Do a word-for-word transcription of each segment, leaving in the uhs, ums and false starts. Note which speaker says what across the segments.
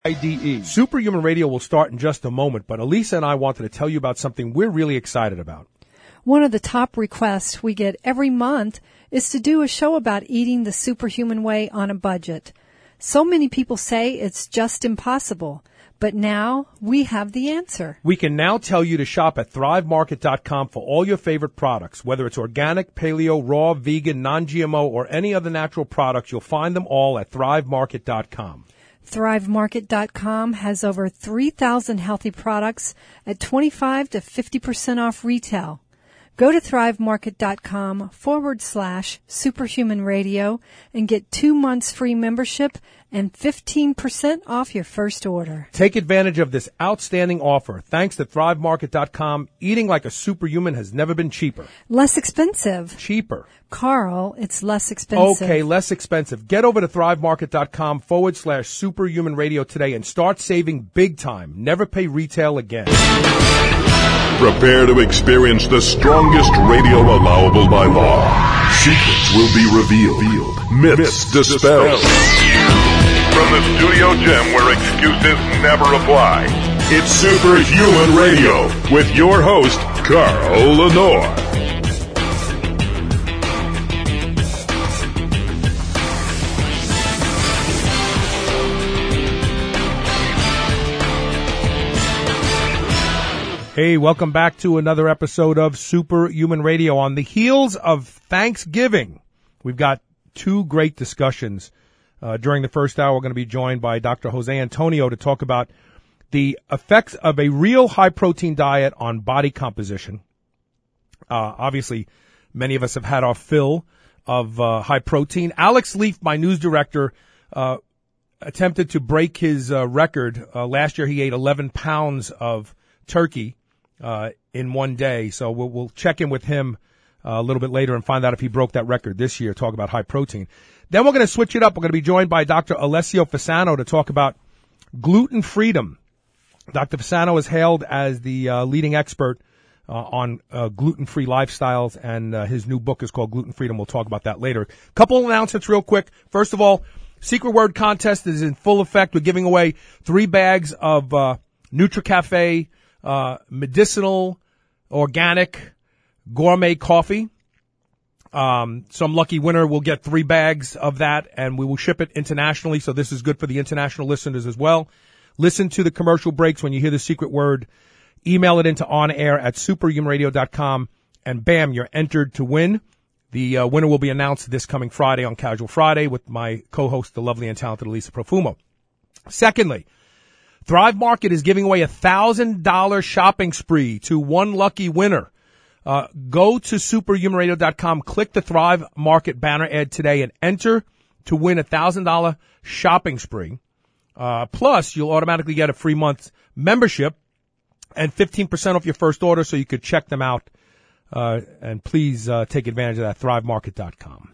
Speaker 1: I D E. Superhuman Radio will start in just a moment, but Elisa and I wanted to tell you about something we're really excited about.
Speaker 2: One of the top requests we get every month is to do a show about eating the superhuman way on a budget. So many people say it's just impossible, but now we have the answer.
Speaker 1: We can now tell you to shop at thrive market dot com for all your favorite products. Whether it's organic, paleo, raw, vegan, non-G M O, or any other natural products, you'll find them all at thrive market dot com.
Speaker 2: thrive market dot com has over three thousand healthy products at twenty-five to fifty percent off retail. Go to thrive market dot com forward slash superhuman radio and get two months free membership and fifteen percent off your first order.
Speaker 1: Take advantage of this outstanding offer. Thanks to thrive market dot com, eating like a superhuman has never been cheaper.
Speaker 2: Less expensive.
Speaker 1: Cheaper.
Speaker 2: Carl, it's less expensive.
Speaker 1: Okay, less expensive. Get over to thrive market dot com forward slash superhuman radio today and start saving big time. Never pay retail again.
Speaker 3: Prepare to experience the strongest radio allowable by law. Secrets will be revealed. Myths dispelled.
Speaker 4: From the studio gym where excuses never apply.
Speaker 3: It's Superhuman Radio with your host, Carl Lenore.
Speaker 1: Hey, welcome back to another episode of Superhuman Radio. On the heels of Thanksgiving, we've got two great discussions. Uh, during the first hour, we're going to be joined by Doctor Jose Antonio to talk about the effects of a real high-protein diet on body composition. Uh, obviously, many of us have had our fill of uh, high protein. Alex Leaf, my news director, uh, attempted to break his uh, record. Uh, last year, he ate eleven pounds of turkey uh, in one day. So we'll, we'll check in with him uh, a little bit later and find out if he broke that record this year, talk about high protein. Then we're going to switch it up. We're going to be joined by Doctor Alessio Fasano to talk about gluten freedom. Doctor Fasano is hailed as the uh, leading expert uh, on uh, gluten-free lifestyles, and uh, his new book is called Gluten Freedom. We'll talk about that later. Couple of announcements real quick. First of all, Secret Word Contest is in full effect. We're giving away three bags of uh, NutriCafe uh, medicinal, organic, gourmet coffee. Um, some lucky winner will get three bags of that, and we will ship it internationally. So this is good for the international listeners as well. Listen to the commercial breaks when you hear the secret word. Email it into on-air at superhuman radio dot com, and bam, you're entered to win. The uh, winner will be announced this coming Friday on Casual Friday with my co-host, the lovely and talented Elisa Profumo. Secondly, Thrive Market is giving away a one thousand dollars shopping spree to one lucky winner. Uh, go to superhuman radio dot com, click the Thrive Market banner ad today, and enter to win a one thousand dollars shopping spree. Uh, plus, you'll automatically get a free month's membership and fifteen percent off your first order, so you could check them out. Uh, and please uh, take advantage of that, thrive market dot com.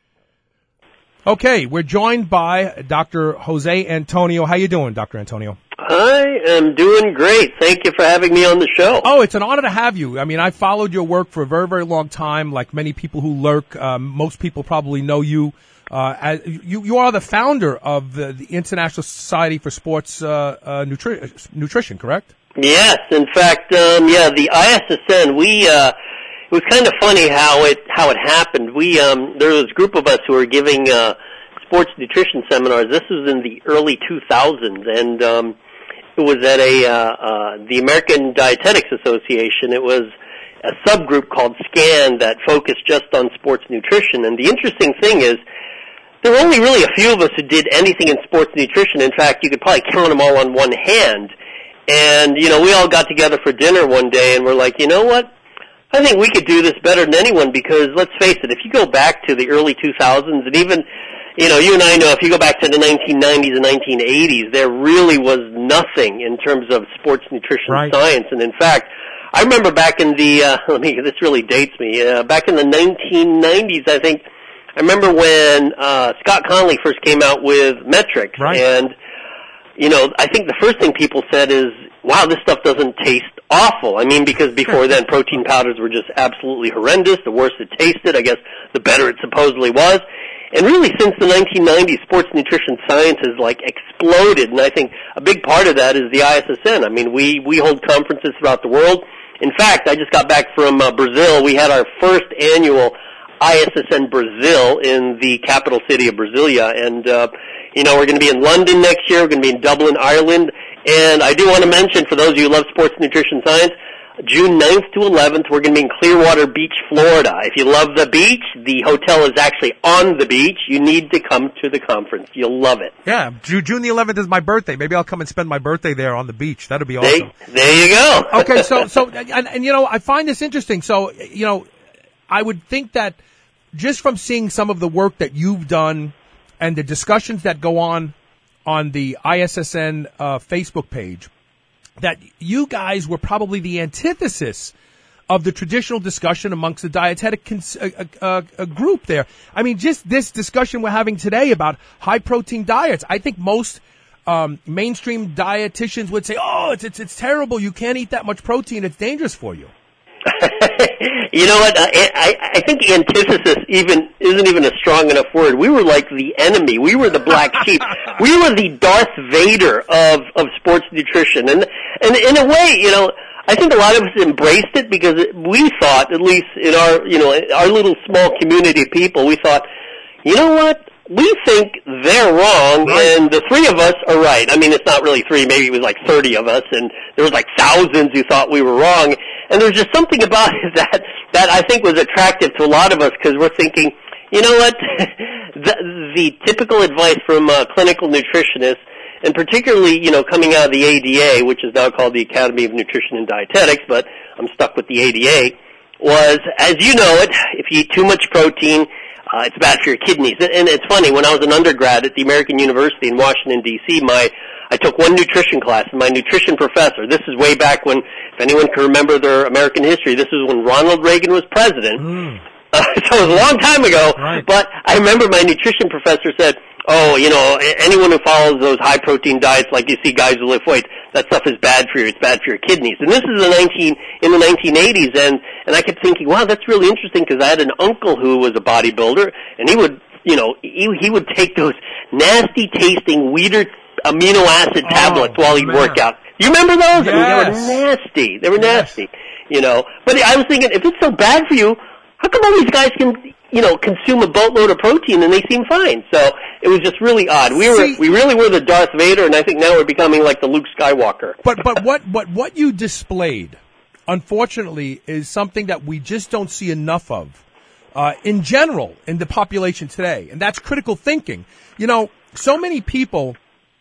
Speaker 1: Okay, we're joined by Doctor Jose Antonio. How you doing, Doctor Antonio?
Speaker 5: I am doing great. Thank you for having me on the show.
Speaker 1: Oh, it's an honor to have you. I mean, I followed your work for a very, very long time, like many people who lurk. Um, most people probably know you. Uh, as, you, you are the founder of the, the International Society for Sports uh, uh, Nutri- Nutrition, correct?
Speaker 5: Yes. In fact, um, yeah, the I S S N, we, uh, it was kind of funny how it, how it happened. We, um, there was a group of us who were giving, uh, sports nutrition seminars. This was in the early two thousands, and, um, it was at a, uh, uh, the American Dietetics Association. It was a subgroup called SCAN that focused just on sports nutrition. And the interesting thing is, there were only really a few of us who did anything in sports nutrition. In fact, you could probably count them all on one hand. And, you know, we all got together for dinner one day and we're like, you know what? I think we could do this better than anyone, because let's face it, if you go back to the early two thousands, and even, you know, you and I know if you go back to the nineteen nineties and nineteen eighties, there really was nothing in terms of sports nutrition
Speaker 1: right.
Speaker 5: science. And in fact, I remember back in the, uh, let me, this really dates me, uh, back in the nineteen nineties, I think, I remember when uh Scott Conley first came out with metrics,
Speaker 1: right.
Speaker 5: and, you know, I think the first thing people said is, wow, this stuff doesn't taste awful. I mean, because before then, protein powders were just absolutely horrendous. The worse it tasted, I guess, the better it supposedly was. And really, since the nineteen nineties, sports nutrition science has like exploded, and I think a big part of that is the I S S N. I mean, we we hold conferences throughout the world. In fact, I just got back from uh, Brazil. We had our first annual I S S N Brazil in the capital city of Brasilia, and uh, you know, we're going to be in London next year. We're going to be in Dublin, Ireland, and I do want to mention, for those of you who love sports nutrition science, June ninth to eleventh, we're going to be in Clearwater Beach, Florida. If you love the beach, the hotel is actually on the beach. You need to come to the conference. You'll love it.
Speaker 1: Yeah, June the eleventh is my birthday. Maybe I'll come and spend my birthday there on the beach. That'd be awesome.
Speaker 5: There, there you go.
Speaker 1: Okay, so, so, and, and you know, I find this interesting. So, you know, I would think that just from seeing some of the work that you've done and the discussions that go on on the I S S N uh, Facebook page, that you guys were probably the antithesis of the traditional discussion amongst the dietetic cons- uh, uh, uh, group there. I mean, just this discussion we're having today about high-protein diets, I think most um, mainstream dietitians would say, oh, it's, it's it's terrible. You can't eat that much protein. It's dangerous for you.
Speaker 5: You know what? I, I, I think antithesis even isn't even a strong enough word. We were like the enemy. We were the black sheep. We were the Darth Vader of, of sports nutrition. And, and in a way, you know, I think a lot of us embraced it because we thought, at least in our, you know, our little small community of people, we thought, you know what? We think they're wrong, right, and the three of us are right. I mean, it's not really three. Maybe it was like thirty of us, and there was like thousands who thought we were wrong. And there's just something about it that, that I think was attractive to a lot of us, because we're thinking, you know what, the, the typical advice from uh, clinical nutritionists, and particularly, you know, coming out of the A D A, which is now called the Academy of Nutrition and Dietetics, but I'm stuck with the A D A, was, as you know it, if you eat too much protein, Uh, it's bad for your kidneys. And it's funny, when I was an undergrad at the American University in Washington, D C, my, I took one nutrition class, and my nutrition professor, this is way back when, if anyone can remember their American history, this is when Ronald Reagan was president. Mm. Uh, so it was a long time ago,
Speaker 1: right.
Speaker 5: But I remember my nutrition professor said, oh, you know, anyone who follows those high-protein diets, like you see guys who lift weights, that stuff is bad for you. It's bad for your kidneys. And this is the nineteen in the nineteen eighties, and and I kept thinking, wow, that's really interesting, because I had an uncle who was a bodybuilder, and he would, you know, he he would take those nasty-tasting Weider amino acid tablets oh, while he'd
Speaker 1: man.
Speaker 5: work out. You remember those?
Speaker 1: Yes.
Speaker 5: I mean, they were nasty. They were
Speaker 1: yes.
Speaker 5: nasty. You know, but I was thinking, if it's so bad for you, how come all these guys can, you know, consume a boatload of protein and they seem fine? So it was just really odd. We were,
Speaker 1: See,
Speaker 5: we really were the Darth Vader, and I think now we're becoming like the Luke Skywalker.
Speaker 1: But, but what, what, what you displayed, unfortunately, is something that we just don't see enough of, uh, in general in the population today. And that's critical thinking. You know, so many people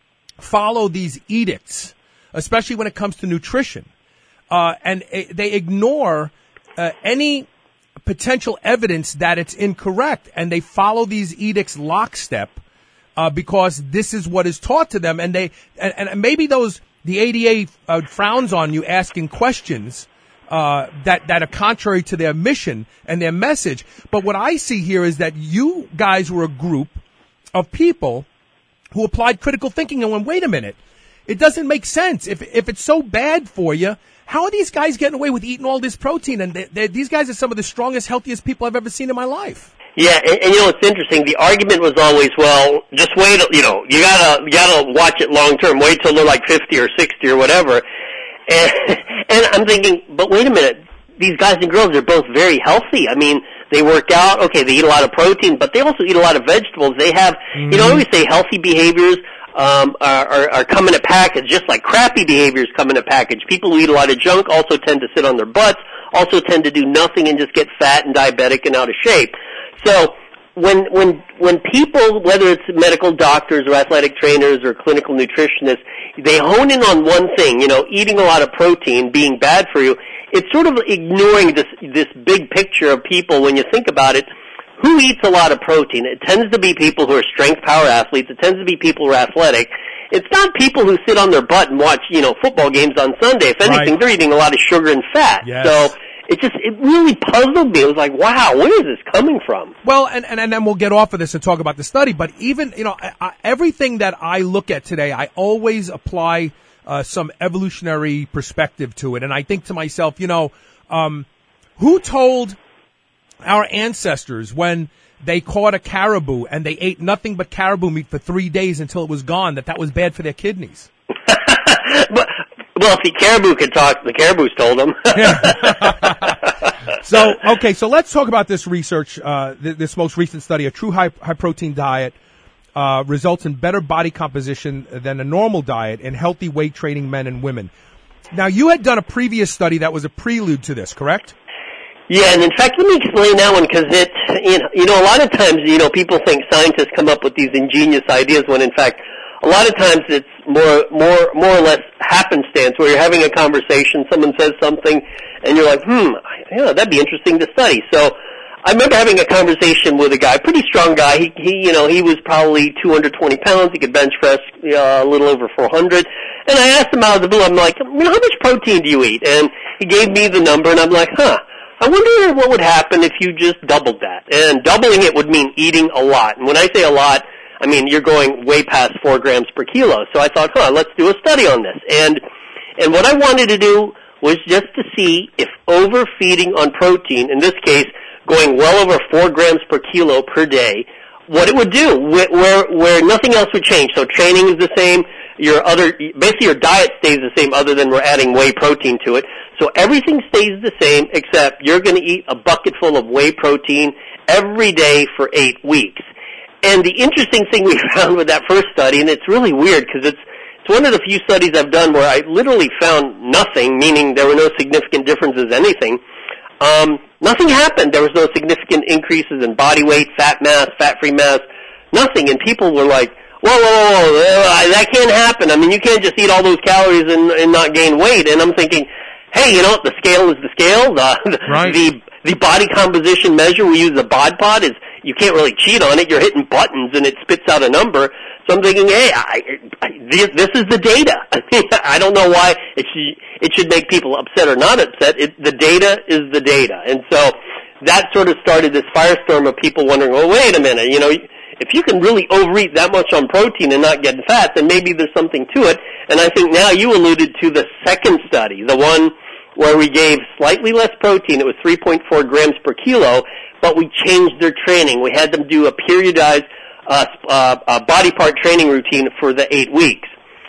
Speaker 1: follow these edicts, especially when it comes to nutrition, uh, and uh, they ignore, uh, any potential evidence that it's incorrect, and they follow these edicts lockstep uh, because this is what is taught to them, and they and, and maybe those the A D A uh, frowns on you asking questions uh, that that are contrary to their mission and their message. But what I see here is that you guys were a group of people who applied critical thinking and went, wait a minute, it doesn't make sense. If if it's so bad for you, how are these guys getting away with eating all this protein? And they, they, these guys are some of the strongest, healthiest people I've ever seen in my life.
Speaker 5: Yeah, and, and you know, it's interesting. The argument was always, well, just wait, you know, you gotta, you gotta watch it long term. Wait till they're like fifty or sixty or whatever. And, and I'm thinking, but wait a minute. These guys and girls are both very healthy. I mean, they work out. Okay, they eat a lot of protein, but they also eat a lot of vegetables. They have, mm-hmm. you know, I always say healthy behaviors Um, are, are, are come in a package, just like crappy behaviors come in a package. People who eat a lot of junk also tend to sit on their butts, also tend to do nothing and just get fat and diabetic and out of shape. So when when when people, whether it's medical doctors or athletic trainers or clinical nutritionists, they hone in on one thing, you know, eating a lot of protein being bad for you, it's sort of ignoring this this big picture of people when you think about it. Who eats a lot of protein? It tends to be people who are strength power athletes. It tends to be people who are athletic. It's not people who sit on their butt and watch, you know, football games on Sunday. If anything, right. They're eating a lot of sugar and fat.
Speaker 1: Yes.
Speaker 5: So it just, it really puzzled me. It was like, wow, where is this coming from?
Speaker 1: Well, and, and, and then we'll get off of this and talk about the study. But even, you know, I, I, everything that I look at today, I always apply uh, some evolutionary perspective to it. And I think to myself, you know, um, who told our ancestors when they caught a caribou and they ate nothing but caribou meat for three days until it was gone, that that was bad for their kidneys.
Speaker 5: but, well, if the caribou could talk, the caribous told them.
Speaker 1: So, okay, so let's talk about this research, uh, th- this most recent study. A true high, high protein diet uh, results in better body composition than a normal diet in healthy weight training men and women. Now, you had done a previous study that was a prelude to this, correct?
Speaker 5: Yeah, and in fact, let me explain that one, because it, you know, you know, a lot of times, you know, people think scientists come up with these ingenious ideas when, in fact, a lot of times it's more, more, more or less happenstance, where you're having a conversation, someone says something, and you're like, hmm, yeah, that'd be interesting to study. So I remember having a conversation with a guy, pretty strong guy. He, he, you know, he was probably two hundred twenty pounds. He could bench press uh, a little over four hundred. And I asked him out of the blue, I'm like, you know, how much protein do you eat? And he gave me the number, and I'm like, huh, I wonder what would happen if you just doubled that. And doubling it would mean eating a lot. And when I say a lot, I mean, you're going way past four grams per kilo. So I thought, huh, let's do a study on this. And, and what I wanted to do was just to see if overfeeding on protein, in this case, going well over four grams per kilo per day, what it would do, where, where, where nothing else would change. So training is the same, your other, basically your diet stays the same other than we're adding whey protein to it. So everything stays the same except you're going to eat a bucket full of whey protein every day for eight weeks. And the interesting thing we found with that first study, and it's really weird because it's, it's one of the few studies I've done where I literally found nothing, meaning there were no significant differences, anything. Um, nothing happened. There was no significant increases in body weight, fat mass, fat-free mass, nothing. And people were like, whoa, whoa, whoa, whoa, that can't happen. I mean, you can't just eat all those calories and, and not gain weight. And I'm thinking, hey, you know, the scale is the scale. The,
Speaker 1: right. the,
Speaker 5: the body composition measure, we use the BOD-Pod, is you can't really cheat on it. You're hitting buttons and it spits out a number. So I'm thinking, hey, I, I, this, this is the data. I mean, I don't know why it should, it should make people upset or not upset. It, the data is the data. And so that sort of started this firestorm of people wondering, well, wait a minute, you know, if you can really overeat that much on protein and not get fat, then maybe there's something to it. And I think now you alluded to the second study, the one where we gave slightly less protein. It was three point four grams per kilo, but we changed their training. We had them do a periodized uh, uh, uh, body part training routine for the eight weeks.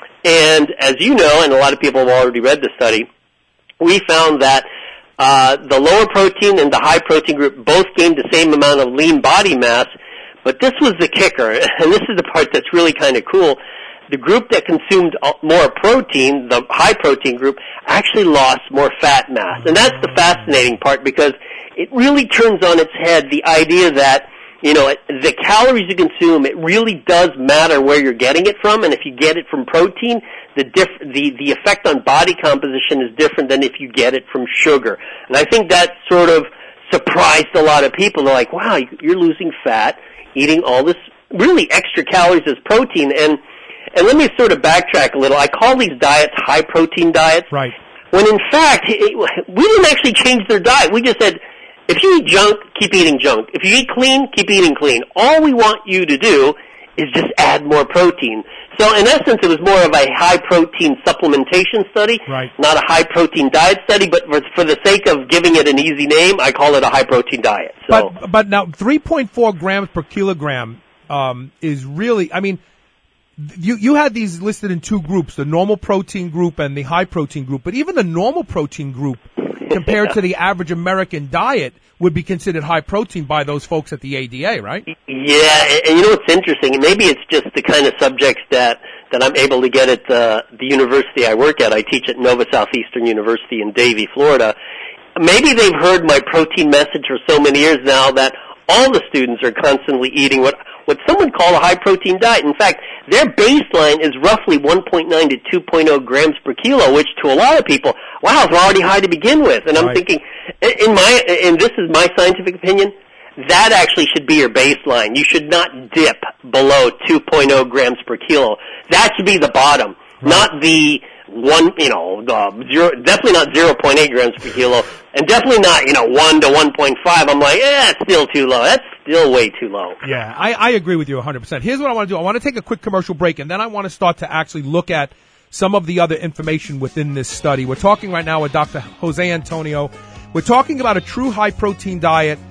Speaker 5: And as you know, and a lot of people have already read the study, we found that uh, the lower protein and the high protein group both gained the same amount of lean body mass. But this was the kicker, and this is the part that's really kind of cool. The group that consumed more protein, the high protein group, actually lost more fat mass. And that's the fascinating part, because it really turns on its head the idea that, you know, the calories you consume, it really does matter where you're getting it from. And if you get it from protein, the diff- the, the effect on body composition is different than if you get it from sugar. And I think that sort of surprised a lot of people. They're like, wow, you're losing fat, eating all this really extra calories as protein. And and let me sort of backtrack a little. I call these diets high-protein diets.
Speaker 1: Right.
Speaker 5: When in fact, it, we didn't actually change their diet. We just said, if you eat junk, keep eating junk. If you eat clean, keep eating clean. All we want you to do is just add more protein. So in essence, it was more of a high-protein supplementation study,
Speaker 1: right.
Speaker 5: Not a high-protein diet study, but for, for the sake of giving it an easy name, I call it a high-protein diet. So.
Speaker 1: But, but now, three point four grams per kilogram um, is really, I mean, you, you had these listed in two groups, the normal protein group and the high-protein group, but even the normal protein group, compared to the average American diet, would be considered high protein by those folks at the A D A, right?
Speaker 5: Yeah, and you know what's interesting? Maybe it's just the kind of subjects that, that I'm able to get at the, the university I work at. I teach at Nova Southeastern University in Davie, Florida. Maybe they've heard my protein message for so many years now that all the students are constantly eating what what some would call a high-protein diet. In fact, their baseline is roughly one point nine to two point oh grams per kilo, which to a lot of people, wow, it's already high to begin with. And I'm
Speaker 1: right.
Speaker 5: thinking, in my, and this is my scientific opinion, that actually should be your baseline. You should not dip below two point oh grams per kilo. That should be the bottom, right. Not the one, you know, the zero, definitely not zero point eight grams per kilo, and definitely not, you know, one to one point five. I'm like, eh, it's still too low. That's still way too low.
Speaker 1: Yeah, I, I agree with you one hundred percent. Here's what I want to do. I want to take a quick commercial break, and then I want to start to actually look at some of the other information within this study. We're talking right now with Doctor Jose Antonio. We're talking about a true high-protein diet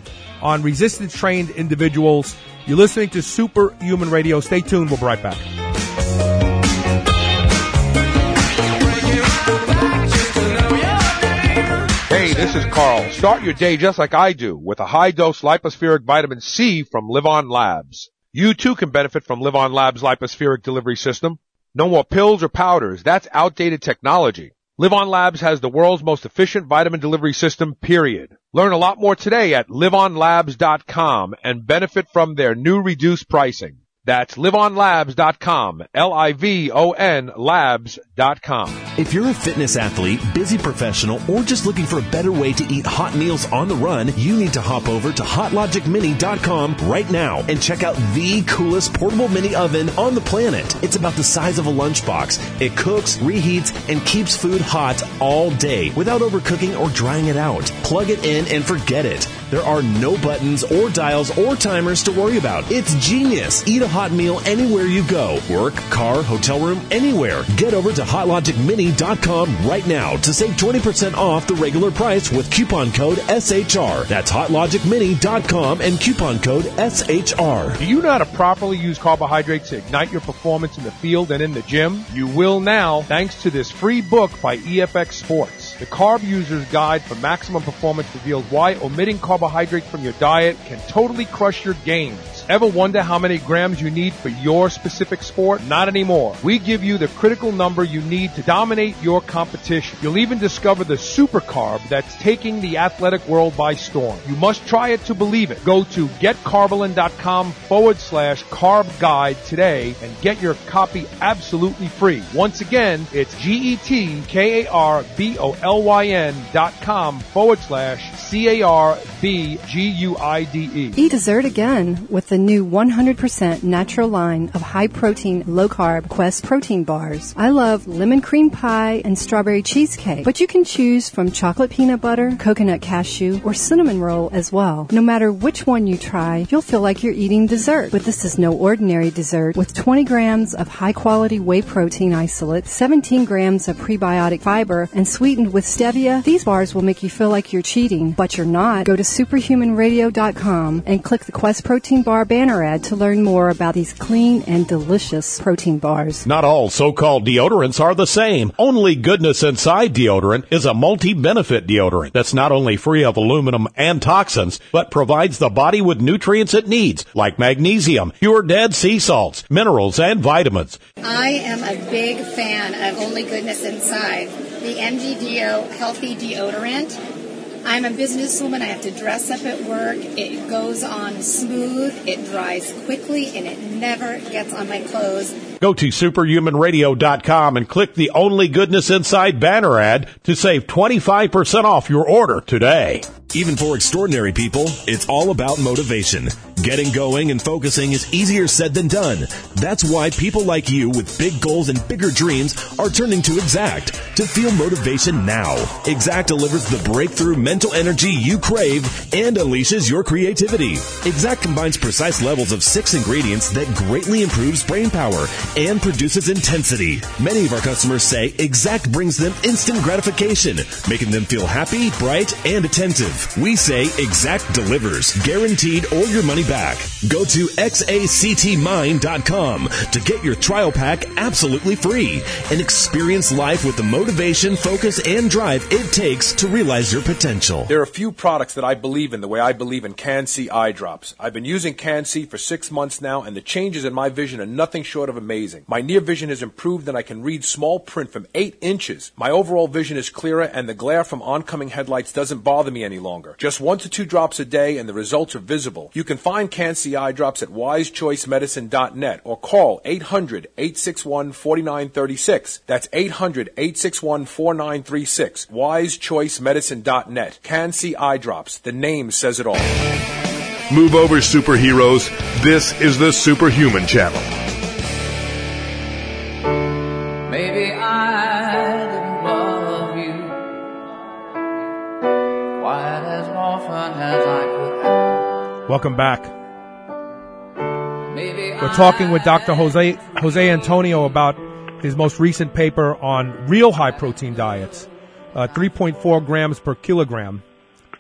Speaker 1: on resistance-trained individuals. You're listening to Superhuman Radio. Stay tuned. We'll be right back. Hey, this is Carl. Start your day just like I do with a high-dose lipospheric vitamin C from Live On Labs. You too can benefit from Live On Labs' lipospheric delivery system. No more pills or powders. That's outdated technology. Live On Labs has the world's most efficient vitamin delivery system, period. Learn a lot more today at live on labs dot com and benefit from their new reduced pricing. That's live on labs dot com, L I V O N labs dot com.
Speaker 6: If you're a fitness athlete, busy professional, or just looking for a better way to eat hot meals on the run, you need to hop over to hot logic mini dot com right now and check out the coolest portable mini oven on the planet. It's about the size of a lunchbox. It cooks, reheats, and keeps food hot all day without overcooking or drying it out. Plug it in and forget it. There are no buttons or dials or timers to worry about. It's genius. Eat a hot meal anywhere you go. Work, car, hotel room, anywhere. Get over to hot logic mini dot com right now to save twenty percent off the regular price with coupon code S H R. That's hot logic mini dot com and coupon code S H R.
Speaker 1: Do you know how to properly use carbohydrates to ignite your performance in the field and in the gym? You will now, thanks to this free book by E F X Sports. The Carb User's Guide for Maximum Performance reveals why omitting carbohydrates from your diet can totally crush your gains. Ever wonder how many grams you need for your specific sport? Not anymore. We give you the critical number you need to dominate your competition. You'll even discover the super carb that's taking the athletic world by storm. You must try it to believe it. Go to getcarbolin.com forward slash carb guide today and get your copy absolutely free. Once again, it's G-E-T-K-A-R-B-O-L-Y-N dot com forward slash C-A-R-B-G-U-I-D-E.
Speaker 2: Eat dessert again with the new one hundred percent natural line of high-protein, low-carb Quest protein bars. I love lemon cream pie and strawberry cheesecake, but you can choose from chocolate peanut butter, coconut cashew, or cinnamon roll as well. No matter which one you try, you'll feel like you're eating dessert. But this is no ordinary dessert. With twenty grams of high-quality whey protein isolate, seventeen grams of prebiotic fiber, and sweetened with stevia, these bars will make you feel like you're cheating, but you're not. Go to superhuman radio dot com and click the Quest protein bar banner ad to learn more about these clean and delicious protein bars.
Speaker 7: Not all so-called deodorants are the same. Only Goodness Inside deodorant is a multi-benefit deodorant that's not only free of aluminum and toxins, but provides the body with nutrients it needs, like magnesium, pure dead sea salts, minerals, and vitamins.
Speaker 8: I am a big fan of Only Goodness Inside, the M G D O Healthy Deodorant. I'm a businesswoman. I have to dress up at work. It goes on smooth, it dries quickly, and it never gets on my clothes.
Speaker 7: Go to superhuman radio dot com and click the Only Goodness Inside banner ad to save twenty-five percent off your order today.
Speaker 6: Even for extraordinary people, it's all about motivation. Getting going and focusing is easier said than done. That's why people like you with big goals and bigger dreams are turning to Exact to feel motivation now. Exact delivers the breakthrough mental energy you crave and unleashes your creativity. Exact combines precise levels of six ingredients that greatly improves brain power and produces intensity. Many of our customers say Exact brings them instant gratification, making them feel happy, bright, and attentive. We say Exact delivers, guaranteed or your money back. Go to X A C T mind dot com to get your trial pack absolutely free and experience life with the motivation, focus, and drive it takes to realize your potential.
Speaker 9: There are a few products that I believe in the way I believe in Can-C eye drops. I've been using Can-C for six months now, and the changes in my vision are nothing short of amazing. My near vision has improved, and I can read small print from eight inches. My overall vision is clearer, and the glare from oncoming headlights doesn't bother me any longer. Just one to two drops a day, and the results are visible. You can find Can-C eye drops at wise choice medicine dot net or call eight hundred, eight six one, four nine three six. That's eight hundred, eight six one, four nine three six. wise choice medicine dot net. Can-C eye drops. The name says it all.
Speaker 3: Move over, superheroes. This is the Superhuman Channel.
Speaker 10: Maybe I didn't love you quite as often as I could have.
Speaker 1: Welcome back. We're talking with Doctor Jose Jose Antonio about his most recent paper on real high-protein diets, uh, three point four grams per kilogram.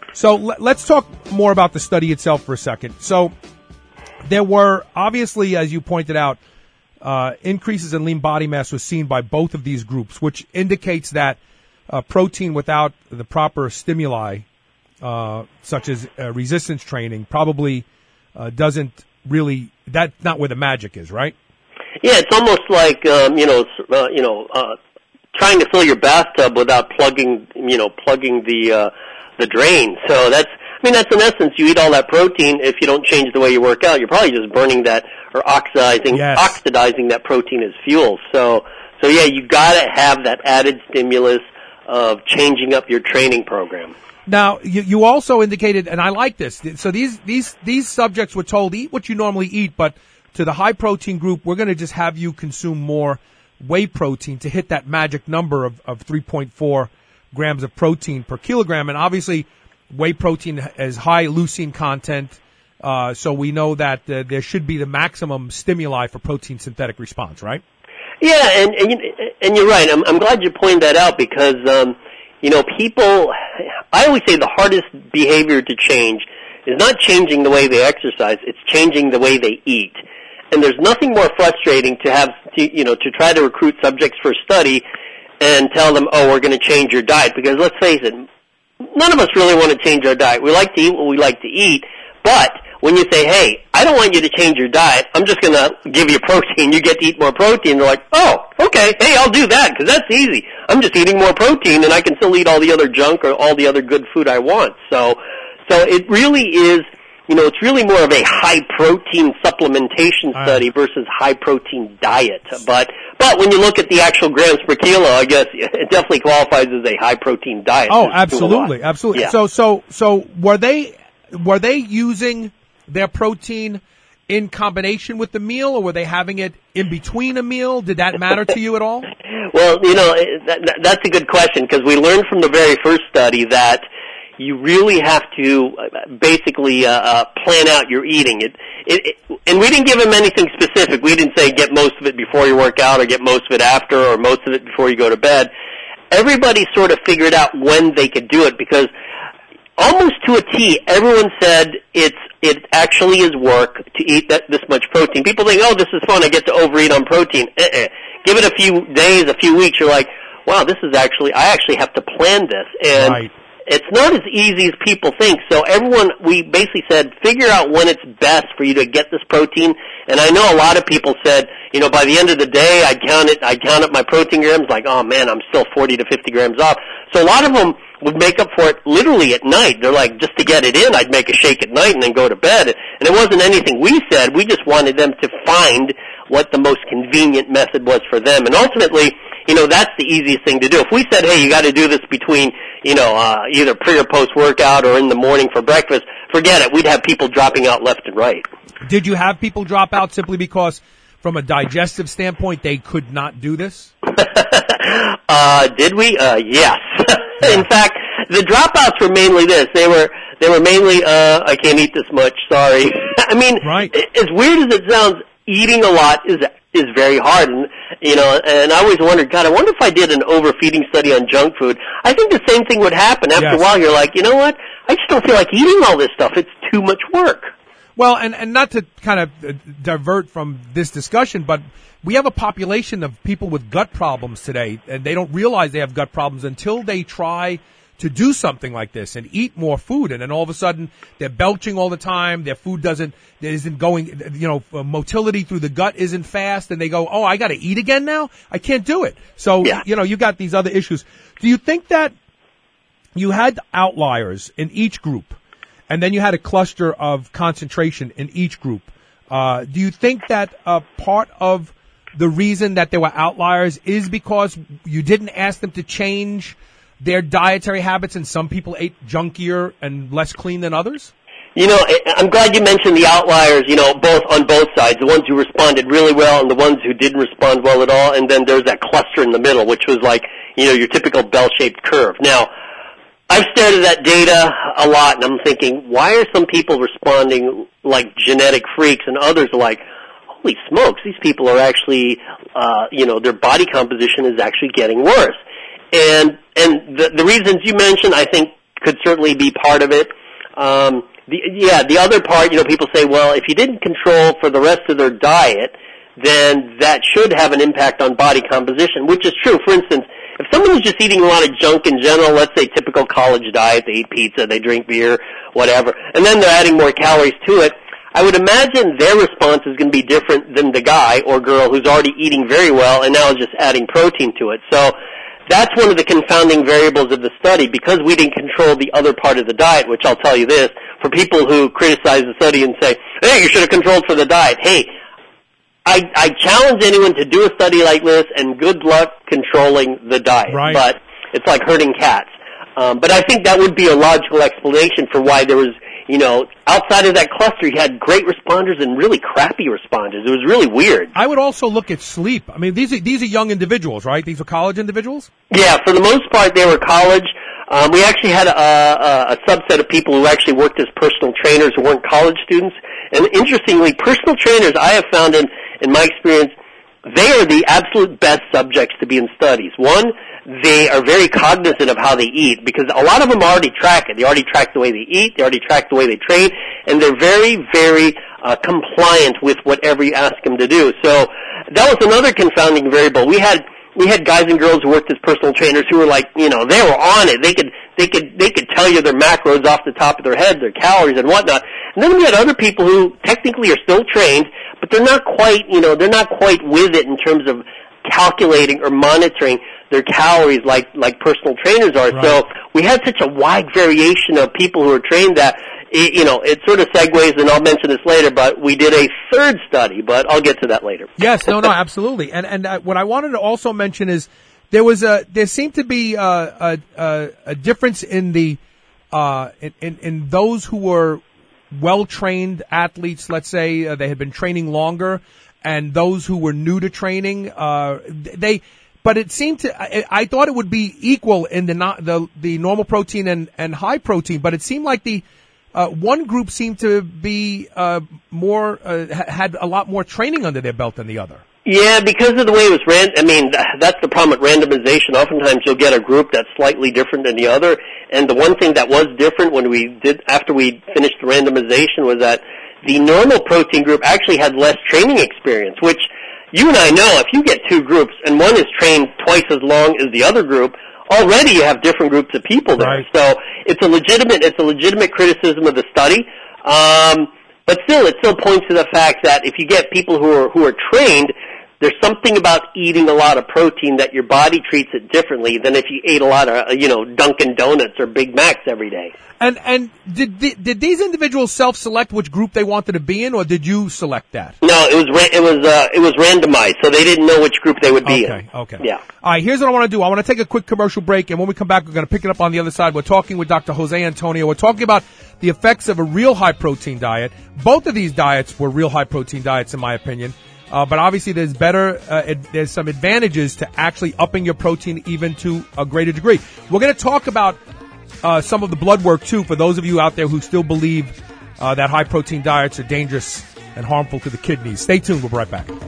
Speaker 1: So l- let's talk more about the study itself for a second. So there were obviously, as you pointed out, uh, increases in lean body mass was seen by both of these groups, which indicates that uh, protein without the proper stimuli, uh, such as uh, resistance training, probably uh, doesn't really, that's not where the magic is, right?
Speaker 5: Yeah, it's almost like, um, you know, uh, you know, uh, trying to fill your bathtub without plugging, you know, plugging the, uh, the drain. So that's, I mean, that's in essence, you eat all that protein. If you don't change the way you work out, you're probably just burning that or oxidizing,
Speaker 1: yes.
Speaker 5: oxidizing that protein as fuel. So, so yeah, you gotta have that added stimulus of changing up your training program.
Speaker 1: Now, you, you also indicated, and I like this. So these, these, these subjects were told, eat what you normally eat, but to the high protein group, we're going to just have you consume more whey protein to hit that magic number of, of three point four grams of protein per kilogram. And obviously, whey protein has high leucine content, uh, so we know that uh, there should be the maximum stimuli for protein synthetic response, right?
Speaker 5: Yeah, and and, and you're right. I'm, I'm glad you pointed that out because, um, you know, people, I always say the hardest behavior to change is not changing the way they exercise, it's changing the way they eat. And there's nothing more frustrating to have, to, you know, to try to recruit subjects for a study and tell them, oh, we're going to change your diet. Because let's face it, none of us really want to change our diet. We like to eat what we like to eat. But when you say, hey, I don't want you to change your diet, I'm just going to give you protein, you get to eat more protein, they're like, oh, okay, hey, I'll do that because that's easy. I'm just eating more protein and I can still eat all the other junk or all the other good food I want. So, so it really is, you know, it's really more of a high-protein supplementation study versus high-protein diet. But but when you look at the actual grams per kilo, I guess it definitely qualifies as a high-protein diet.
Speaker 1: Oh, absolutely, absolutely.
Speaker 5: Yeah.
Speaker 1: So so so were they were they using their protein in combination with the meal, or were they having it in between a meal? Did that matter to you at all?
Speaker 5: Well, you know, that, that's a good question because we learned from the very first study that you really have to basically uh, uh, plan out your eating. It, it, it, and we didn't give him anything specific. We didn't say get most of it before you work out or get most of it after or most of it before you go to bed. Everybody sort of figured out when they could do it because almost to a T, everyone said it's it actually is work to eat that this much protein. People think, oh, this is fun. I get to overeat on protein. Uh-uh. Give it a few days, a few weeks. You're like, wow, this is actually I actually have to plan this and.
Speaker 1: Right.
Speaker 5: It's not as easy as people think. So everyone, we basically said, figure out when it's best for you to get this protein. And I know a lot of people said, you know, by the end of the day, I'd count it, I'd count up my protein grams, like, oh man, I'm still forty to fifty grams off. So a lot of them would make up for it literally at night. They're like, just to get it in, I'd make a shake at night and then go to bed. And it wasn't anything we said. We just wanted them to find what the most convenient method was for them. And ultimately, you know, that's the easiest thing to do. If we said, hey, you got to do this between, you know, uh, either pre or post workout or in the morning for breakfast, forget it. We'd have people dropping out left and right.
Speaker 1: Did you have people drop out simply because, from a digestive standpoint, they could not do this?
Speaker 5: uh, did we? Uh, yes. In fact, the dropouts were mainly this. They were, they were mainly, uh, I can't eat this much, sorry. I mean,
Speaker 1: right.
Speaker 5: As weird as it sounds, eating a lot is, is very hard. And, you know, and I always wondered, God, I wonder if I did an overfeeding study on junk food. I think the same thing would happen. After
Speaker 1: yes.
Speaker 5: a while, you're like, you know what? I just don't feel like eating all this stuff. It's too much work.
Speaker 1: Well, and, and not to kind of uh, divert from this discussion, but we have a population of people with gut problems today, and they don't realize they have gut problems until they try to do something like this and eat more food, and then all of a sudden they're belching all the time. Their food doesn't, isn't going, you know, motility through the gut isn't fast, and they go, oh, I got to eat again now? I can't do it. So,
Speaker 5: yeah.
Speaker 1: you know, you got these other issues. Do you think that you had outliers in each group, and then you had a cluster of concentration in each group? Uh, do you think that uh, part of the reason that there were outliers is because you didn't ask them to change their dietary habits, and some people ate junkier and less clean than others?
Speaker 5: You know, I'm glad you mentioned the outliers, you know, both on both sides, the ones who responded really well and the ones who didn't respond well at all, and then there's that cluster in the middle, which was like, you know, your typical bell-shaped curve. Now, I've stared at that data a lot, and I'm thinking, why are some people responding like genetic freaks and others are like, holy smokes, these people are actually, uh, you know, their body composition is actually getting worse. And and the, the reasons you mentioned, I think, could certainly be part of it. Um, the, yeah, the other part, you know, people say, well, if you didn't control for the rest of their diet, then that should have an impact on body composition, which is true. For instance, if someone is just eating a lot of junk in general, let's say typical college diet, they eat pizza, they drink beer, whatever, and then they're adding more calories to it, I would imagine their response is going to be different than the guy or girl who's already eating very well and now is just adding protein to it. So that's one of the confounding variables of the study. Because we didn't control the other part of the diet, which I'll tell you this, for people who criticize the study and say, hey, you should have controlled for the diet. Hey, I, I challenge anyone to do a study like this, and good luck controlling the diet.
Speaker 1: Right.
Speaker 5: But it's like herding cats. Um, but I think that would be a logical explanation for why there was, you know, outside of that cluster, you had great responders and really crappy responders. It was really weird.
Speaker 1: I would also look at sleep. I mean, these are, these are young individuals, right? These are college individuals?
Speaker 5: Yeah, for the most part, they were college. Um, we actually had a, a, a subset of people who actually worked as personal trainers who weren't college students. And interestingly, personal trainers, I have found in, in my experience, they are the absolute best subjects to be in studies. One, they are very cognizant of how they eat, because a lot of them already track it. They already track the way they eat, they already track the way they train, and they're very, very uh, compliant with whatever you ask them to do. So that was another confounding variable. We had we had guys and girls who worked as personal trainers who were like, you know, they were on it. They could they could they could tell you their macros off the top of their head, their calories and whatnot. And then we had other people who technically are still trained, but they're not quite, you know, they're not quite with it in terms of calculating or monitoring their calories like like personal trainers are. Right. So we had such a wide variation of people who were trained that, it, you know, it sort of segues, and I'll mention this later, but we did a third study, but I'll get to that later.
Speaker 1: Yes, no, no, absolutely. And and uh, what I wanted to also mention is there was a there seemed to be a a, a, a difference in the uh in, in in those who were well-trained athletes. Let's say uh, they had been training longer, and those who were new to training, uh they. But it seemed to, I, I thought it would be equal in the not, the the normal protein and, and high protein, but it seemed like the uh, one group seemed to be uh, more uh, had a lot more training under their belt than the other.
Speaker 5: Yeah, because of the way it was ran. I mean, that's the problem with randomization. Oftentimes, you'll get a group that's slightly different than the other. And the one thing that was different when we did after we finished the randomization was that the normal protein group actually had less training experience, which you and I know if you get two groups and one is trained twice as long as the other group, already you have different groups of people there. Right. So it's a legitimate, it's a legitimate criticism of the study. Um, but still, it still points to the fact that if you get people who are, who are trained, there's something about eating a lot of protein that your body treats it differently than if you ate a lot of, you know, Dunkin' Donuts or Big Macs every day.
Speaker 1: And and did did these individuals self-select which group they wanted to be in, or did you select that?
Speaker 5: No, it was it was uh, it was randomized, so they didn't know which group they would be
Speaker 1: okay,
Speaker 5: in.
Speaker 1: Okay, okay.
Speaker 5: Yeah.
Speaker 1: All right, here's what I want to do. I want to take a quick commercial break, and when we come back, we're going to pick it up on the other side. We're talking with Doctor Jose Antonio. We're talking about the effects of a real high-protein diet. Both of these diets were real high-protein diets, in my opinion. Uh, but obviously there's better, uh, ad- there's some advantages to actually upping your protein even to a greater degree. We're going to talk about uh, some of the blood work too for those of you out there who still believe uh, that high protein diets are dangerous and harmful to the kidneys. Stay tuned. We'll be right back.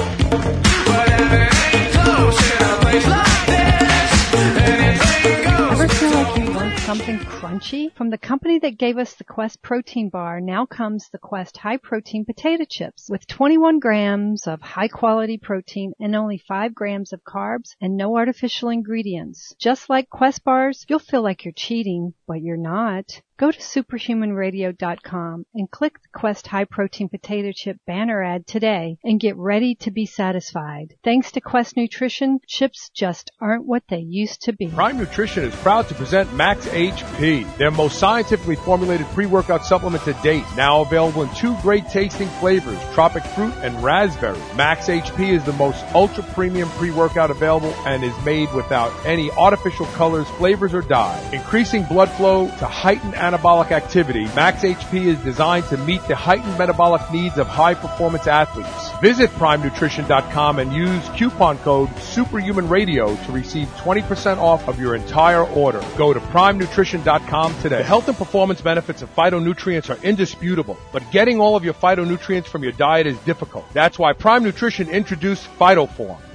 Speaker 2: Ever feel like you want something crunchy? From the company that gave us the Quest protein bar, now comes the Quest high protein potato chips with twenty-one grams of high quality protein and only five grams of carbs and no artificial ingredients. Just like Quest bars, you'll feel like you're cheating, but you're not. Go to superhuman radio dot com and click the Quest High Protein Potato Chip banner ad today and get ready to be satisfied. Thanks to Quest Nutrition, chips just aren't what they used to be.
Speaker 9: Prime Nutrition is proud to present Max H P, their most scientifically formulated pre-workout supplement to date. Now available in two great tasting flavors, tropic fruit and raspberry. Max H P is the most ultra-premium pre-workout available and is made without any artificial colors, flavors, or dyes. Increasing blood flow to heighten anabolic activity, Max H P is designed to meet the heightened metabolic needs of high-performance athletes. Visit prime nutrition dot com and use coupon code SUPERHUMANRADIO to receive twenty percent off of your entire order. Go to prime nutrition dot com today. The health and performance benefits of phytonutrients are indisputable, but getting all of your phytonutrients from your diet is difficult. That's why Prime Nutrition introduced PhytoForm.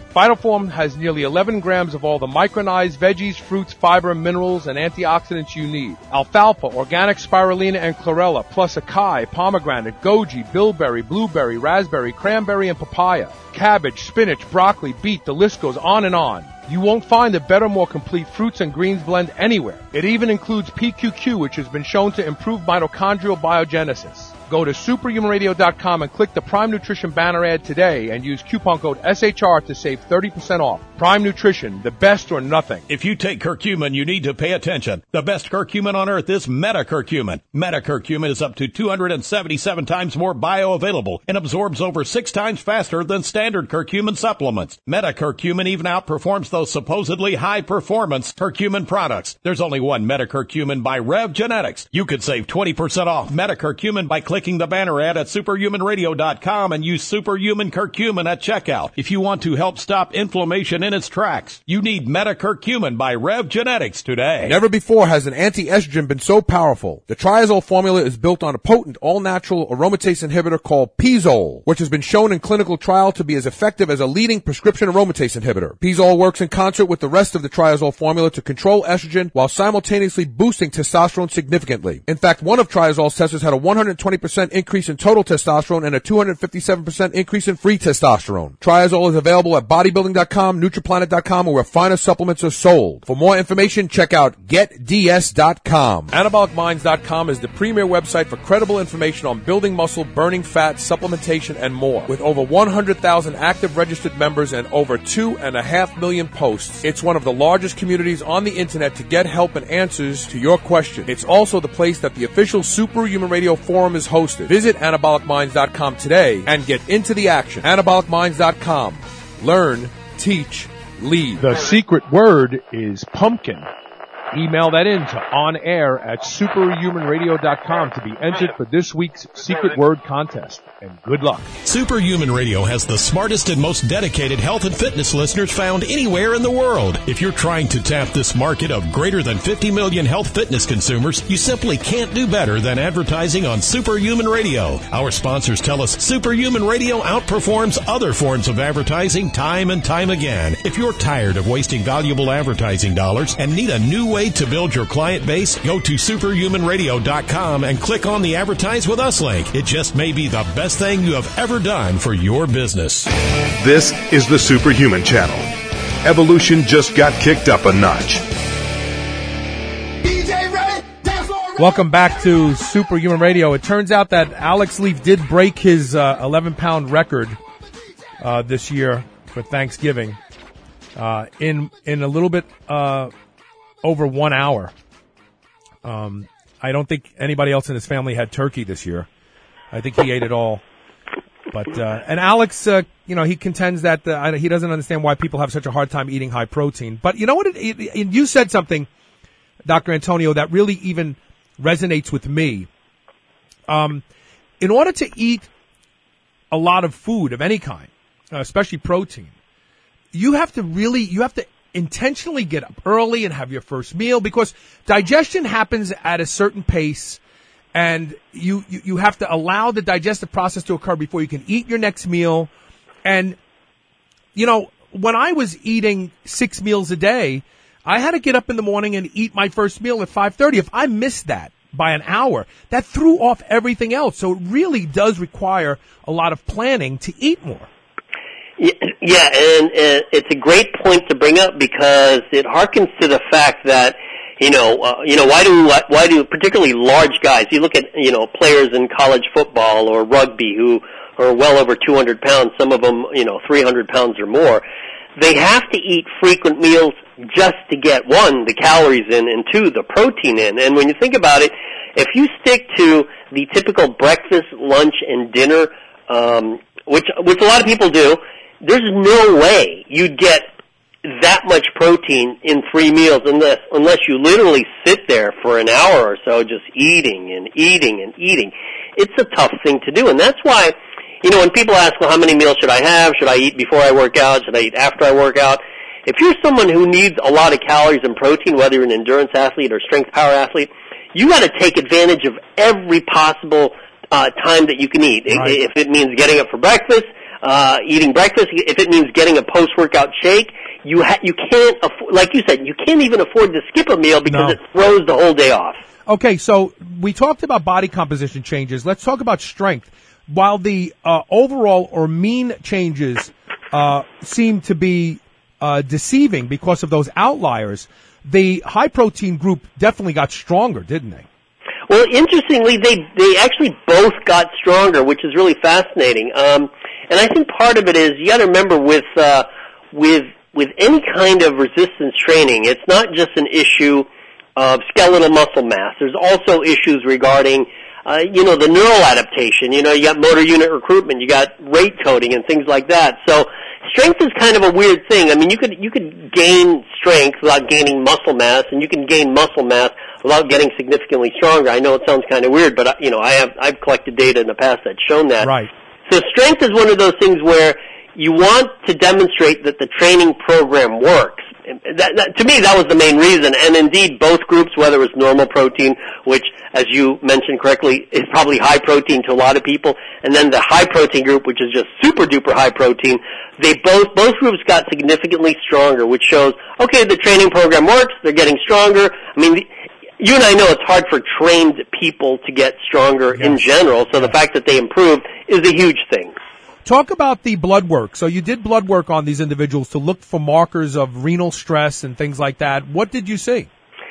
Speaker 1: Phytoform has nearly eleven grams of all the micronized veggies, fruits, fiber, minerals, and antioxidants you need. Alfalfa, organic spirulina, and chlorella, plus acai, pomegranate, goji, bilberry, blueberry, raspberry, cranberry, and papaya. Cabbage, spinach, broccoli, beet, the list goes on and on. You won't find a better, more complete fruits and greens blend anywhere. It even includes P Q Q, which has been shown to improve mitochondrial biogenesis. Go to superhuman radio dot com and click the Prime Nutrition banner ad today and use coupon code S H R to save thirty percent off. Prime Nutrition, the best or nothing.
Speaker 7: If you take curcumin, you need to pay attention. The best curcumin on earth is metacurcumin. Metacurcumin is up to two hundred seventy-seven times more bioavailable and absorbs over six times faster than standard curcumin supplements. Metacurcumin even outperforms those supposedly high-performance curcumin products. There's only one metacurcumin by Rev Genetics. You could save twenty percent off metacurcumin by clicking the banner ad at superhuman radio dot com and use Superhuman Curcumin at checkout. If you want to help stop inflammation in its tracks, you need metacurcumin by Rev Genetics today.
Speaker 9: Never before has an anti-estrogen been so powerful. The Triazole formula is built on a potent, all-natural aromatase inhibitor called Pizole, which has been shown in clinical trial to be as effective as a leading prescription aromatase inhibitor. Pizole works in concert with the rest of the Triazole formula to control estrogen while simultaneously boosting testosterone significantly. In fact, one of Triazole's testers had a one hundred twenty percent increase in total testosterone and a two hundred fifty-seven percent increase in free testosterone. Triazole is available at bodybuilding dot com, Nutriplanet dot com, or where finer supplements are sold. For more information, check out get D S dot com. anabolic minds dot com is the premier website for credible information on building muscle, burning fat, supplementation, and more. With over one hundred thousand active registered members and over two and a half million posts, it's one of the largest communities on the internet to get help and answers to your questions. It's also the place that the official Superhuman Radio Forum is hosted. Visit anabolic minds dot com today and get into the action. anabolic minds dot com. Learn, teach, lead.
Speaker 1: The secret word is pumpkin. Email that in to onair at superhuman radio dot com to be entered for this week's secret word contest. And good luck.
Speaker 6: Superhuman Radio has the smartest and most dedicated health and fitness listeners found anywhere in the world. If you're trying to tap this market of greater than fifty million health fitness consumers, you simply can't do better than advertising on Superhuman Radio. Our sponsors tell us Superhuman Radio outperforms other forms of advertising time and time again. If you're tired of wasting valuable advertising dollars and need a new way to build your client base, go to superhuman radio dot com and click on the Advertise with Us link. It just may be the best thing you have ever done for your business.
Speaker 3: This is the Superhuman Channel. Evolution just got kicked up a notch.
Speaker 1: Welcome back to Superhuman Radio. It turns out that Alex Leaf did break his uh, eleven pound record uh, this year for Thanksgiving uh, in in a little bit uh, over one hour. Um, I don't think anybody else in his family had turkey this year. I think he ate it all. But uh, and Alex, uh, you know, he contends that uh, he doesn't understand why people have such a hard time eating high protein. But you know what? It, it, you said something, Doctor Antonio, that really even resonates with me. Um, in order to eat a lot of food of any kind, uh, especially protein, you have to really, you have to intentionally get up early and have your first meal, because digestion happens at a certain pace, and you, you, you have to allow the digestive process to occur before you can eat your next meal. And, you know, when I was eating six meals a day, I had to get up in the morning and eat my first meal at five thirty. If I missed that by an hour, that threw off everything else. So it really does require a lot of planning to eat more.
Speaker 5: Yeah, and, and it's a great point to bring up, because it harkens to the fact that, you know, uh, you know, why do why do particularly large guys? You look at, you know, players in college football or rugby who are well over two hundred pounds. Some of them, you know, three hundred pounds or more. They have to eat frequent meals just to get, one, the calories in, and two, the protein in. And when you think about it, if you stick to the typical breakfast, lunch, and dinner, um, which which a lot of people do, there's no way you'd get that much protein in three meals unless unless you literally sit there for an hour or so just eating and eating and eating. It's a tough thing to do, and that's why, you know, when people ask, well, how many meals should I have? Should I eat before I work out? Should I eat after I work out? If you're someone who needs a lot of calories and protein, whether you're an endurance athlete or strength power athlete, you got to take advantage of every possible uh, time that you can eat. Right. If it means getting up for breakfast, uh, eating breakfast, if it means getting a post-workout shake, you ha- you can't, afford, like you said, you can't even afford to skip a meal because
Speaker 1: No.
Speaker 5: it throws the whole day off.
Speaker 1: Okay, so we talked about body composition changes. Let's talk about strength. While the uh, overall or mean changes uh, seem to be uh, deceiving because of those outliers, the high-protein group definitely got stronger, didn't they?
Speaker 5: Well, interestingly, they they actually both got stronger, which is really fascinating. Um, and I think part of it is you got to remember with uh, with with any kind of resistance training, it's not just an issue of skeletal muscle mass. There's also issues regarding, uh, you know, the neural adaptation. You know, you got motor unit recruitment, you got rate coding, and things like that. So strength is kind of a weird thing. I mean, you could you could gain strength without gaining muscle mass, and you can gain muscle mass without getting significantly stronger. I know it sounds kind of weird, but you know, I have I've collected data in the past that's shown that.
Speaker 1: Right.
Speaker 5: So strength is one of those things where you want to demonstrate that the training program works. That, that, to me, that was the main reason. And indeed, both groups, whether it was normal protein, which, as you mentioned correctly, is probably high protein to a lot of people, and then the high protein group, which is just super duper high protein, they both, both groups got significantly stronger, which shows, okay, the training program works, they're getting stronger. I mean, the, you and I know it's hard for trained people to get stronger yes. in general, so yes. the fact that they improved is a huge thing.
Speaker 1: Talk about the blood work. So you did blood work on these individuals to look for markers of renal stress and things like that. What did you see?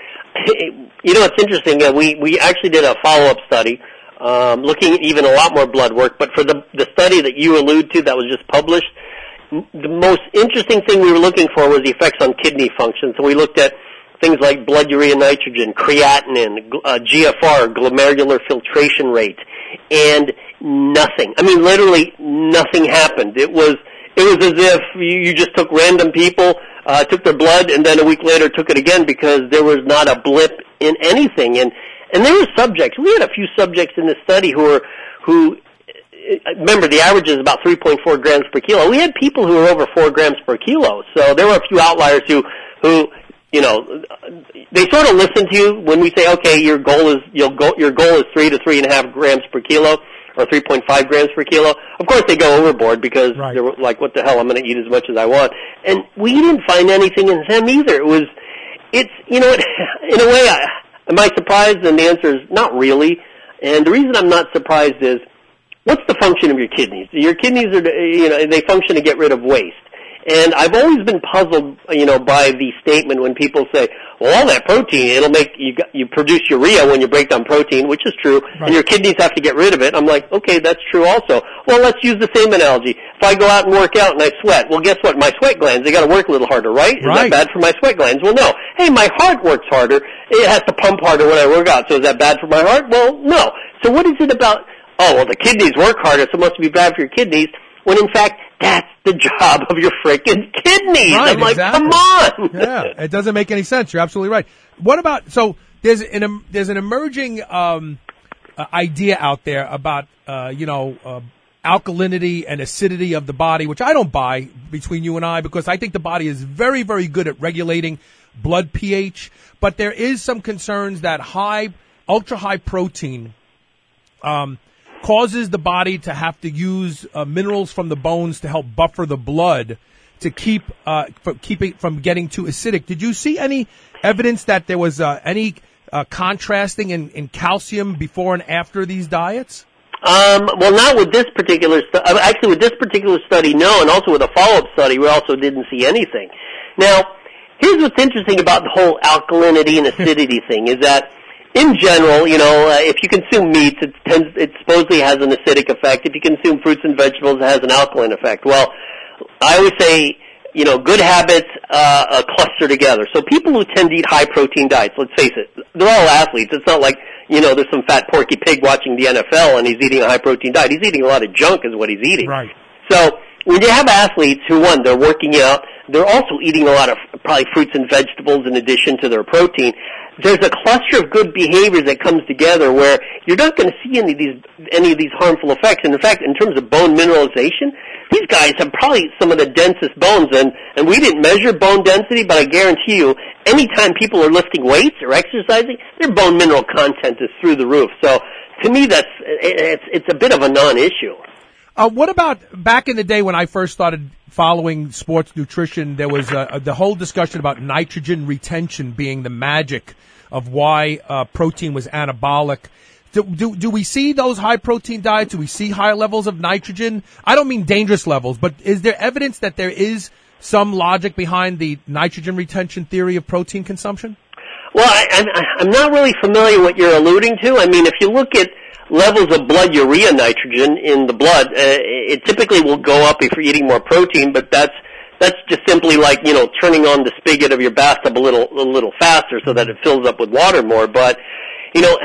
Speaker 5: You know, it's interesting. Uh, we, we actually did a follow-up study um, looking at even a lot more blood work, but for the, the study that you allude to that was just published, the most interesting thing we were looking for was the effects on kidney function. So we looked at things like blood urea nitrogen, creatinine, uh, G F R, glomerular filtration rate, and nothing. I mean, literally nothing happened. It was it was as if you, you just took random people, uh, took their blood, and then a week later took it again because there was not a blip in anything. And and there were subjects. We had a few subjects in this study who were who. Remember, the average is about three point four grams per kilo. We had people who were over four grams per kilo. So there were a few outliers who who. You know, they sort of listen to you when we say, okay, your goal is you'll go, your goal is three to three and a half grams per kilo, or three point five grams per kilo. Of course, they go overboard because right. they're like, what the hell? I'm going to eat as much as I want. And we didn't find anything in them either. It was, it's, you know, in a way, I, am I surprised? And the answer is not really. And the reason I'm not surprised is, what's the function of your kidneys? Your kidneys are, you know, they function to get rid of waste. And I've always been puzzled, you know, by the statement when people say, well, all that protein, it'll make you you produce urea when you break down protein, which is true, right. and your kidneys have to get rid of it. I'm like, okay, that's true also. Well, let's use the same analogy. If I go out and work out and I sweat, well, guess what? My sweat glands, they got to work a little harder, right? Is
Speaker 1: right.
Speaker 5: that bad for my sweat glands? Well, no. Hey, my heart works harder. It has to pump harder when I work out. So is that bad for my heart? Well, no. So what is it about, oh, well, the kidneys work harder, so it must be bad for your kidneys, when in fact, that's the job of your freaking kidneys.
Speaker 1: Right,
Speaker 5: I'm like,
Speaker 1: exactly.
Speaker 5: come on.
Speaker 1: Yeah, it doesn't make any sense. You're absolutely right. What about, so there's an, there's an emerging um, uh, idea out there about, uh, you know, uh, alkalinity and acidity of the body, which I don't buy between you and I because I think the body is very, very good at regulating blood pH. But there is some concerns that high, ultra high protein, um, causes the body to have to use uh, minerals from the bones to help buffer the blood to keep uh, for, keep it from getting too acidic. Did you see any evidence that there was uh, any uh, contrasting in, in calcium before and after these diets?
Speaker 5: Um, well, not with this particular stu- actually with this particular study, no, and also with a follow-up study, we also didn't see anything. Now, here's what's interesting about the whole alkalinity and acidity thing is that in general, you know, uh, if you consume meats, it tends, it supposedly has an acidic effect. If you consume fruits and vegetables, it has an alkaline effect. Well, I always say, you know, good habits uh, uh, cluster together. So people who tend to eat high-protein diets, let's face it, they're all athletes. It's not like, you know, there's some fat porky pig watching the N F L and he's eating a high-protein diet. He's eating a lot of junk is what he's eating.
Speaker 1: Right.
Speaker 5: So when you have athletes who, one, they're working out, they're also eating a lot of probably fruits and vegetables in addition to their protein. There's a cluster of good behaviors that comes together where you're not going to see any of these any of these harmful effects. And in fact, in terms of bone mineralization, these guys have probably some of the densest bones. And, and we didn't measure bone density, but I guarantee you, anytime people are lifting weights or exercising, their bone mineral content is through the roof. So to me, that's it's it's a bit of a non-issue.
Speaker 1: Uh, what about back in the day when I first started following sports nutrition? There was uh, the whole discussion about nitrogen retention being the magic of why uh, protein was anabolic. Do, do do we see those high protein diets? Do we see high levels of nitrogen? I don't mean dangerous levels, but is there evidence that there is some logic behind the nitrogen retention theory of protein consumption?
Speaker 5: Well, I, I, I'm not really familiar what you're alluding to. I mean, if you look at levels of blood urea nitrogen in the blood, uh, it typically will go up if you're eating more protein, but that's that's just simply like, you know, turning on the spigot of your bathtub a little a little faster so that it fills up with water more. But, you know,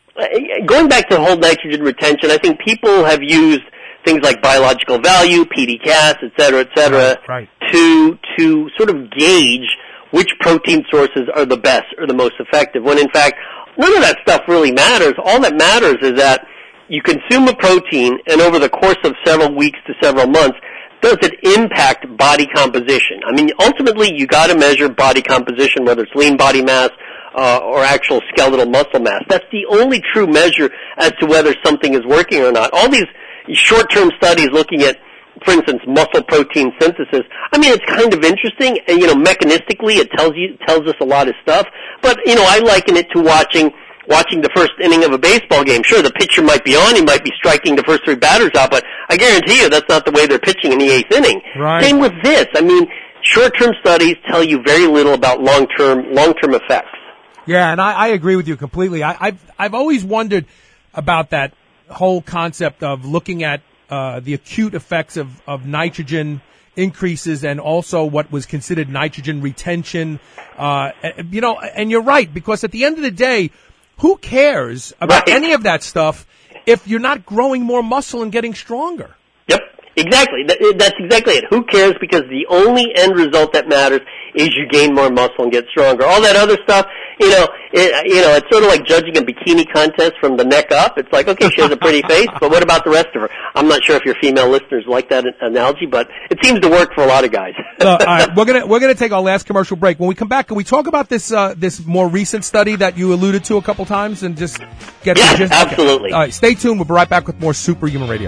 Speaker 5: going back to the whole nitrogen retention, I think people have used things like biological value, P D C A S, et cetera, et cetera,
Speaker 1: right, right.
Speaker 5: to to sort of gauge which protein sources are the best or the most effective, when in fact, none of that stuff really matters. All that matters is that you consume a protein, and over the course of several weeks to several months, does it impact body composition? I mean, ultimately, you got to measure body composition, whether it's lean body mass uh, or actual skeletal muscle mass. That's the only true measure as to whether something is working or not. All these short-term studies looking at, for instance, muscle protein synthesis, I mean, it's kind of interesting, and, you know, mechanistically it tells you, tells us a lot of stuff, but, you know, I liken it to watching, watching the first inning of a baseball game. Sure, the pitcher might be on, he might be striking the first three batters out, but I guarantee you that's not the way they're pitching in the eighth inning.
Speaker 1: Right.
Speaker 5: Same with this. I mean, short-term studies tell you very little about long-term, long-term effects.
Speaker 1: Yeah, and I, I agree with you completely. I, I've, I've always wondered about that whole concept of looking at uh, the acute effects of, of nitrogen increases and also what was considered nitrogen retention. Uh, you know, and you're right, because at the end of the day, who cares about
Speaker 5: Right.
Speaker 1: any of that stuff if you're not growing more muscle and getting stronger?
Speaker 5: Yep, exactly. That, that's exactly it. Who cares? Because the only end result that matters is you gain more muscle and get stronger. All that other stuff, you know, it, you know, it's sort of like judging a bikini contest from the neck up. It's like, okay, she has a pretty face, but what about the rest of her? I'm not sure if your female listeners like that analogy, but it seems to work for a lot of guys.
Speaker 1: uh, all right, we're gonna we're gonna take our last commercial break. When we come back, can we talk about this uh, this more recent study that you alluded to a couple times and just get
Speaker 5: Yeah,
Speaker 1: the gist?
Speaker 5: absolutely.
Speaker 1: Okay. All right, stay tuned. We'll be right back with more Superhuman Radio.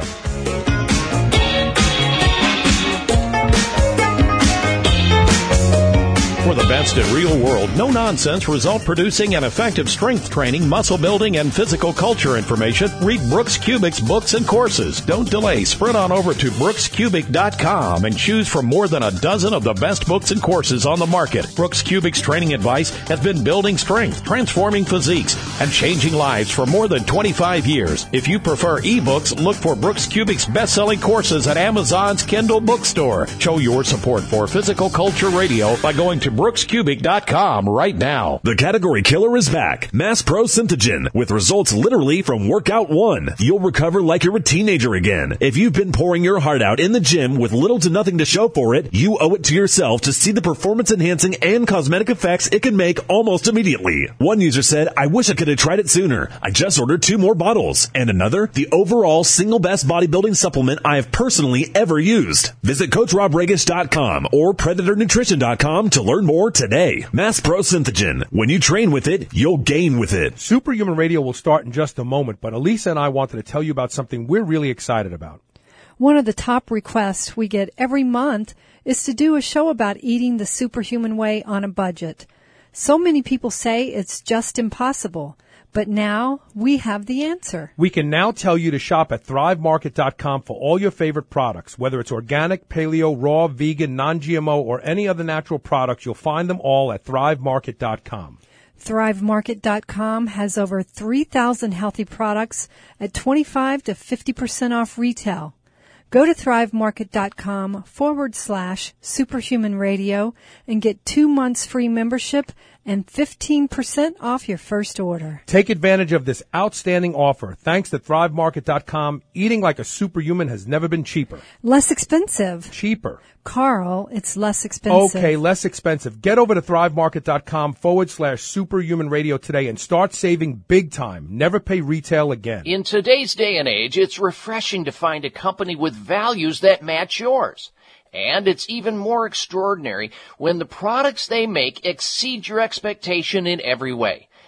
Speaker 7: For the best in real world, no nonsense, result producing and effective strength training, muscle building, and physical culture information, read Brooks Kubic's books and courses. Don't delay. Sprint on over to brooks cubic dot com and choose from more than a dozen of the best books and courses on the market. Brooks Kubic's training advice has been building strength, transforming physiques, and changing lives for more than twenty-five years. If you prefer ebooks, look for Brooks Kubic's best-selling courses at Amazon's Kindle bookstore. Show your support for Physical Culture Radio by going to brooks cubic dot com right now.
Speaker 6: The category killer is back. Mass Pro Synthogen, with results literally from workout one. You'll recover like you're a teenager again. If you've been pouring your heart out in the gym with little to nothing to show for it, you owe it to yourself to see the performance-enhancing and cosmetic effects it can make almost immediately. One user said, I wish I could have tried it sooner. I just ordered two more bottles. And another, the overall single best bodybuilding supplement I have personally ever used. Visit coach rob regish dot com or predator nutrition dot com to learn more today. Mass Pro Synthogen. When you train with it, you'll gain with it.
Speaker 1: Superhuman Radio will start in just a moment, but Elisa and I wanted to tell you about something we're really excited about.
Speaker 2: One of the top requests we get every month is to do a show about eating the superhuman way on a budget. So many people say it's just impossible, but now we have the answer.
Speaker 1: We can now tell you to shop at thrive market dot com for all your favorite products. Whether it's organic, paleo, raw, vegan, non-G M O, or any other natural products, you'll find them all at thrive market dot com.
Speaker 2: thrive market dot com has over three thousand healthy products at twenty-five to fifty percent off retail. Go to thrive market dot com forward slash superhuman radio and get two months free membership and fifteen percent off your first order.
Speaker 1: Take advantage of this outstanding offer. Thanks to thrive market dot com, eating like a superhuman has never been cheaper.
Speaker 2: Less expensive.
Speaker 1: Cheaper.
Speaker 2: Carl, it's less expensive.
Speaker 1: Okay, less expensive. Get over to thrive market dot com forward slash superhuman radio today and start saving big time. Never pay retail again.
Speaker 11: In today's day and age, it's refreshing to find a company with values that match yours. And it's even more extraordinary when the products they make exceed your expectation in every way.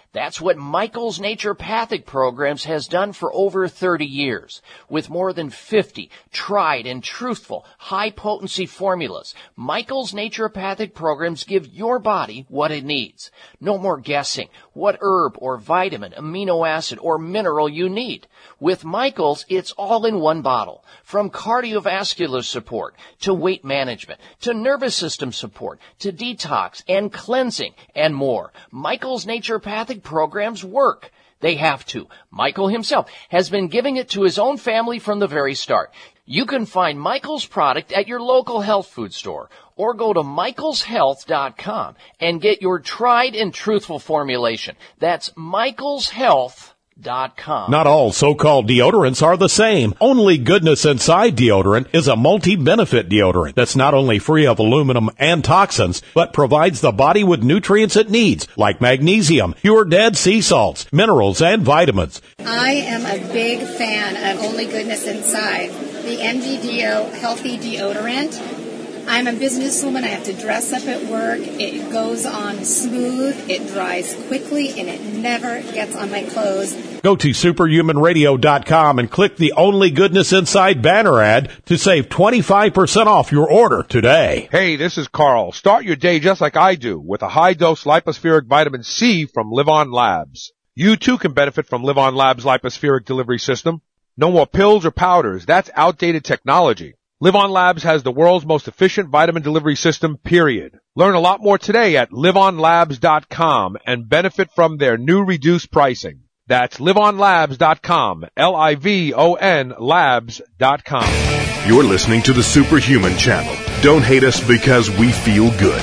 Speaker 11: That's what Michael's Naturopathic Programs has done for over thirty years. With more than fifty tried and truthful high-potency formulas, Michael's Naturopathic Programs give your body what it needs. No more guessing what herb or vitamin, amino acid, or mineral you need. With Michael's, it's all in one bottle. From cardiovascular support, to weight management, to nervous system support, to detox and cleansing, and more. Michael's Naturopathic Programs work. They have to. Michael himself has been giving it to his own family from the very start. You can find Michael's product at your local health food store or go to michaels health dot com and get your tried and truthful formulation. That's michaels health dot com.
Speaker 7: Not all so-called deodorants are the same. Only Goodness Inside deodorant is a multi-benefit deodorant that's not only free of aluminum and toxins, but provides the body with nutrients it needs, like magnesium, pure dead sea salts, minerals, and vitamins.
Speaker 8: I am a big fan of Only Goodness Inside, the M G D O Healthy Deodorant. I'm a businesswoman. I have to dress up at work. It goes on smooth, it dries quickly, and it never gets on my clothes.
Speaker 7: Go to superhuman radio dot com and click the Only Goodness Inside banner ad to save twenty-five percent off your order today.
Speaker 12: Hey, this is Carl. Start your day just like I do with a high-dose lipospheric vitamin C from Live On Labs. You too can benefit from Live On Labs' lipospheric delivery system. No more pills or powders. That's outdated technology. Live On Labs has the world's most efficient vitamin delivery system, period. Learn a lot more today at live on labs dot com and benefit from their new reduced pricing. That's live on labs dot com, L I V O N labs dot com.
Speaker 3: You're listening to the Superhuman Channel. Don't hate us because we feel good.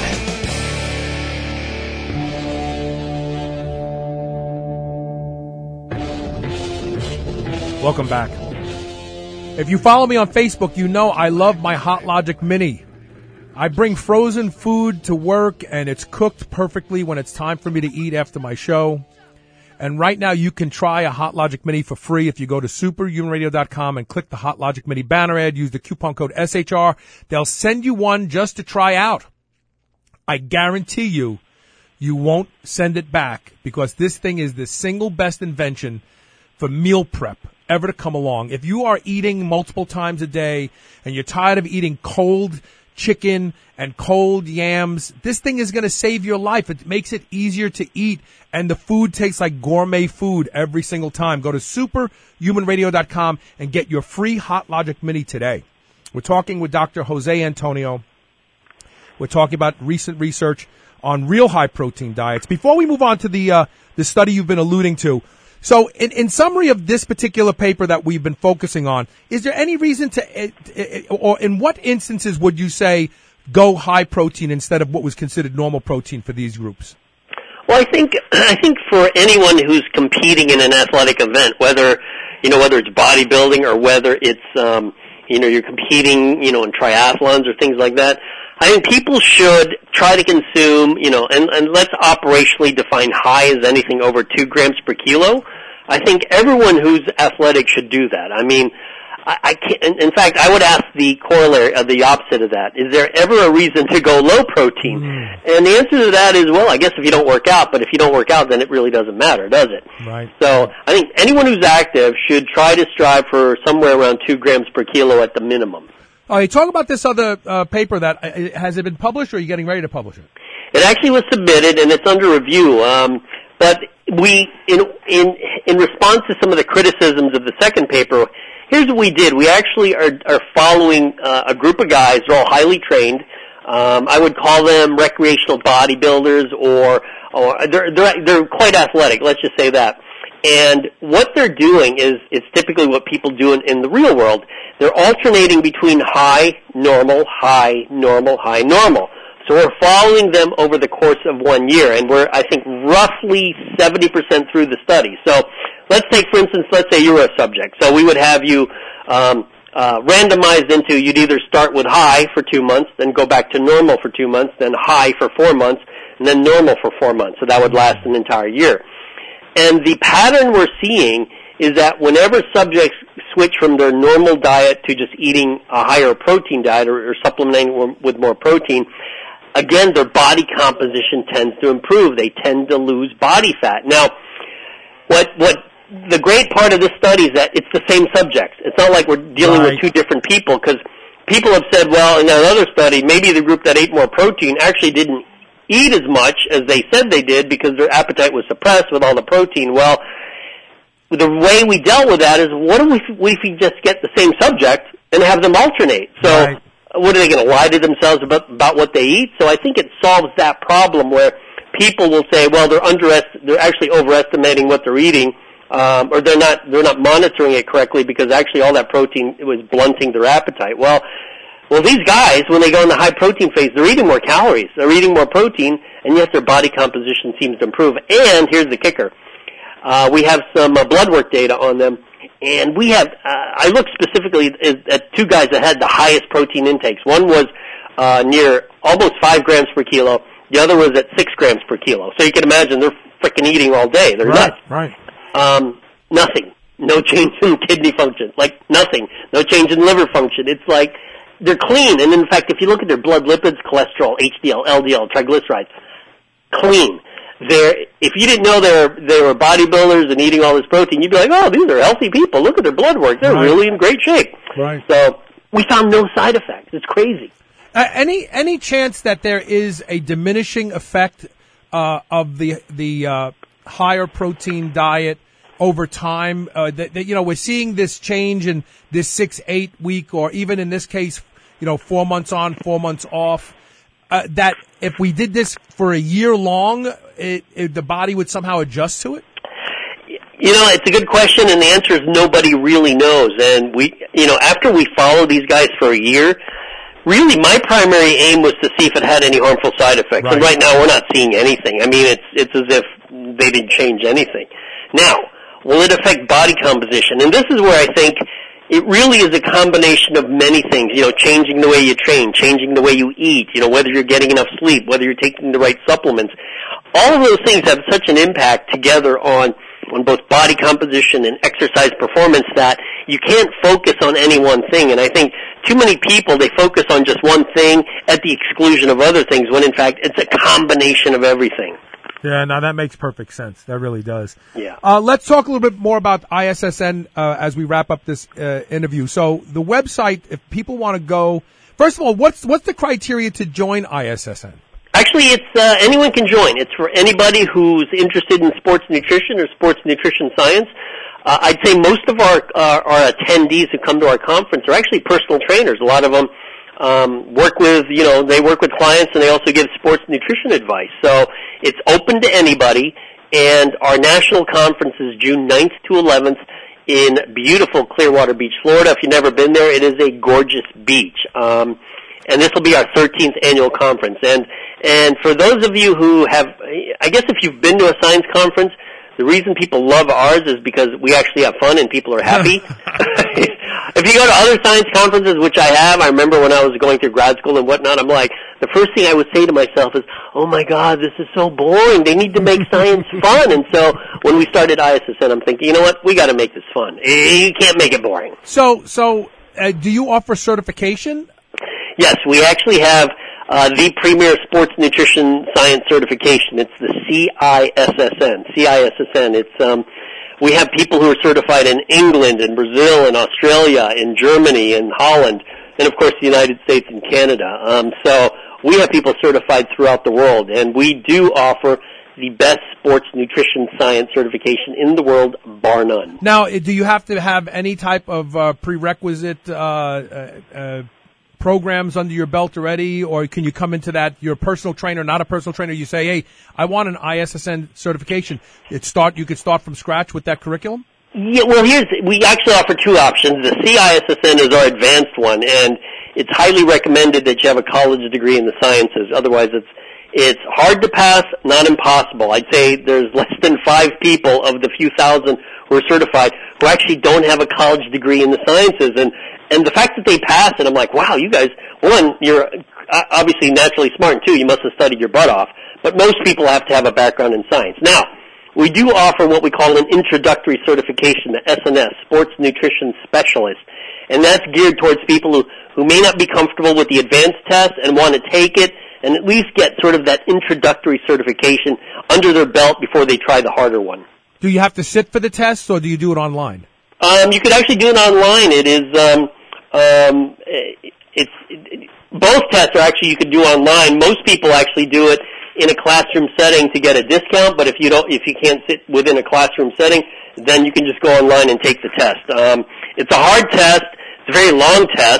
Speaker 1: Welcome back. If you follow me on Facebook, you know I love my Hot Logic Mini. I bring frozen food to work, and it's cooked perfectly when it's time for me to eat after my show. And right now, you can try a Hot Logic Mini for free if you go to superhuman radio dot com and click the Hot Logic Mini banner ad. Use the coupon code S H R. They'll send you one just to try out. I guarantee you, you won't send it back because this thing is the single best invention for meal prep ever to come along. If you are eating multiple times a day and you're tired of eating cold chicken and cold yams, this thing is going to save your life. It makes it easier to eat, and the food tastes like gourmet food every single time. Go to superhuman radio dot com and get your free Hot Logic Mini today. We're talking with Doctor Jose Antonio. We're talking about recent research on real high-protein diets. Before we move on to the uh, the study you've been alluding to, so in, in summary of this particular paper that we've been focusing on, is there any reason to, or in what instances would you say go high protein instead of what was considered normal protein for these groups?
Speaker 5: Well, I think I think for anyone who's competing in an athletic event, whether you know whether it's bodybuilding or whether it's um, you know you're competing you know in triathlons or things like that, I think people should try to consume you know and, and let's operationally define high as anything over two grams per kilo. I think everyone who's athletic should do that. I mean, I, I can't. In fact, I would ask the corollary, uh, the opposite of that. Is there ever a reason to go low protein? Mm. And the answer to that is, well, I guess if you don't work out. But if you don't work out, then it really doesn't matter, does it?
Speaker 1: Right.
Speaker 5: So I think anyone who's active should try to strive for somewhere around two grams per kilo at the minimum.
Speaker 1: All right. Talk about this other uh, paper. That uh, has it been published, or are you getting ready to publish it?
Speaker 5: It actually was submitted, and it's under review. Um, but we, in in in response to some of the criticisms of the second paper, here's what we did. We actually are, are following uh, a group of guys. They're all highly trained. Um, I would call them recreational bodybuilders, or or they're, they're they're quite athletic. Let's just say that. And what they're doing is is typically what people do in, in the real world. They're alternating between high, normal, high, normal, high, normal. So we're following them over the course of one year, and we're, I think, roughly seventy percent through the study. So let's take, for instance, let's say you're a subject. So we would have you um, uh, randomized into, you'd either start with high for two months, then go back to normal for two months, then high for four months, and then normal for four months. So that would last an entire year. And the pattern we're seeing is that whenever subjects switch from their normal diet to just eating a higher protein diet or, or supplementing with more protein, again, their body composition tends to improve. They tend to lose body fat. Now, what what the great part of this study is that it's the same subjects. It's not like we're dealing
Speaker 1: Right.
Speaker 5: with two different people, because people have said, well, in another study, maybe the group that ate more protein actually didn't eat as much as they said they did because their appetite was suppressed with all the protein. Well, the way we dealt with that is, what if we, if we just get the same subject and have them alternate? So
Speaker 1: Right.
Speaker 5: what are they going to lie to themselves about, about what they eat? So I think it solves that problem where people will say, well, they're underest- they're actually overestimating what they're eating, um, or they're not they're not monitoring it correctly because actually all that protein was blunting their appetite. Well, well, these guys, when they go in the high protein phase, they're eating more calories, they're eating more protein, and yet their body composition seems to improve. And here's the kicker: uh, we have some uh, blood work data on them. And we have, uh, I looked specifically at, at two guys that had the highest protein intakes. One was uh, near almost five grams per kilo. The other was at six grams per kilo. So you can imagine they're freaking eating all day. They're
Speaker 1: Right,
Speaker 5: nuts.
Speaker 1: right.
Speaker 5: Um, nothing. No change in kidney function. Like nothing. No change in liver function. It's like they're clean. And in fact, if you look at their blood lipids, cholesterol, H D L, L D L, triglycerides, clean. They're, if you didn't know they were, they were bodybuilders and eating all this protein, you'd be like, oh, these are healthy people. Look at their blood work. They're
Speaker 1: Right.
Speaker 5: really in great shape.
Speaker 1: Right.
Speaker 5: So we found no side effects. It's crazy.
Speaker 1: Uh, any any chance that there is a diminishing effect uh, of the the uh, higher protein diet over time? Uh, that, that you know we're seeing this change in this six eight week, or even in this case, you know, four months on, four months off. Uh, that if we did this for a year long, it, it, the body would somehow adjust to it?
Speaker 5: You know, it's a good question, and the answer is nobody really knows. And we, you know, after we follow these guys for a year, really my primary aim was to see if it had any harmful side effects.
Speaker 1: Right.
Speaker 5: And right now we're not seeing anything. I mean, it's it's as if they didn't change anything. Now, will it affect body composition? And this is where I think it really is a combination of many things, you know, changing the way you train, changing the way you eat, you know, whether you're getting enough sleep, whether you're taking the right supplements. All of those things have such an impact together on, on both body composition and exercise performance that you can't focus on any one thing. And I think too many people, they focus on just one thing at the exclusion of other things, when in fact it's a combination of everything.
Speaker 1: Yeah, no, that makes perfect sense. That really does.
Speaker 5: Yeah.
Speaker 1: Uh, let's talk a little bit more about I S S N uh, as we wrap up this uh, interview. So the website, if people want to go, first of all, what's what's the criteria to join I S S N?
Speaker 5: Actually, it's uh, anyone can join. It's for anybody who's interested in sports nutrition or sports nutrition science. Uh, I'd say most of our, uh, our attendees who come to our conference are actually personal trainers. A lot of them um, work with, you know, they work with clients, and they also give sports nutrition advice. So it's open to anybody, and our national conference is June ninth to eleventh in beautiful Clearwater Beach, Florida. If you've never been there, it is a gorgeous beach. Um, and this will be our thirteenth annual conference. And and for those of you who have, I guess if you've been to a science conference, the reason people love ours is because we actually have fun and people are happy. If you go to other science conferences, which I have, I remember when I was going through grad school and whatnot, I'm like, the first thing I would say to myself is, oh my God, this is so boring. They need to make science fun. And so when we started I S S N, I'm thinking, you know what, we got to make this fun. You can't make it boring.
Speaker 1: So, so uh, do you offer certification?
Speaker 5: Yes, we actually have uh, the premier sports nutrition science certification. It's the C I S S N. C I S S N. It's um, we have people who are certified in England, in Brazil, in Australia, in Germany, in Holland, and of course the United States and Canada. Um, so we have people certified throughout the world, and we do offer the best sports nutrition science certification in the world, bar none.
Speaker 1: Now, do you have to have any type of uh, prerequisite uh, uh, uh, programs under your belt already, or can you come into that, you're a personal trainer, not a personal trainer, you say, hey, I want an I S S N certification. It start, you could start from scratch with that curriculum?
Speaker 5: Yeah, well, here's, we actually offer two options. The C I S S N is our advanced one, and it's highly recommended that you have a college degree in the sciences. Otherwise, it's, it's hard to pass, not impossible. I'd say there's less than five people of the few thousand who are certified who actually don't have a college degree in the sciences. And, and the fact that they pass it, I'm like, wow, you guys, one, you're obviously naturally smart, and two, you must have studied your butt off. But most people have to have a background in science. Now, we do offer what we call an introductory certification, the S N S, Sports Nutrition Specialist. And that's geared towards people who, who may not be comfortable with the advanced test and want to take it and at least get sort of that introductory certification under their belt before they try the harder one.
Speaker 1: Do you have to sit for the test, or do you do it online?
Speaker 5: Um, you could actually do it online. It is, um, um, it's, it, both tests are actually you could do online. Most people actually do it in a classroom setting to get a discount, but if you don't, if you can't sit within a classroom setting, then you can just go online and take the test. Um, it's a hard test. It's a very long test.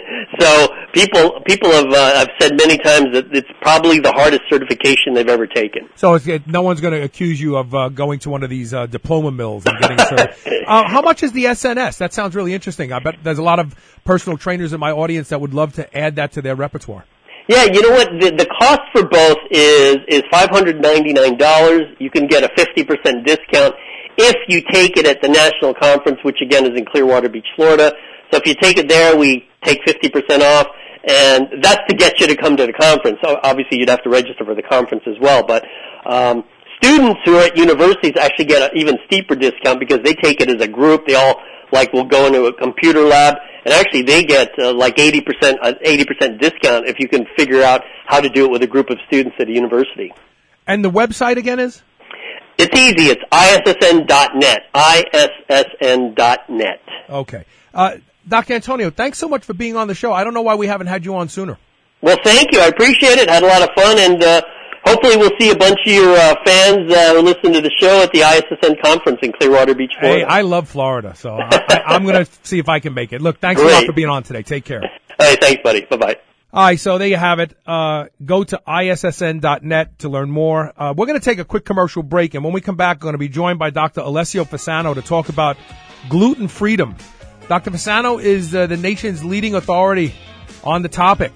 Speaker 5: So people people have uh, I've said many times that it's probably the hardest certification they've ever taken.
Speaker 1: So it's, it, no one's going to accuse you of uh, going to one of these uh, diploma mills and getting certified. uh, how much is the S N S? That sounds really interesting. I bet there's a lot of personal trainers in my audience that would love to add that to their repertoire.
Speaker 5: Yeah, you know what? The, the cost for both is is five hundred ninety-nine dollars. You can get a fifty percent discount if you take it at the national conference, which again is in Clearwater Beach, Florida. So if you take it there, we take fifty percent off, and that's to get you to come to the conference. So obviously, you'd have to register for the conference as well. But um, students who are at universities actually get an even steeper discount because they take it as a group. They all like will go into a computer lab, and actually they get uh, like eighty percent, uh, eighty percent discount if you can figure out how to do it with a group of students at a university.
Speaker 1: And the website again is?
Speaker 5: It's easy. It's I S S N dot net. I S S N dot net.
Speaker 1: Okay. Uh, Doctor Antonio, thanks so much for being on the show. I don't know why we haven't had you on sooner.
Speaker 5: Well, thank you. I appreciate it. Had a lot of fun, and uh, hopefully we'll see a bunch of your uh, fans uh, who listen to the show at the I S S N conference in Clearwater Beach, Florida.
Speaker 1: Hey, I love Florida, so I, I, I'm going to see if I can make it. Look, thanks
Speaker 5: Great.
Speaker 1: a lot for being on today. Take care.
Speaker 5: All right, thanks, buddy. Bye-bye.
Speaker 1: All right, so there you have it. Uh, go to I S S N dot net to learn more. Uh, we're going to take a quick commercial break, and when we come back, we're going to be joined by Doctor Alessio Fasano to talk about gluten freedom. Doctor Fasano is uh, the nation's leading authority on the topic,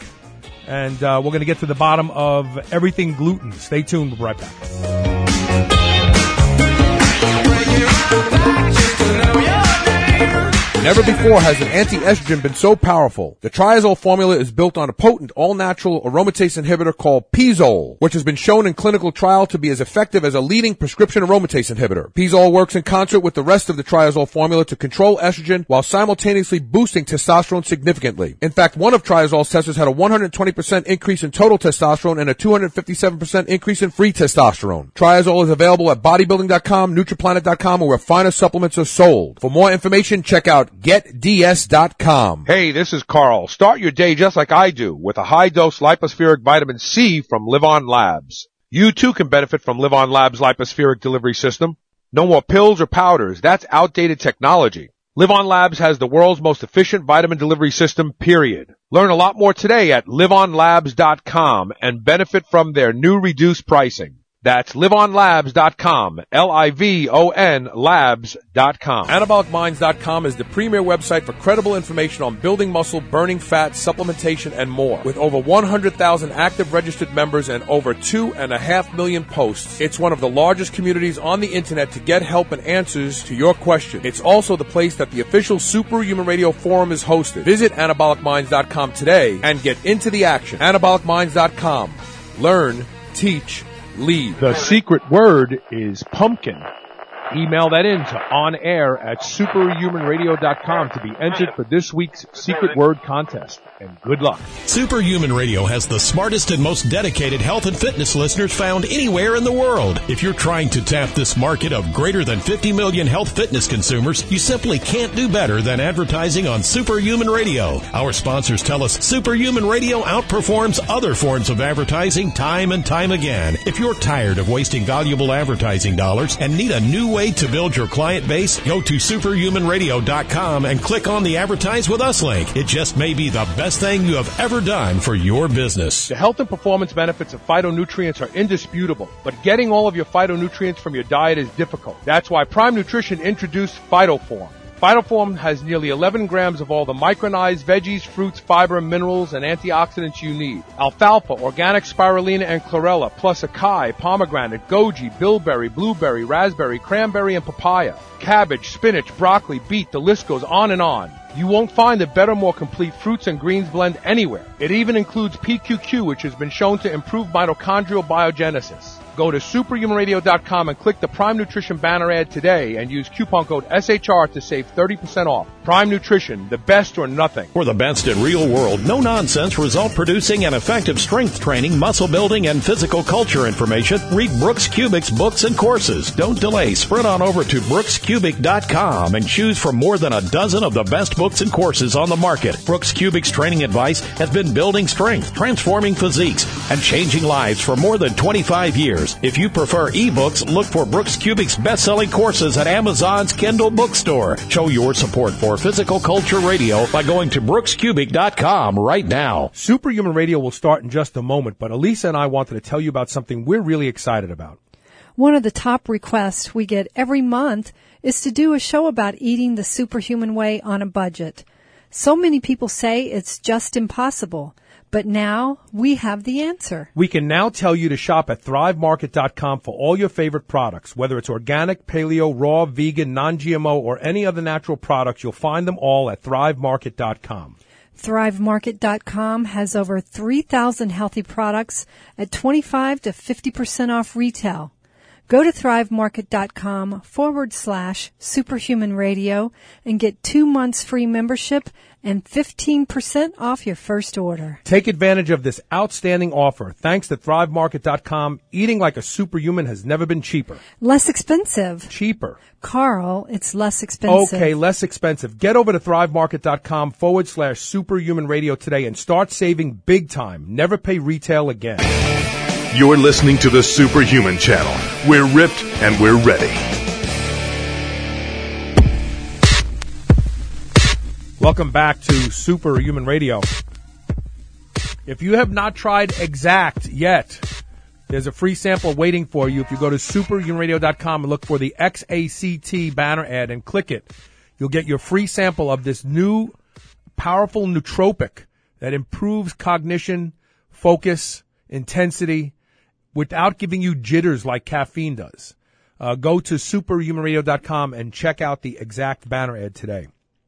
Speaker 1: and uh, we're going to get to the bottom of everything gluten. Stay tuned. We'll be right back.
Speaker 12: Never before has an anti-estrogen been so powerful. The Triazole formula is built on a potent, all-natural aromatase inhibitor called Pizole, which has been shown in clinical trial to be as effective as a leading prescription aromatase inhibitor. Pizole works in concert with the rest of the Triazole formula to control estrogen while simultaneously boosting testosterone significantly. In fact, one of Triazole's testers had a one hundred twenty percent increase in total testosterone and a two hundred fifty-seven percent increase in free testosterone. Triazole is available at bodybuilding dot com, Nutriplanet dot com, or where finer supplements are sold. For more information, check out get d s dot com.
Speaker 13: Hey, this is Carl. Start your day just like I do with a high-dose lipospheric vitamin C from Live On Labs. You too can benefit from Live On Labs' lipospheric delivery system. No more pills or powders. That's outdated technology. Live On Labs has the world's most efficient vitamin delivery system, period. Learn a lot more today at live on labs dot com and benefit from their new reduced pricing. That's live on labs dot com, L I V O N labs dot com.
Speaker 9: anabolic minds dot com is the premier website for credible information on building muscle, burning fat, supplementation, and more. With over one hundred thousand active registered members and over two and a half million posts, it's one of the largest communities on the internet to get help and answers to your questions. It's also the place that the official Superhuman Radio Forum is hosted. Visit anabolic minds dot com today and get into the action. anabolic minds dot com. Learn, teach, lead.
Speaker 13: The secret word is pumpkin. Email that in to onair at superhuman radio dot com to be entered for this week's secret word contest. And good luck.
Speaker 6: Superhuman Radio has the smartest and most dedicated health and fitness listeners found anywhere in the world. If you're trying to tap this market of greater than fifty million health fitness consumers, you simply can't do better than advertising on Superhuman Radio. Our sponsors tell us Superhuman Radio outperforms other forms of advertising time and time again. If you're tired of wasting valuable advertising dollars and need a new way to build your client base, go to superhuman radio dot com and click on the Advertise With Us link. It just may be the best thing you have ever done for your business.
Speaker 13: The health and performance benefits of phytonutrients are indisputable, but getting all of your phytonutrients from your diet is difficult. That's why Prime Nutrition introduced PhytoForm. PhytoForm has nearly eleven grams of all the micronized veggies, fruits, fiber, minerals, and antioxidants you need. Alfalfa, organic spirulina, and chlorella, plus acai, pomegranate, goji, bilberry, blueberry, raspberry, cranberry, and papaya. Cabbage, spinach, broccoli, beet, the list goes on and on. You won't find a better, more complete fruits and greens blend anywhere. It even includes P Q Q, which has been shown to improve mitochondrial biogenesis. Go to superhuman radio dot com and click the Prime Nutrition banner ad today and use coupon code S H R to save thirty percent off. Prime Nutrition, the best or nothing.
Speaker 7: For the best in real world, no nonsense, result producing and effective strength training, muscle building, and physical culture information, read Brooks Kubic's books and courses. Don't delay. Sprint on over to brooks cubic dot com and choose from more than a dozen of the best books and courses on the market. Brooks Kubic's training advice has been building strength, transforming physiques, and changing lives for more than twenty-five years. If you prefer ebooks, look for Brooks Kubic's best-selling courses at Amazon's Kindle bookstore. Show your support for Physical Culture Radio by going to brooks cubic dot com right now.
Speaker 1: Superhuman Radio will start in just a moment, but Elisa and I wanted to tell you about something we're really excited about.
Speaker 2: One of the top requests we get every month is to do a show about eating the superhuman way on a budget. So many people say it's just impossible. But now we have the answer.
Speaker 1: We can now tell you to shop at thrive market dot com for all your favorite products. Whether it's organic, paleo, raw, vegan, non-G M O, or any other natural products, you'll find them all at thrive market dot com.
Speaker 2: thrive market dot com has over three thousand healthy products at twenty-five to fifty percent off retail. Go to thrive market dot com forward slash superhuman radio and get two months free membership and fifteen percent off your first order.
Speaker 1: Take advantage of this outstanding offer. Thanks to thrive market dot com, eating like a superhuman has never been cheaper.
Speaker 2: Less expensive.
Speaker 1: Cheaper.
Speaker 2: Carl, it's less expensive.
Speaker 1: Okay, less expensive. Get over to thrive market dot com forward slash superhuman radio today and start saving big time. Never pay retail again.
Speaker 3: You're listening to the Superhuman Channel. We're ripped and we're ready.
Speaker 1: Welcome back to Superhuman Radio. If you have not tried Exact yet, there's a free sample waiting for you. If you go to superhuman radio dot com and look for the X A C T banner ad and click it, you'll get your free sample of this new powerful nootropic that improves cognition, focus, intensity, without giving you jitters like caffeine does. Uh, go to superhuman radio dot com and check out the Exact banner ad today.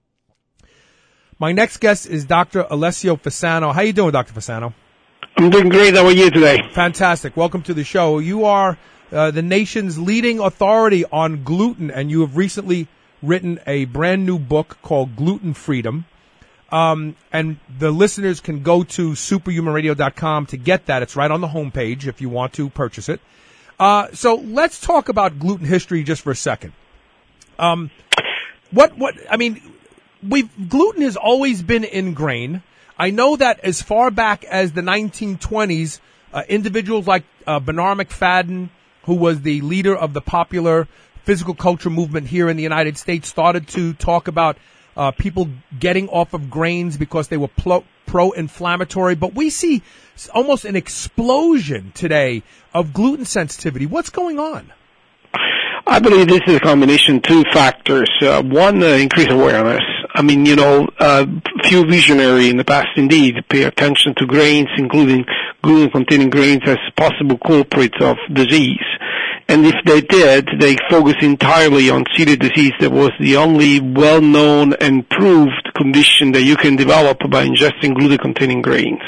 Speaker 1: My next guest is Doctor Alessio Fasano. How you doing, Doctor Fasano?
Speaker 14: I'm doing great. How are you today?
Speaker 1: Fantastic. Welcome to the show. You are uh, the nation's leading authority on gluten, and you have recently written a brand new book called Gluten Freedom. Um, and the listeners can go to superhuman radio dot com to get that. It's right on the homepage if you want to purchase it. Uh, so let's talk about gluten history just for a second. Um, what, what, I mean, we've, gluten has always been in grain. I know that as far back as the nineteen twenties, uh, individuals like, uh, Bernard McFadden, who was the leader of the popular physical culture movement here in the United States, started to talk about Uh, people getting off of grains because they were pro- pro-inflammatory. But we see almost an explosion today of gluten sensitivity. What's going on?
Speaker 14: I believe this is a combination of two factors. Uh, one, uh, increased awareness. I mean, you know, uh, few visionary in the past indeed pay attention to grains, including gluten-containing grains as possible culprits of disease. And if they did, they focused entirely on celiac disease. That was the only well-known and proved condition that you can develop by ingesting gluten-containing grains.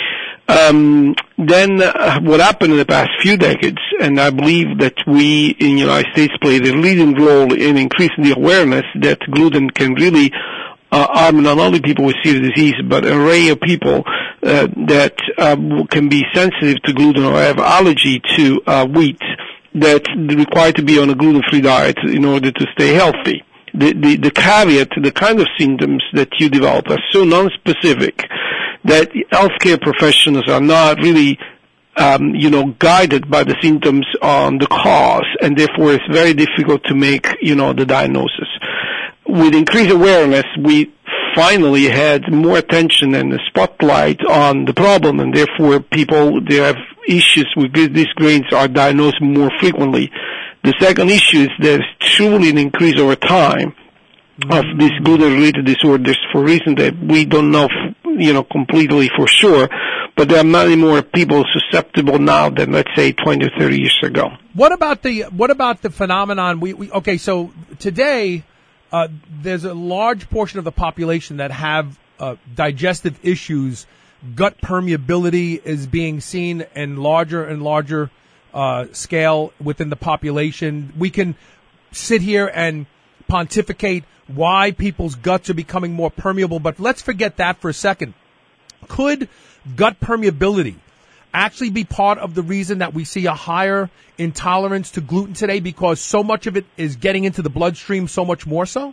Speaker 14: Um, then uh, what happened in the past few decades, and I believe that we in the United States played a leading role in increasing the awareness that gluten can really uh, harm not only people with celiac disease, but an array of people uh, that uh, can be sensitive to gluten or have allergy to uh, wheat, that require to be on a gluten-free diet in order to stay healthy. The, the, the caveat, the kind of symptoms that you develop are so non-specific that healthcare professionals are not really, um, you know, guided by the symptoms on the cause, and therefore it's very difficult to make, you know, the diagnosis. With increased awareness, we finally had more attention and the spotlight on the problem, and therefore people, they have issues with these grains are diagnosed more frequently. The second issue is there's truly an increase over time of these gluten-related disorders for reasons that we don't know, you know, completely for sure, but there are many more people susceptible now than, let's say, twenty or thirty years ago.
Speaker 1: What about the, what about the phenomenon, we, we okay, so today, uh, there's a large portion of the population that have, uh, digestive issues. Gut permeability is being seen in larger and larger uh, scale within the population. We can sit here and pontificate why people's guts are becoming more permeable, but let's forget that for a second. Could gut permeability actually be part of the reason that we see a higher intolerance to gluten today, because so much of it is getting into the bloodstream so much more so?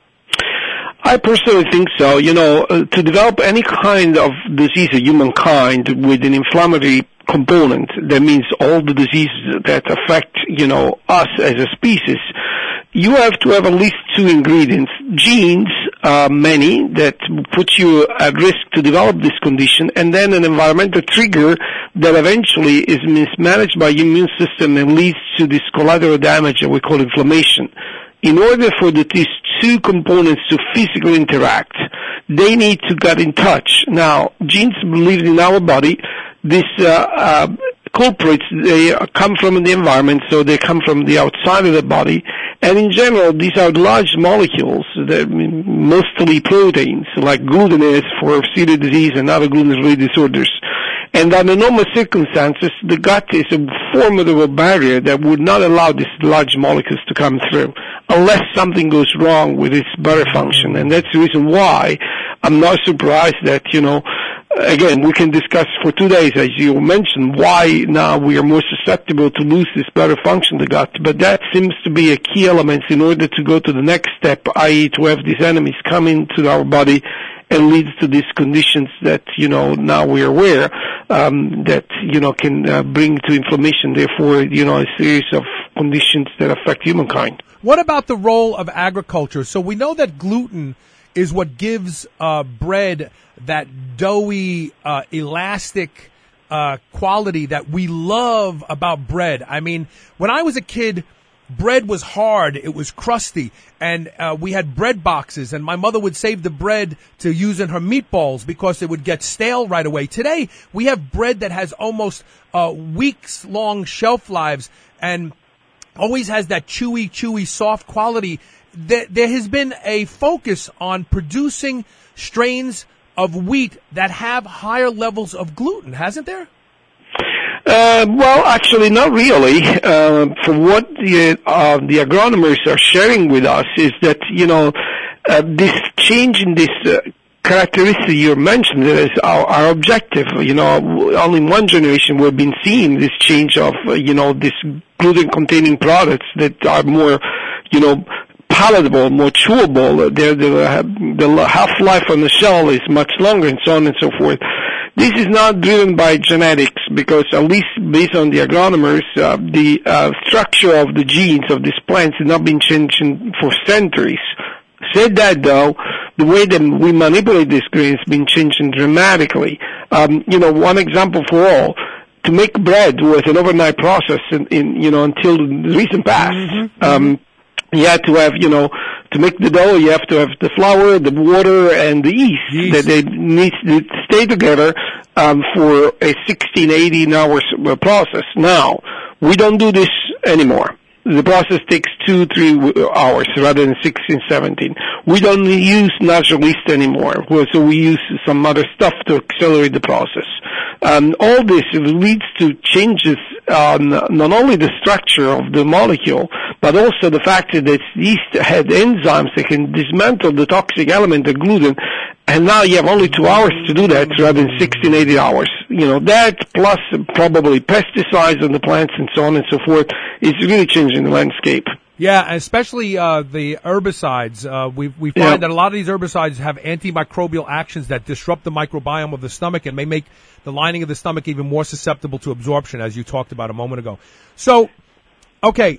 Speaker 14: I personally think so. You know, uh, to develop any kind of disease of humankind with an inflammatory component, that means all the diseases that affect, you know, us as a species, you have to have at least two ingredients. Genes, uh, many, that put you at risk to develop this condition, and then an environmental trigger that eventually is mismanaged by the immune system and leads to this collateral damage that we call inflammation. In order for the, these two components to physically interact, they need to get in touch. Now, genes live in our body. These uh, uh, culprits, they come from the environment, so they come from the outside of the body. And in general, these are large molecules, that, mostly proteins, like gluten is for celiac disease and other gluten-related disorders. And under normal circumstances, the gut is a formidable barrier that would not allow these large molecules to come through, unless something goes wrong with its barrier function. And that's the reason why I'm not surprised that, you know, again, we can discuss for two days, as you mentioned, why now we are more susceptible to lose this barrier function in the gut. But that seems to be a key element in order to go to the next step, that is to have these enemies come into our body and leads to these conditions that, you know, now we're aware, um, that, you know, can uh, bring to inflammation, therefore, you know, a series of conditions that affect humankind.
Speaker 1: What about the role of agriculture? So we know that gluten is what gives uh, bread that doughy, uh, elastic uh, quality that we love about bread. I mean, when I was a kid, bread was hard, it was crusty, and uh, we had bread boxes, and my mother would save the bread to use in her meatballs because it would get stale right away. Today, we have bread that has almost uh, weeks-long shelf lives and always has that chewy, chewy, soft quality. There, there has been a focus on producing strains of wheat that have higher levels of gluten, hasn't there?
Speaker 14: Uh, well, actually, not really. Uh, from what the, uh, the agronomers are sharing with us is that, you know, uh, this change in this uh, characteristic you mentioned is our, our objective. You know, only in one generation we've been seeing this change of, uh, you know, this gluten-containing products that are more, you know, palatable, more chewable. They're, they're, the half-life on the shell is much longer, and so on and so forth. This is not driven by genetics, because at least based on the agronomers, uh, the uh, structure of the genes of these plants has not been changed for centuries. Said that, though, the way that we manipulate these grains has been changing dramatically. Um, you know, one example for all, to make bread was an overnight process in, in you know, until the recent past. Mm-hmm. Um, you had to have, you know, to make the dough, you have to have the flour, the water, and the yeast, yeast. that they need to stay together um, for a sixteen, eighteen hours process. Now, we don't do this anymore. The process takes two, three hours rather than sixteen, seventeen. We don't use natural yeast anymore, so we use some other stuff to accelerate the process. Um, all this leads to changes on not only the structure of the molecule, but also the fact that yeast had enzymes that can dismantle the toxic element, the gluten, and now you have only two hours to do that rather than sixteen, eighty hours. You know, that plus probably pesticides on the plants and so on and so forth is really changing the landscape.
Speaker 1: Yeah, especially uh, the herbicides. Uh, we we find yeah. that a lot of these herbicides have antimicrobial actions that disrupt the microbiome of the stomach and may make the lining of the stomach even more susceptible to absorption, as you talked about a moment ago. So, okay,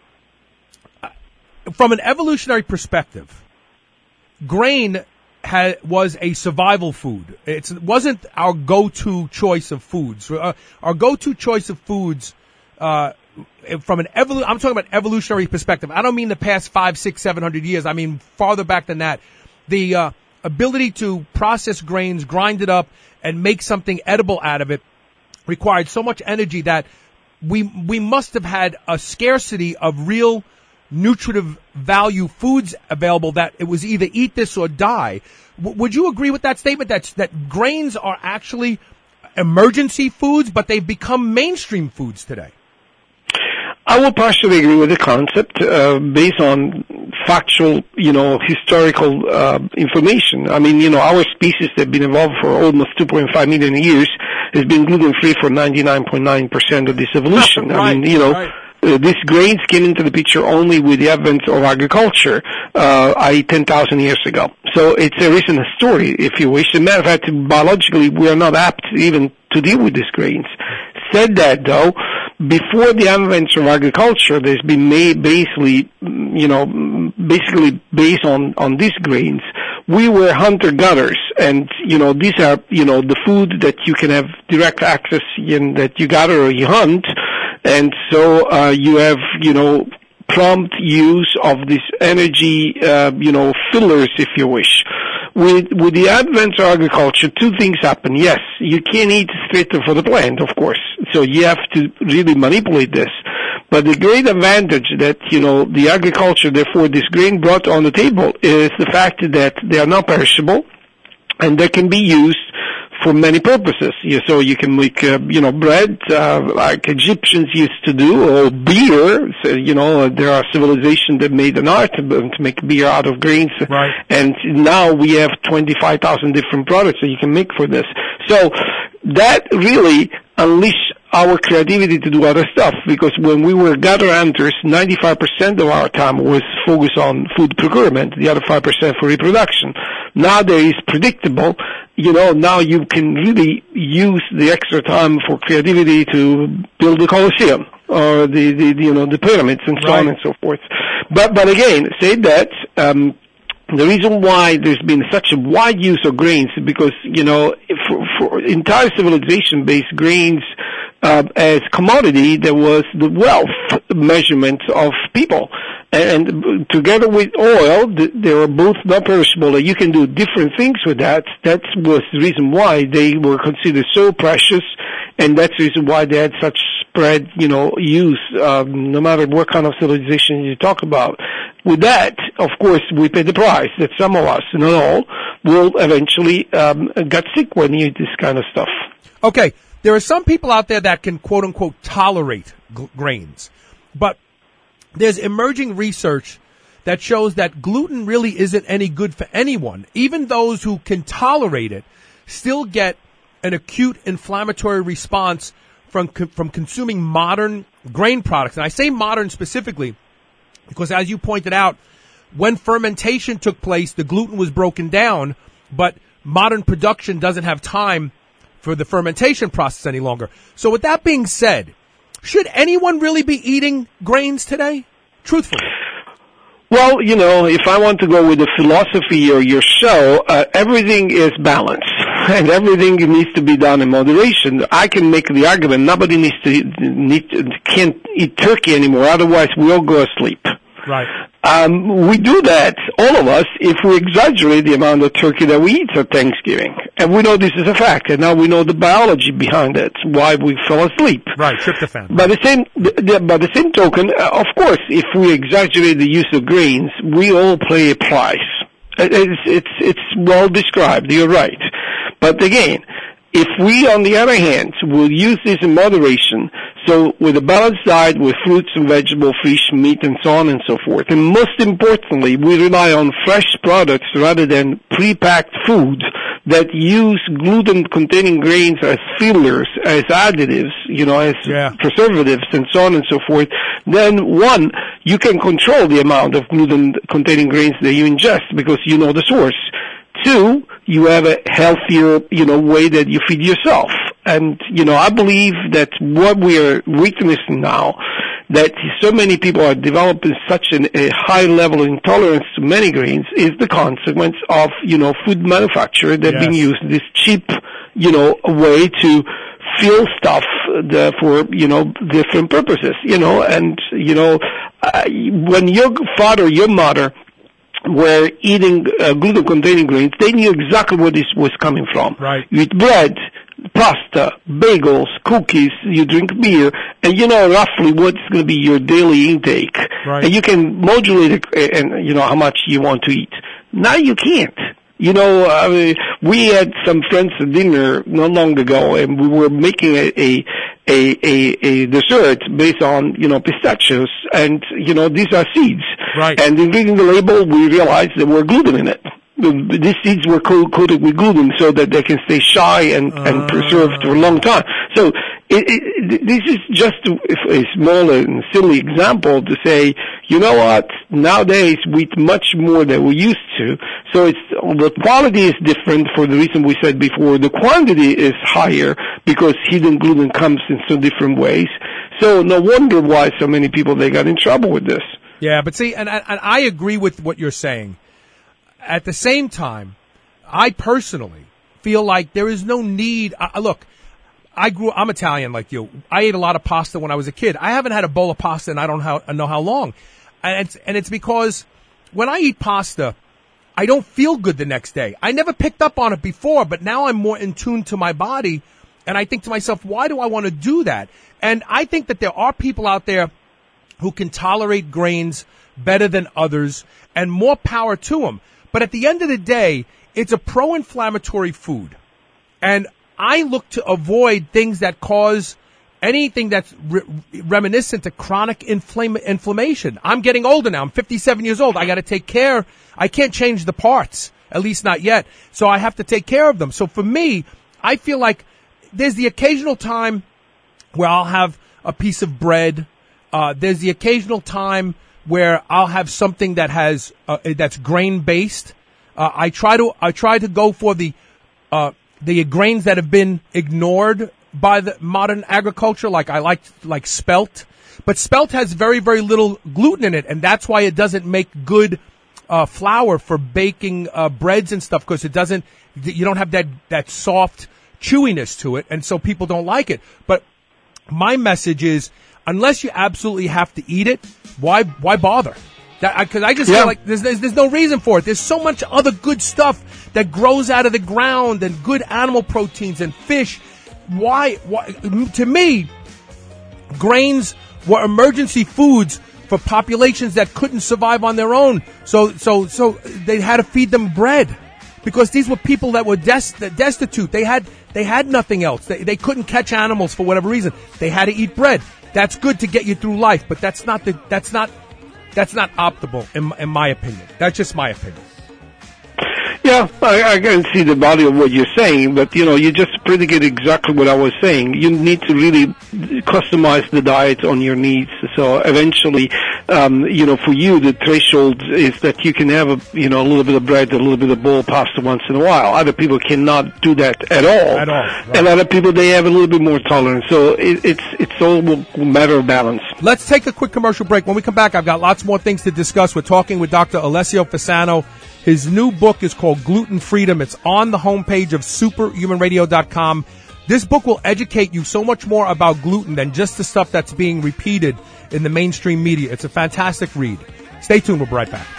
Speaker 1: from an evolutionary perspective, grain had, was a survival food. It's, it wasn't our go-to choice of foods. Uh, our go-to choice of foods, uh, from an evolu- I'm talking about evolutionary perspective. I don't mean the past five, six, seven hundred years. I mean farther back than that. The uh, ability to process grains, grind it up, and make something edible out of it required so much energy that we we must have had a scarcity of real nutritive value foods available that it was either eat this or die. W- would you agree with that statement that that grains are actually emergency foods, but they've become mainstream foods today?
Speaker 14: I will partially agree with the concept uh, based on factual, you know, historical uh, information. I mean, you know, our species that have been evolved for almost two point five million years has been gluten-free for ninety-nine point nine percent of this evolution.
Speaker 1: Right,
Speaker 14: I mean, you know,
Speaker 1: right.
Speaker 14: uh, these grains came into the picture only with the advent of agriculture, uh, that is ten thousand years ago. So it's a recent story, if you wish. As a matter of fact, biologically, we are not apt even to deal with these grains. Said that, though, before the advent of agriculture, there's been made basically, you know, basically based on, on these grains. We were hunter-gatherers, and, you know, these are, you know, the food that you can have direct access in, that you gather or you hunt, and so, uh, you have, you know, prompt use of these energy, uh, you know, fillers, if you wish. With, with the advent of agriculture, two things happen. Yes, you can't eat straight for the plant, of course. So you have to really manipulate this. But the great advantage that, you know, the agriculture, therefore this grain brought on the table is the fact that they are not perishable and they can be used for many purposes. You, so you can make, uh, you know, bread, uh, like Egyptians used to do, or beer. So, you know, there are civilizations that made an art to, to make beer out of grains.
Speaker 1: Right.
Speaker 14: And now we have twenty-five thousand different products that you can make for this. So that really unleashed our creativity to do other stuff, because when we were gather hunters, ninety-five percent of our time was focused on food procurement, the other five percent for reproduction. Nowadays, predictable, you know, now you can really use the extra time for creativity to build the Colosseum or the, the, the you know, the pyramids and so
Speaker 1: right.
Speaker 14: on and so forth. But, but again, say that, um, the reason why there's been such a wide use of grains is because, you know, for, for entire civilization-based grains, uh, as commodity, there was the wealth measurement of people. And together with oil, they were both not perishable. You can do different things with that. That was the reason why they were considered so precious, and that's the reason why they had such spread, you know, use, um, no matter what kind of civilization you talk about. With that, of course, we pay the price that some of us, not all, will eventually um, get sick when you eat this kind of stuff.
Speaker 1: Okay, there are some people out there that can quote-unquote tolerate g- grains, but there's emerging research that shows that gluten really isn't any good for anyone. Even those who can tolerate it still get an acute inflammatory response from from consuming modern grain products. And I say modern specifically because, as you pointed out, when fermentation took place, the gluten was broken down, but modern production doesn't have time for the fermentation process any longer. So with that being said, should anyone really be eating grains today? Truthfully.
Speaker 14: Well, you know, if I want to go with the philosophy or your show, uh, everything is balanced. And everything needs to be done in moderation. I can make the argument nobody needs to, need to, can't eat turkey anymore, otherwise we all go asleep.
Speaker 1: Right.
Speaker 14: Um, we do that, all of us, if we exaggerate the amount of turkey that we eat at Thanksgiving. And we know this is a fact, and now we know the biology behind it, why we fell asleep.
Speaker 1: Right, tryptophan.
Speaker 14: By the same, the, by the same token, uh, of course, if we exaggerate the use of grains, we all pay a price. It's, it's, it's well described, you're right. But again, if we, on the other hand, will use this in moderation, so with a balanced diet with fruits and vegetables, fish, meat, and so on and so forth, and most importantly, we rely on fresh products rather than pre-packed food that use gluten-containing grains as fillers, as additives, you know, as
Speaker 1: yeah.
Speaker 14: preservatives, and so on and so forth, then one, you can control the amount of gluten-containing grains that you ingest because you know the source. Two, you have a healthier, you know, way that you feed yourself. And, you know, I believe that what we are witnessing now, that so many people are developing such an, a high level of intolerance to many grains, is the consequence of, you know, food manufacture that
Speaker 1: yes.
Speaker 14: being used this cheap, you know, way to fill stuff the, for, you know, different purposes, you know, and, you know, uh, when your father, your mother, were eating uh, gluten-containing grains, they knew exactly where this was coming from.
Speaker 1: Right.
Speaker 14: You eat bread, pasta, bagels, cookies, you drink beer, and you know roughly what's going to be your daily intake.
Speaker 1: Right.
Speaker 14: And you can modulate it and, you know, how much you want to eat. Now you can't. You know, I mean, we had some friends at dinner not long ago, and we were making a, a, a, a, a dessert based on, you know, pistachios, and, you know, these are seeds.
Speaker 1: Right.
Speaker 14: And in reading the label, we realized there were gluten in it. These seeds were coated with gluten so that they can stay shy and, uh. and preserved for a long time. So it, it, this is just a, a small and silly example to say, you know what, nowadays we eat much more than we used to. So it's, the quality is different for the reason we said before. The quantity is higher because hidden gluten comes in so different ways. So no wonder why so many people, they got in trouble with this.
Speaker 1: Yeah, but see, and, and I agree with what you're saying. At the same time, I personally feel like there is no need. Uh, look, I grew. I'm Italian like you. I ate a lot of pasta when I was a kid. I haven't had a bowl of pasta in I don't how, know how long, and it's, and it's because when I eat pasta, I don't feel good the next day. I never picked up on it before, but now I'm more in tune to my body, and I think to myself, why do I want to do that? And I think that there are people out there who can tolerate grains better than others, and more power to them. But at the end of the day, it's a pro-inflammatory food. And I look to avoid things that cause anything that's re- reminiscent to chronic inflama- inflammation. I'm getting older now. I'm fifty-seven years old. I got to take care. I can't change the parts, at least not yet. So I have to take care of them. So for me, I feel like there's the occasional time where I'll have a piece of bread. Uh, there's the occasional time where I'll have something that has uh, that's grain based. Uh, I try to I try to go for the uh, the grains that have been ignored by the modern agriculture. Like I like like spelt, but spelt has very very little gluten in it, and that's why it doesn't make good uh, flour for baking uh, breads and stuff, because it doesn't. You don't have that that soft chewiness to it, and so people don't like it. But my message is, unless you absolutely have to eat it, why why bother? Because I, I just yeah. feel like there's, there's there's no reason for it. There's so much other good stuff that grows out of the ground, and good animal proteins and fish. Why? Why? To me, grains were emergency foods for populations that couldn't survive on their own. So so so they had to feed them bread, because these were people that were dest- destitute. They had they had nothing else. They they couldn't catch animals for whatever reason. They had to eat bread. That's good to get you through life, but that's not the, that's not, that's not optimal in, in my opinion. That's just my opinion.
Speaker 14: Yeah, I, I can see the body of what you're saying, but you know, you just predicate exactly what I was saying. You need to really customize the diet on your needs. So eventually, um, you know, for you, the threshold is that you can have a, you know, a little bit of bread, a little bit of boiled pasta once in a while. Other people cannot do that at all.
Speaker 1: At all. Right.
Speaker 14: And other people, they have a little bit more tolerance. So it, it's it's all a matter of balance.
Speaker 1: Let's take a quick commercial break. When we come back, I've got lots more things to discuss. We're talking with Doctor Alessio Fasano. His new book is called Gluten Freedom. It's on the homepage of superhuman radio dot com. This book will educate you so much more about gluten than just the stuff that's being repeated in the mainstream media. It's a fantastic read. Stay tuned. We'll be right back.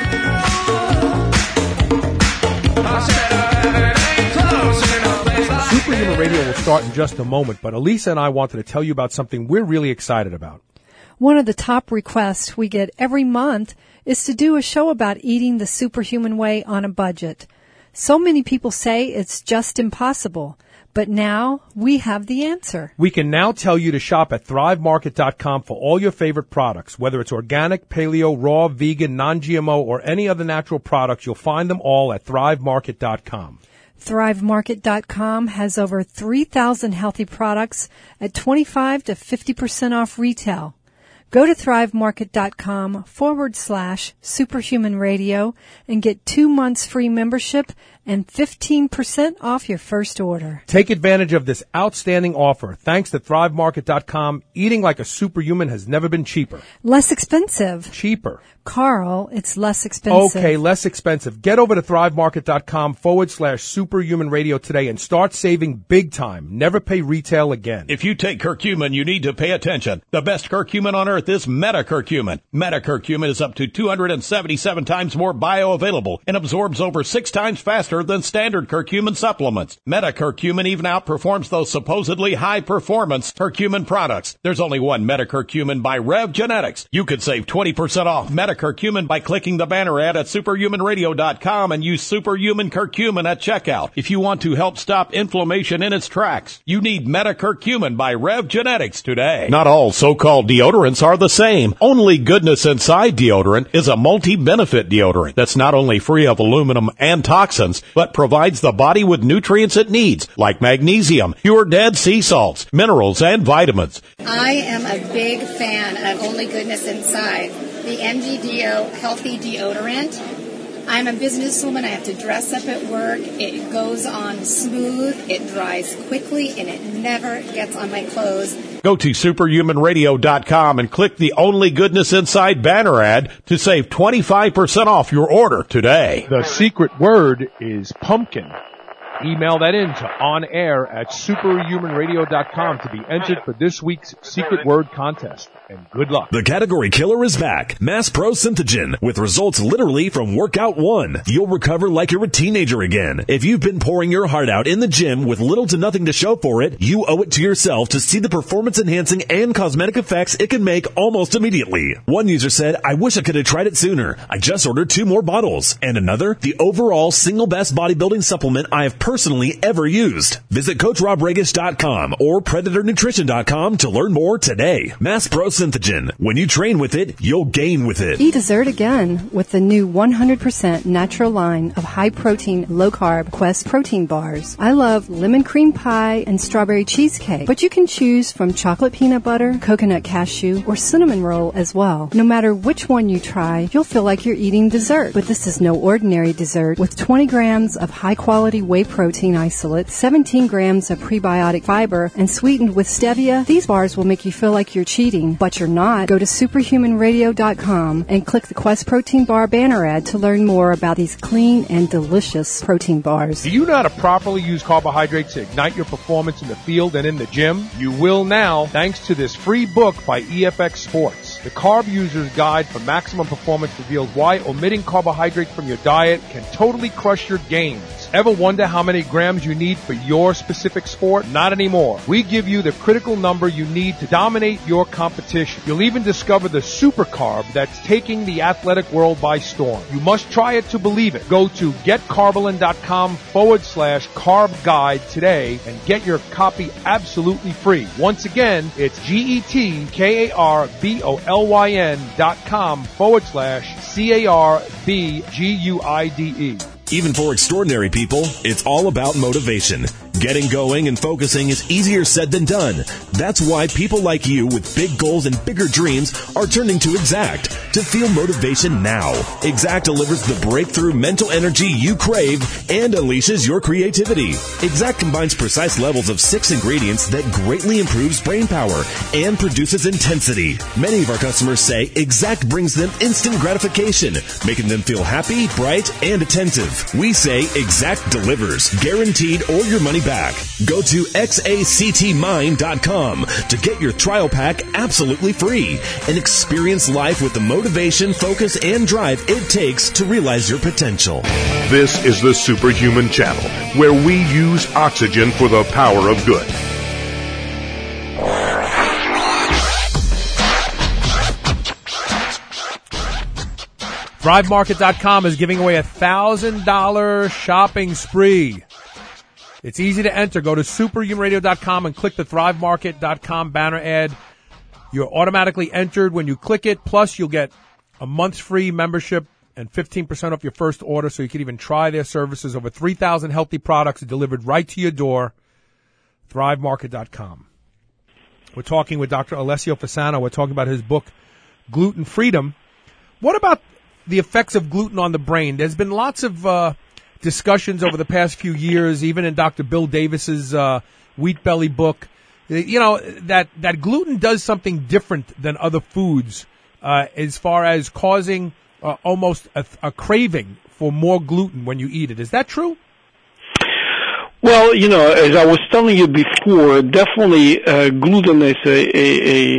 Speaker 1: Superhuman Radio will start in just a moment, but Elisa and I wanted to tell you about something we're really excited about.
Speaker 2: One of the top requests we get every month is to do a show about eating the superhuman way on a budget. So many people say it's just impossible, but now we have the answer.
Speaker 1: We can now tell you to shop at thrive market dot com for all your favorite products. Whether it's organic, paleo, raw, vegan, non-G M O, or any other natural products, you'll find them all at thrive market dot com.
Speaker 2: thrive market dot com has over three thousand healthy products at twenty-five to fifty percent off retail. Go to thrive market dot com forward slash superhuman radio and get two months free membership and fifteen percent off your first order.
Speaker 1: Take advantage of this outstanding offer. Thanks to thrive market dot com, eating like a superhuman has never been cheaper.
Speaker 2: Less expensive.
Speaker 1: Cheaper.
Speaker 2: Carl, it's less expensive.
Speaker 1: Okay, less expensive. Get over to thrive market dot com forward slash superhuman radio today and start saving big time. Never pay retail again.
Speaker 7: If you take curcumin, you need to pay attention. The best curcumin on earth is metacurcumin. Metacurcumin is up to two hundred seventy-seven times more bioavailable and absorbs over six times faster better than standard curcumin supplements. Metacurcumin even outperforms those supposedly high-performance curcumin products. There's only one Metacurcumin by Rev Genetics. You could save twenty percent off Metacurcumin by clicking the banner ad at superhuman radio dot com and use Superhuman Curcumin at checkout. If you want to help stop inflammation in its tracks, you need Metacurcumin by Rev Genetics today. Not all so-called deodorants are the same. Only Goodness Inside deodorant is a multi-benefit deodorant that's not only free of aluminum and toxins, but provides the body with nutrients it needs, like magnesium, pure dead sea salts, minerals, and vitamins.
Speaker 8: I am a big fan of Only Goodness Inside, the M G D O Healthy Deodorant. I'm a businesswoman. I have to dress up at work. It goes on smooth, it dries quickly, and it never gets on my clothes.
Speaker 7: Go to superhuman radio dot com and click the Only Goodness Inside banner ad to save twenty-five percent off your order today.
Speaker 13: The secret word is pumpkin. Email that in to onair at superhuman radio dot com to be entered for this week's secret word contest. And good luck.
Speaker 6: The category killer is back. Mass Pro Synthogen, with results literally from workout one. You'll recover like you're a teenager again. If you've been pouring your heart out in the gym with little to nothing to show for it, you owe it to yourself to see the performance-enhancing and cosmetic effects it can make almost immediately. One user said, I wish I could have tried it sooner. I just ordered two more bottles. And another, the overall single best bodybuilding supplement I have personally ever used. Visit coach rob regish dot com or predator nutrition dot com to learn more today. Mass Pro Synthogen. When you train with it, you'll gain with it.
Speaker 2: Eat dessert again with the new one hundred percent natural line of high-protein, low-carb Quest protein bars. I love lemon cream pie and strawberry cheesecake, but you can choose from chocolate peanut butter, coconut cashew, or cinnamon roll as well. No matter which one you try, you'll feel like you're eating dessert. But this is no ordinary dessert. With twenty grams of high-quality whey protein isolate, seventeen grams of prebiotic fiber, and sweetened with stevia, these bars will make you feel like you're cheating, but you're not. Go to superhuman radio dot com and click the Quest Protein Bar banner ad to learn more about these clean and delicious protein bars.
Speaker 13: Do you know how to properly use carbohydrates to ignite your performance in the field and in the gym? You will now, thanks to this free book by E F X Sports. The Carb User's Guide for Maximum Performance reveals why omitting carbohydrates from your diet can totally crush your gains. Ever wonder how many grams you need for your specific sport? Not anymore. We give you the critical number you need to dominate your competition. You'll even discover the super carb that's taking the athletic world by storm. You must try it to believe it. Go to getcarbolin.com forward slash carb guide today and get your copy absolutely free. Once again, it's G-E-T-K-A-R-B-O-L-Y-N dot com forward slash C-A-R-B-G-U-I-D-E.
Speaker 6: Even for extraordinary people, it's all about motivation. Getting going and focusing is easier said than done. That's why people like you with big goals and bigger dreams are turning to Exact to feel motivation now. Exact delivers the breakthrough mental energy you crave and unleashes your creativity. Exact combines precise levels of six ingredients that greatly improves brain power and produces intensity. Many of our customers say Exact brings them instant gratification, making them feel happy, bright, and attentive. We say Exact delivers, guaranteed or your money back. Go to X A C T mind dot com to get your trial pack absolutely free and experience life with the motivation, focus, and drive it takes to realize your potential.
Speaker 3: This is the Superhuman Channel, where we use oxygen for the power of good.
Speaker 1: thrive market dot com is giving away a one thousand dollars shopping spree. It's easy to enter. Go to superhuman radio dot com and click the thrive market dot com banner ad. You're automatically entered when you click it. Plus, you'll get a month's free membership and fifteen percent off your first order, so you can even try their services. Over three thousand healthy products delivered right to your door. thrive market dot com. We're talking with Doctor Alessio Fasano. We're talking about his book, Gluten Freedom. What about the effects of gluten on the brain? There's been lots of uh, discussions over the past few years, even in Doctor Bill Davis's uh, Wheat Belly book, you know, that, that gluten does something different than other foods uh, as far as causing uh, almost a, a craving for more gluten when you eat it. Is that true?
Speaker 14: Well, you know, as I was telling you before, definitely uh, gluten is a, a, a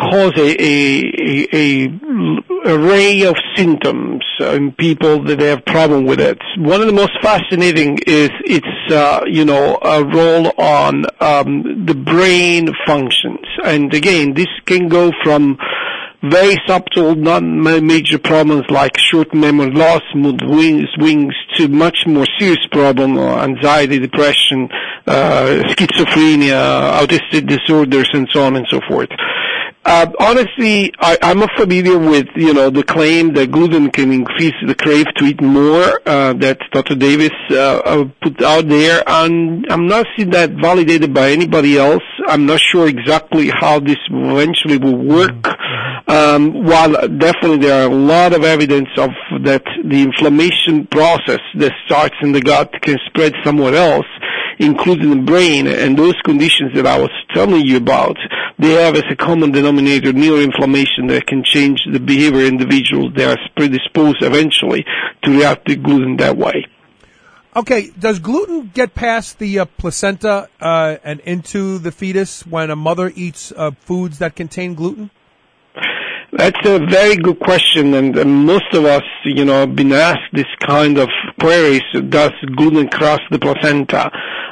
Speaker 14: cause a, a, a, a array of symptoms in people that have problem with it. One of the most fascinating is its, uh, you know, a role on um, the brain functions. And again, this can go from very subtle, not major problems like short memory loss, mood swings, to much more serious problem, anxiety, depression, uh, schizophrenia, autistic disorders, and so on and so forth. Uh, honestly, I, I'm familiar with, you know, the claim that gluten can increase the crave to eat more, uh, that Doctor Davis, uh, put out there, and I'm not seeing that validated by anybody else. I'm not sure exactly how this eventually will work. Um, while definitely there are a lot of evidence of that the inflammation process that starts in the gut can spread somewhere else, including the brain, and those conditions that I was telling you about, they have as a common denominator neuroinflammation that can change the behavior of individuals that are predisposed eventually to react to gluten that way.
Speaker 1: Okay, does gluten get past the uh, placenta uh, and into the fetus when a mother eats uh, foods that contain gluten?
Speaker 14: That's a very good question, and, and most of us, you know, have been asked this kind of queries, does gluten cross the placenta?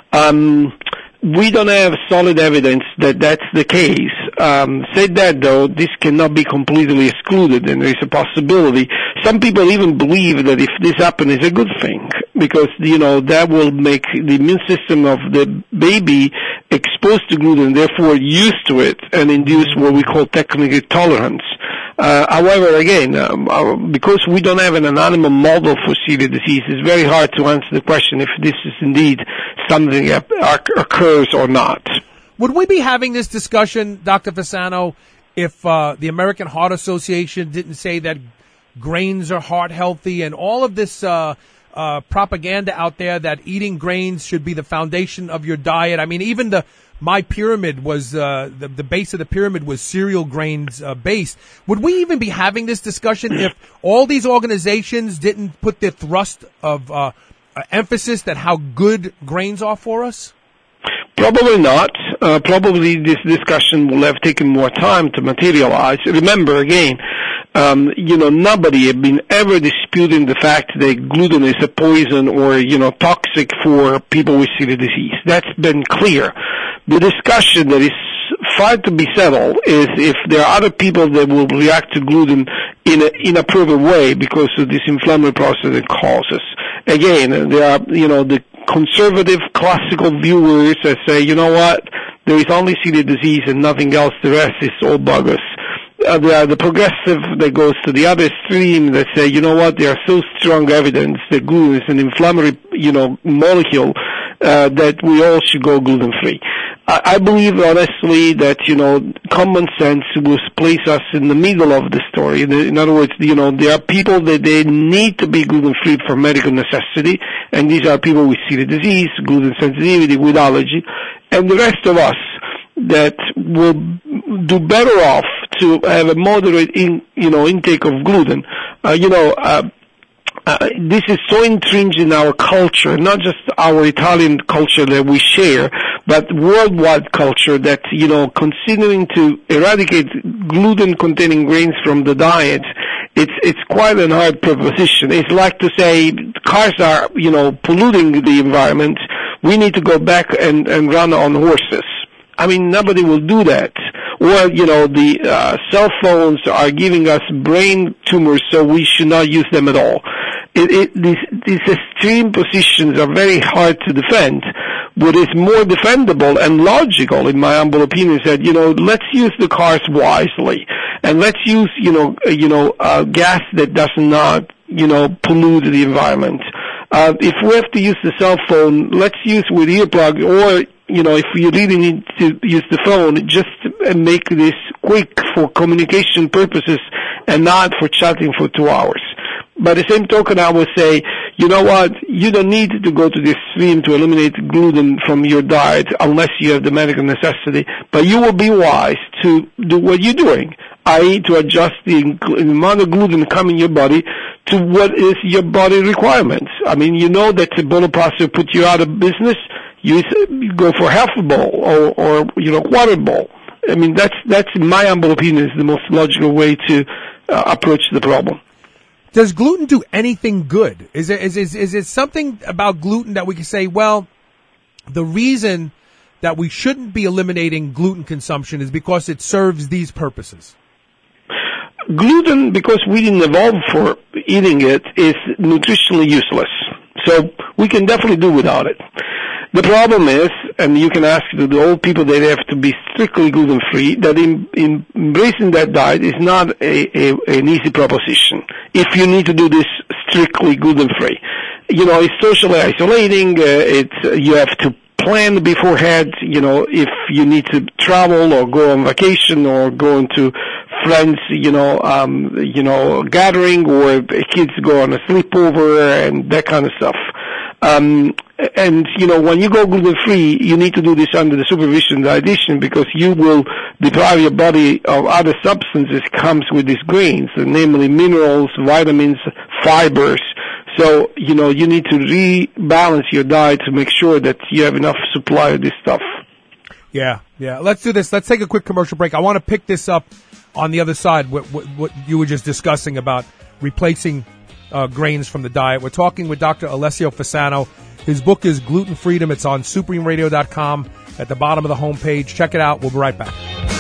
Speaker 14: Um, we don't have solid evidence that that's the case. Um, said that, though, this cannot be completely excluded, and there is a possibility. Some people even believe that if this happens, it's a good thing, because, you know, that will make the immune system of the baby exposed to gluten, therefore used to it, and induce what we call technically tolerance. Uh, however, again, um, uh, because we don't have an animal model for celiac disease, it's very hard to answer the question if this is indeed something that occurs or not.
Speaker 1: Would we be having this discussion, Doctor Fasano, if uh, the American Heart Association didn't say that grains are heart healthy, and all of this uh, uh, propaganda out there that eating grains should be the foundation of your diet? I mean, even the My Pyramid was, uh, the, the base of the pyramid was cereal grains uh, based. Would we even be having this discussion if all these organizations didn't put the thrust of uh, uh, emphasis that how good grains are for us?
Speaker 14: Probably not. Uh, probably this discussion will have taken more time to materialize. Remember, again, um, you know, nobody has been ever disputing the fact that gluten is a poison or, you know, toxic for people with celiac disease. That's been clear. The discussion that is far to be settled is if there are other people that will react to gluten in an inappropriate way because of this inflammatory process it causes. Again, there are, you know, the conservative classical viewers that say, you know what, there is only celiac disease and nothing else, the rest is all bogus. Uh, there are the progressive that goes to the other extreme that say, you know what, there are so strong evidence that gluten is an inflammatory, you know, molecule uh, that we all should go gluten-free. I, I believe, honestly, that, you know, common sense will place us in the middle of the story. In, in other words, you know, there are people that they need to be gluten-free for medical necessity, and these are people with celiac disease, gluten sensitivity, with allergy, and the rest of us that will do better off to have a moderate, in, you know, intake of gluten. Uh, you know, uh, uh, this is so entrenched in our culture, not just our Italian culture that we share, but worldwide culture that, you know, considering to eradicate gluten-containing grains from the diet, it's it's quite an hard proposition. It's like to say cars are, you know, polluting the environment. We need to go back and, and run on horses. I mean, nobody will do that. Or, you know, the uh, cell phones are giving us brain tumors, so we should not use them at all. It, it, these, these extreme positions are very hard to defend. What is more defendable and logical, in my humble opinion, is that, you know, let's use the cars wisely, and let's use, you know, uh, you know, uh, gas that does not, you know, pollute the environment. Uh, if we have to use the cell phone, let's use with earplug, or, you know, if we really need to use the phone, just make this quick for communication purposes and not for chatting for two hours. By the same token, I would say, you know what, you don't need to go to the extreme to eliminate gluten from your diet unless you have the medical necessity, but you will be wise to do what you're doing, that is to adjust the amount of gluten coming in your body to what is your body requirements. I mean, you know that the Bonaparte put you out of business, you go for half a bowl or, or, you know, quarter bowl. I mean, that's, that's in my humble opinion, is the most logical way to uh, approach the problem.
Speaker 1: Does gluten do anything good? Is it, is, is, is it something about gluten that we can say, well, the reason that we shouldn't be eliminating gluten consumption is because it serves these purposes?
Speaker 14: Gluten, because we didn't evolve for eating it, is nutritionally useless. So we can definitely do without it. The problem is, and you can ask the, the old people, they have to be strictly gluten-free, that in, in embracing that diet is not a, a, an easy proposition if you need to do this strictly gluten-free. You know, it's socially isolating, uh, it's, uh, you have to plan beforehand, you know, if you need to travel or go on vacation or go into friends, you know, um, you know, gathering, or kids go on a sleepover and that kind of stuff. Um, and, you know, when you go gluten-free, you need to do this under the supervision of dietitian, because you will deprive your body of other substances comes with these grains, namely minerals, vitamins, fibers. So, you know, you need to rebalance your diet to make sure that you have enough supply of this stuff.
Speaker 1: Yeah, yeah. Let's do this. Let's take a quick commercial break. I want to pick this up on the other side, what, what, what you were just discussing about replacing uh, grains from the diet. We're talking with Doctor Alessio Fasano. His book is Gluten Freedom. It's on super human radio dot com at the bottom of the homepage. Check it out. We'll be right back.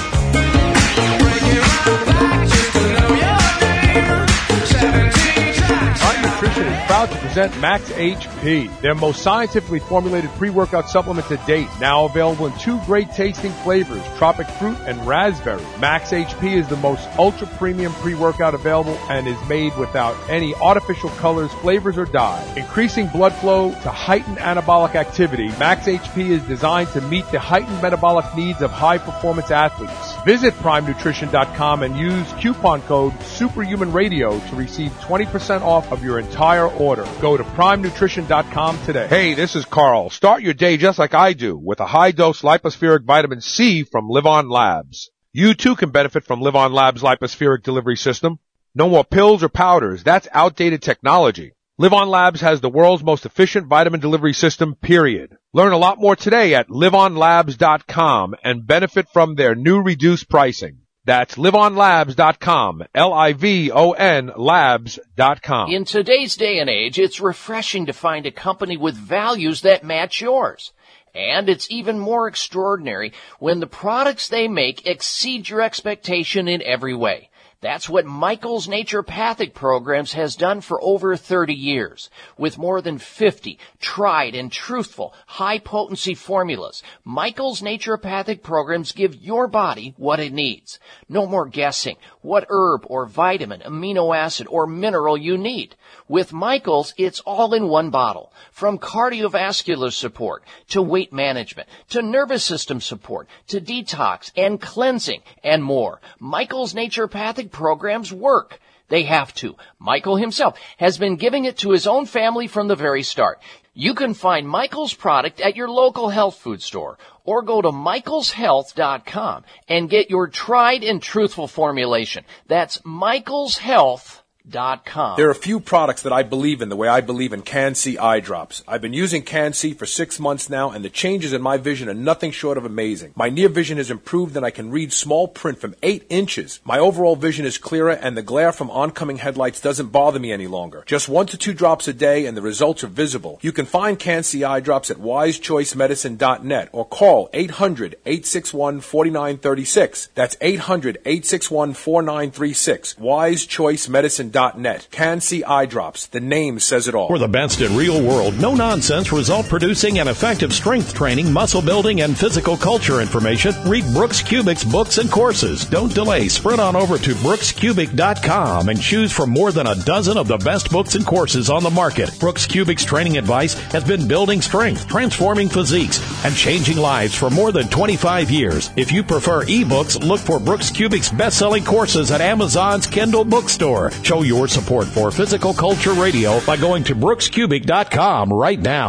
Speaker 13: Nutrition is proud to present Max H P, their most scientifically formulated pre-workout supplement to date. Now available in two great tasting flavors, tropic fruit and raspberry. Max H P is the most ultra premium pre-workout available and is made without any artificial colors, flavors, or dye. Increasing blood flow to heighten anabolic activity, Max H P is designed to meet the heightened metabolic needs of high-performance athletes. Visit prime nutrition dot com and use coupon code SUPERHUMANRADIO to receive twenty percent off of your entire order. Go to prime nutrition dot com today.
Speaker 12: Hey, this is Carl. Start your day just like I do with a high-dose lipospheric vitamin C from Live On Labs. You too can benefit from Live On Labs' lipospheric delivery system. No more pills or powders. That's outdated technology. Live On Labs has the world's most efficient vitamin delivery system, period. Learn a lot more today at live on labs dot com and benefit from their new reduced pricing. That's live on labs dot com, L I V O N labs dot com.
Speaker 11: In today's day and age, it's refreshing to find a company with values that match yours. And it's even more extraordinary when the products they make exceed your expectation in every way. That's what Michael's Naturopathic Programs has done for over thirty years. With more than fifty tried and truthful, high-potency formulas, Michael's Naturopathic Programs give your body what it needs. No more guessing what herb or vitamin, amino acid, or mineral you need. With Michael's, it's all in one bottle. From cardiovascular support, to weight management, to nervous system support, to detox and cleansing, and more. Michael's Naturopathic Programs work. They have to. Michael himself has been giving it to his own family from the very start. You can find Michael's product at your local health food store or go to michaels health dot com and get your tried and truthful formulation. That's michaels health dot com.
Speaker 9: There are a few products that I believe in the way I believe in Can-C eye drops. I've been using Can-C for six months now, and the changes in my vision are nothing short of amazing. My near vision has improved, and I can read small print from eight inches. My overall vision is clearer, and the glare from oncoming headlights doesn't bother me any longer. Just one to two drops a day, and the results are visible. You can find Can-C eye drops at wise choice medicine dot net or call eight hundred, eight six one, four nine three six. That's eight hundred, eight six one, four nine three six. wise choice medicine dot net. Can-C eye drops. The name says it all.
Speaker 7: For the best in real world, no nonsense, result producing and effective strength training, muscle building, and physical culture information, read Brooks Kubic's books and courses. Don't delay. Sprint on over to brooks kubic dot com and choose from more than a dozen of the best books and courses on the market. Brooks Kubic's training advice has been building strength, transforming physiques, and changing lives for more than twenty-five years. If you prefer ebooks, look for Brooks Kubic's best-selling courses at Amazon's Kindle bookstore. Show your support for Physical Culture Radio by going to brooks kubic dot com right now.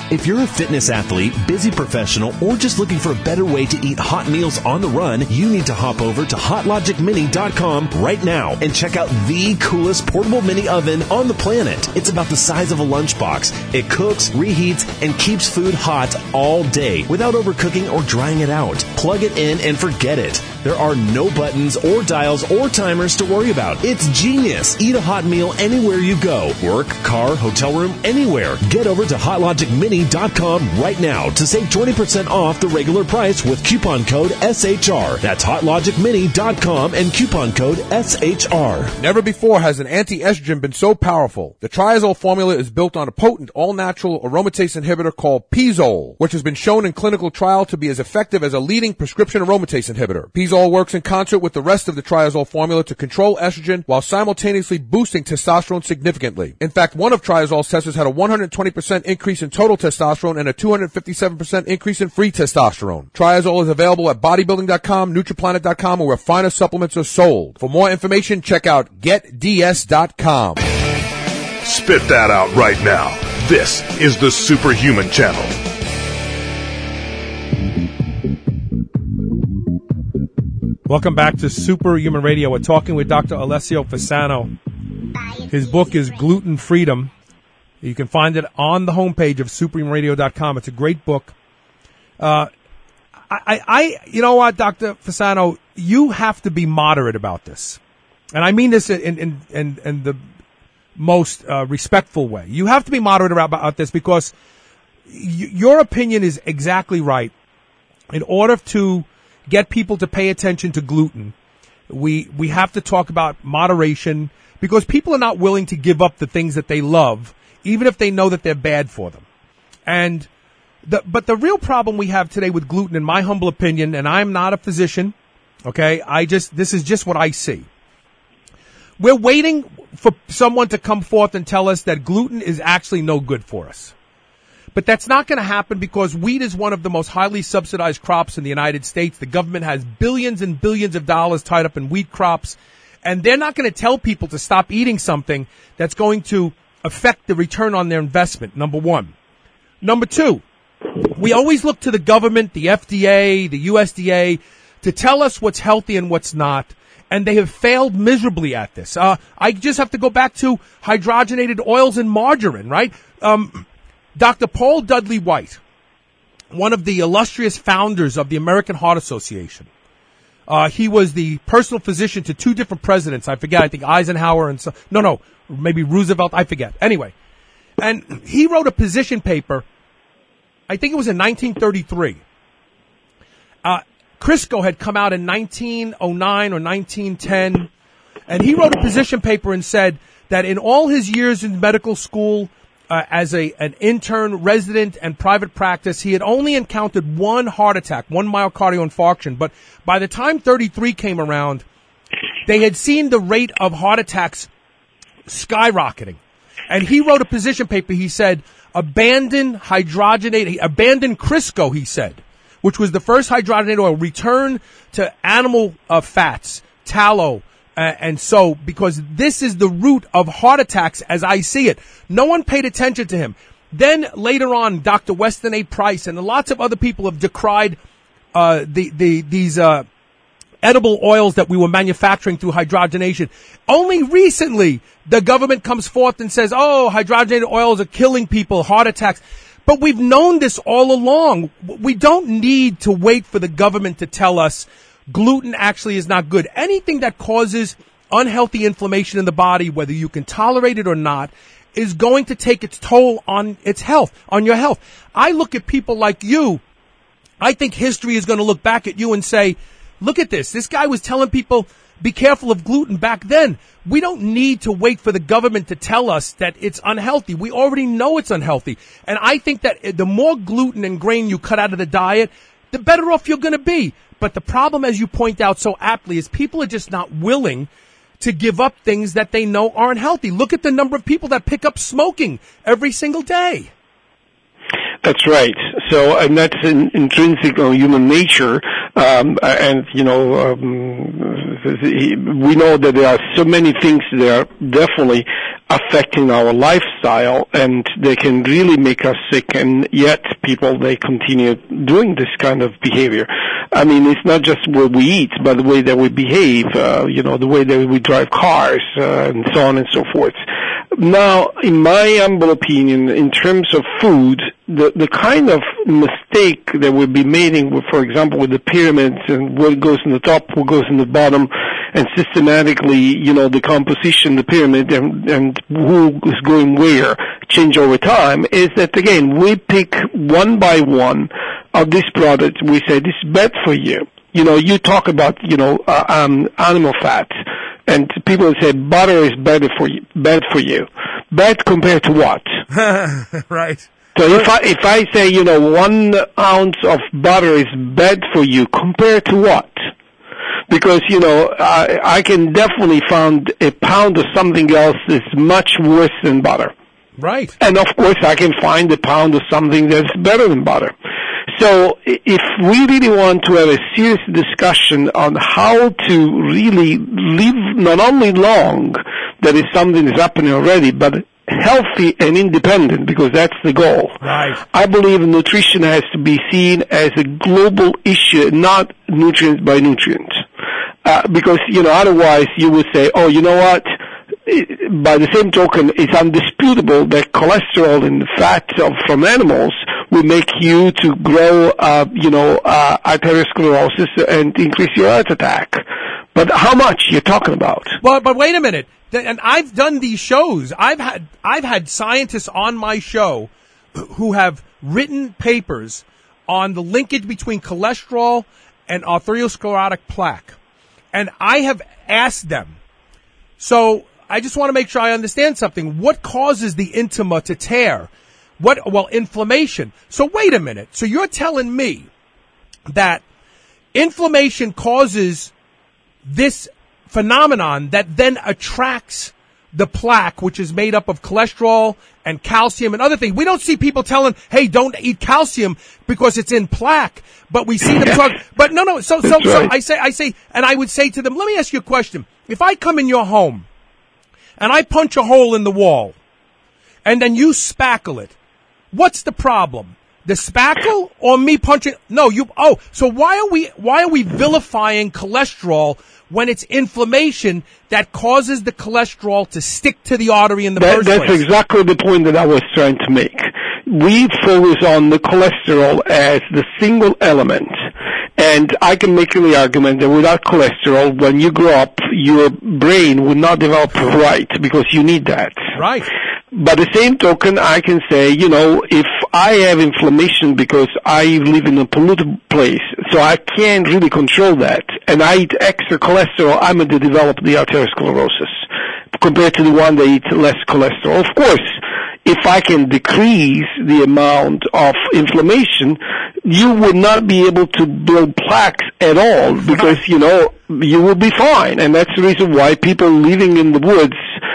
Speaker 6: If you're a fitness athlete, busy professional, or just looking for a better way to eat hot meals on the run, you need to hop over to hot logic mini dot com right now and check out the coolest portable mini oven on the planet. It's about the size of a lunchbox. It cooks, reheats, and keeps food hot all day without overcooking or drying it out. Plug it in and forget it. There are no buttons or dials or timers to worry about. It's genius. Eat a hot meal anywhere you go. Work, car, hotel room, anywhere. Get over to hot logic mini dot com right now to save twenty percent off the regular price with coupon code S H R. That's hot logic mini dot com and coupon code S H R.
Speaker 9: Never before has an anti-estrogen been so powerful. The Triazole formula is built on a potent all-natural aromatase inhibitor called Pizole, which has been shown in clinical trial to be as effective as a leading prescription aromatase inhibitor. Pizole works in concert with the rest of the Triazole formula to control estrogen while simultaneously boosting testosterone significantly. In fact, one of Triazole's testers had a one hundred twenty percent increase in total testosterone and a two hundred fifty-seven percent increase in free testosterone. Triazole is available at bodybuilding dot com, nutriplanet dot com, or where finer supplements are sold. For more information, check out get d s dot com.
Speaker 3: Spit that out right now. This is the Superhuman Channel.
Speaker 1: Welcome back to Superhuman Radio. We're talking with Doctor Alessio Fasano. His book is Gluten Freedom. You can find it on the homepage of superhuman radio dot com. It's a great book. Uh, I, I, you know what, Doctor Fasano, you have to be moderate about this. And I mean this in, in, in, in the most uh, respectful way. You have to be moderate about, about this because y- your opinion is exactly right. In order to get people to pay attention to gluten, we we have to talk about moderation because people are not willing to give up the things that they love, even if they know that they're bad for them. And the but the real problem we have today with gluten, in my humble opinion, and I'm not a physician, okay, I just this is just what I see. We're waiting for someone to come forth and tell us that gluten is actually no good for us. But that's not going to happen because wheat is one of the most highly subsidized crops in the United States. The government has billions and billions of dollars tied up in wheat crops, and they're not going to tell people to stop eating something that's going to affect the return on their investment, number one. Number two, we always look to the government, the F D A, the U S D A, to tell us what's healthy and what's not, and they have failed miserably at this. Uh, I just have to go back to hydrogenated oils and margarine, right? Um... Doctor Paul Dudley White, one of the illustrious founders of the American Heart Association, uh, he was the personal physician to two different presidents. I forget, I think Eisenhower and so, no, no, maybe Roosevelt, I forget. Anyway, and he wrote a position paper, I think it was in nineteen thirty-three. Uh, Crisco had come out in nineteen oh nine or nineteen ten, and he wrote a position paper and said that in all his years in medical school, Uh, as a an intern, resident, and private practice, he had only encountered one heart attack, one myocardial infarction. But by the time thirty-three came around, they had seen the rate of heart attacks skyrocketing. And he wrote a position paper. He said, abandon hydrogenated, abandon Crisco, he said, which was the first hydrogenated oil, return to animal uh, fats, tallow, Uh, and so, because this is the root of heart attacks as I see it. No one paid attention to him. Then later on, Doctor Weston A. Price and lots of other people have decried uh, the, the, these uh, edible oils that we were manufacturing through hydrogenation. Only recently, the government comes forth and says, oh, hydrogenated oils are killing people, heart attacks. But we've known this all along. We don't need to wait for the government to tell us gluten actually is not good. Anything that causes unhealthy inflammation in the body, whether you can tolerate it or not, is going to take its toll on its health, on your health. I look at people like you. I think history is going to look back at you and say, look at this. This guy was telling people, be careful of gluten back then. We don't need to wait for the government to tell us that it's unhealthy. We already know it's unhealthy. And I think that the more gluten and grain you cut out of the diet, the better off you're going to be. But the problem, as you point out so aptly, is people are just not willing to give up things that they know aren't healthy. Look at the number of people that pick up smoking every single day.
Speaker 14: That's right. So, and that's in, intrinsic on human nature. Um, and, you know, um, we know that there are so many things that are definitely affecting our lifestyle, and they can really make us sick, and yet people, they continue doing this kind of behavior. I mean, it's not just what we eat, but the way that we behave, uh, you know, the way that we drive cars, uh, and so on and so forth. Now, in my humble opinion, in terms of food, the, the kind of mistake that we'll be making, with, for example, with the pyramids and what goes in the top, what goes in the bottom, and systematically, you know, the composition, the pyramid, and, and who is going where change over time, is that, again, we pick one by one of these products. We say, this is bad for you. You know, you talk about, you know, uh, um, animal fats, and people say butter is better for you, bad for you. Bad compared to what?
Speaker 1: Right.
Speaker 14: So if I, if I say, you know, one ounce of butter is bad for you, compared to what? Because, you know, I, I can definitely find a pound of something else that's much worse than butter.
Speaker 1: Right.
Speaker 14: And of course I can find a pound of something that's better than butter. So if we really want to have a serious discussion on how to really live not only long, that is something that's happening already, but healthy and independent, because that's the goal.
Speaker 1: Right.
Speaker 14: I believe nutrition has to be seen as a global issue, not nutrient by nutrient. Uh, because, you know, otherwise you would say, oh, you know what? By the same token, it's undisputable that cholesterol and fat of, from animals will make you to grow, uh, you know, uh, arteriosclerosis and increase your heart attack. But how much you're talking about?
Speaker 1: Well, but wait a minute. And I've done these shows. I've had I've had scientists on my show who have written papers on the linkage between cholesterol and arteriosclerotic plaque. And I have asked them, so I just want to make sure I understand something. What causes the intima to tear? What? Well, inflammation. So wait a minute. So you're telling me that inflammation causes this phenomenon that then attracts the plaque, which is made up of cholesterol and calcium and other things. We don't see people telling, hey, don't eat calcium because it's in plaque, but we see them talk, but no, no, so, so,
Speaker 14: That's
Speaker 1: so
Speaker 14: right.
Speaker 1: I say, I say, and I would say to them, let me ask you a question. If I come in your home and I punch a hole in the wall and then you spackle it, what's the problem? The spackle or me punching? No, you, oh, so why are we, why are we vilifying cholesterol when it's inflammation that causes the cholesterol to stick to the artery in the
Speaker 14: that,
Speaker 1: first
Speaker 14: that's
Speaker 1: place?
Speaker 14: That's exactly the point that I was trying to make. We focus on the cholesterol as the single element. And I can make the argument that without cholesterol, when you grow up, your brain would not develop right, because you need that.
Speaker 1: Right.
Speaker 14: By the same token, I can say, you know, if I have inflammation because I live in a polluted place, so I can't really control that, and I eat extra cholesterol, I'm going to develop the arteriosclerosis compared to the one that eats less cholesterol. Of course, if I can decrease the amount of inflammation, you would not be able to build plaques at all, because, you know, you will be fine. And that's the reason why people living in the woods,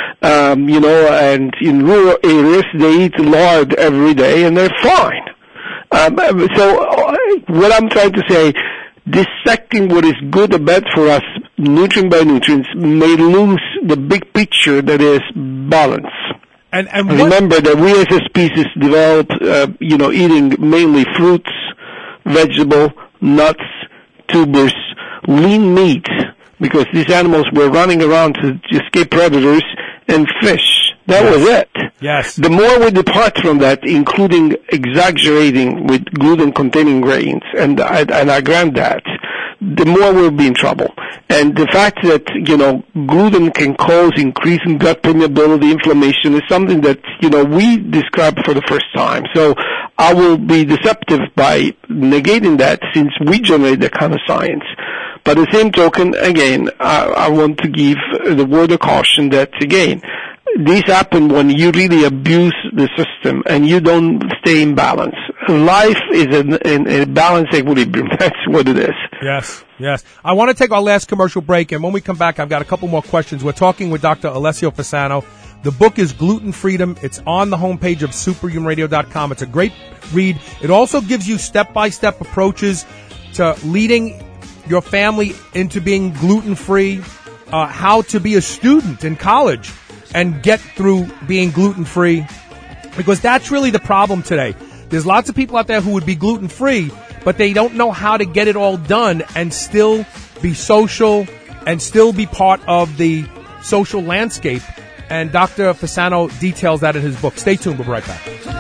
Speaker 14: um, you know, and in rural areas, they eat lard every day and they're fine. Um, so uh, what I'm trying to say, dissecting what is good or bad for us, nutrient by nutrients, may lose the big picture that is balance.
Speaker 1: And, and
Speaker 14: what, remember that we as a species developed, uh, you know, eating mainly fruits, vegetable, nuts, tubers, lean meat, because these animals were running around to escape predators, and fish. That yes. was it.
Speaker 1: Yes.
Speaker 14: The more we depart from that, including exaggerating with gluten-containing grains, and I, and I grant that, the more we'll be in trouble. And the fact that, you know, gluten can cause increase in gut permeability, inflammation, is something that, you know, we described for the first time. So I will be deceptive by negating that, since we generate that kind of science. By the same token, again, I, I want to give the word of caution that, again, these happen when you really abuse the system and you don't stay in balance. Life is a, a balanced equilibrium. That's what it is.
Speaker 1: Yes, yes. I want to take our last commercial break, and when we come back, I've got a couple more questions. We're talking with Doctor Alessio Fasano. The book is Gluten Freedom. It's on the homepage of superhuman radio dot com. It's a great read. It also gives you step-by-step approaches to leading your family into being gluten-free, uh, how to be a student in college and get through being gluten-free, because that's really the problem today. There's lots of people out there who would be gluten-free, but they don't know how to get it all done and still be social and still be part of the social landscape. And Doctor Fasano details that in his book. Stay tuned. We'll be right back.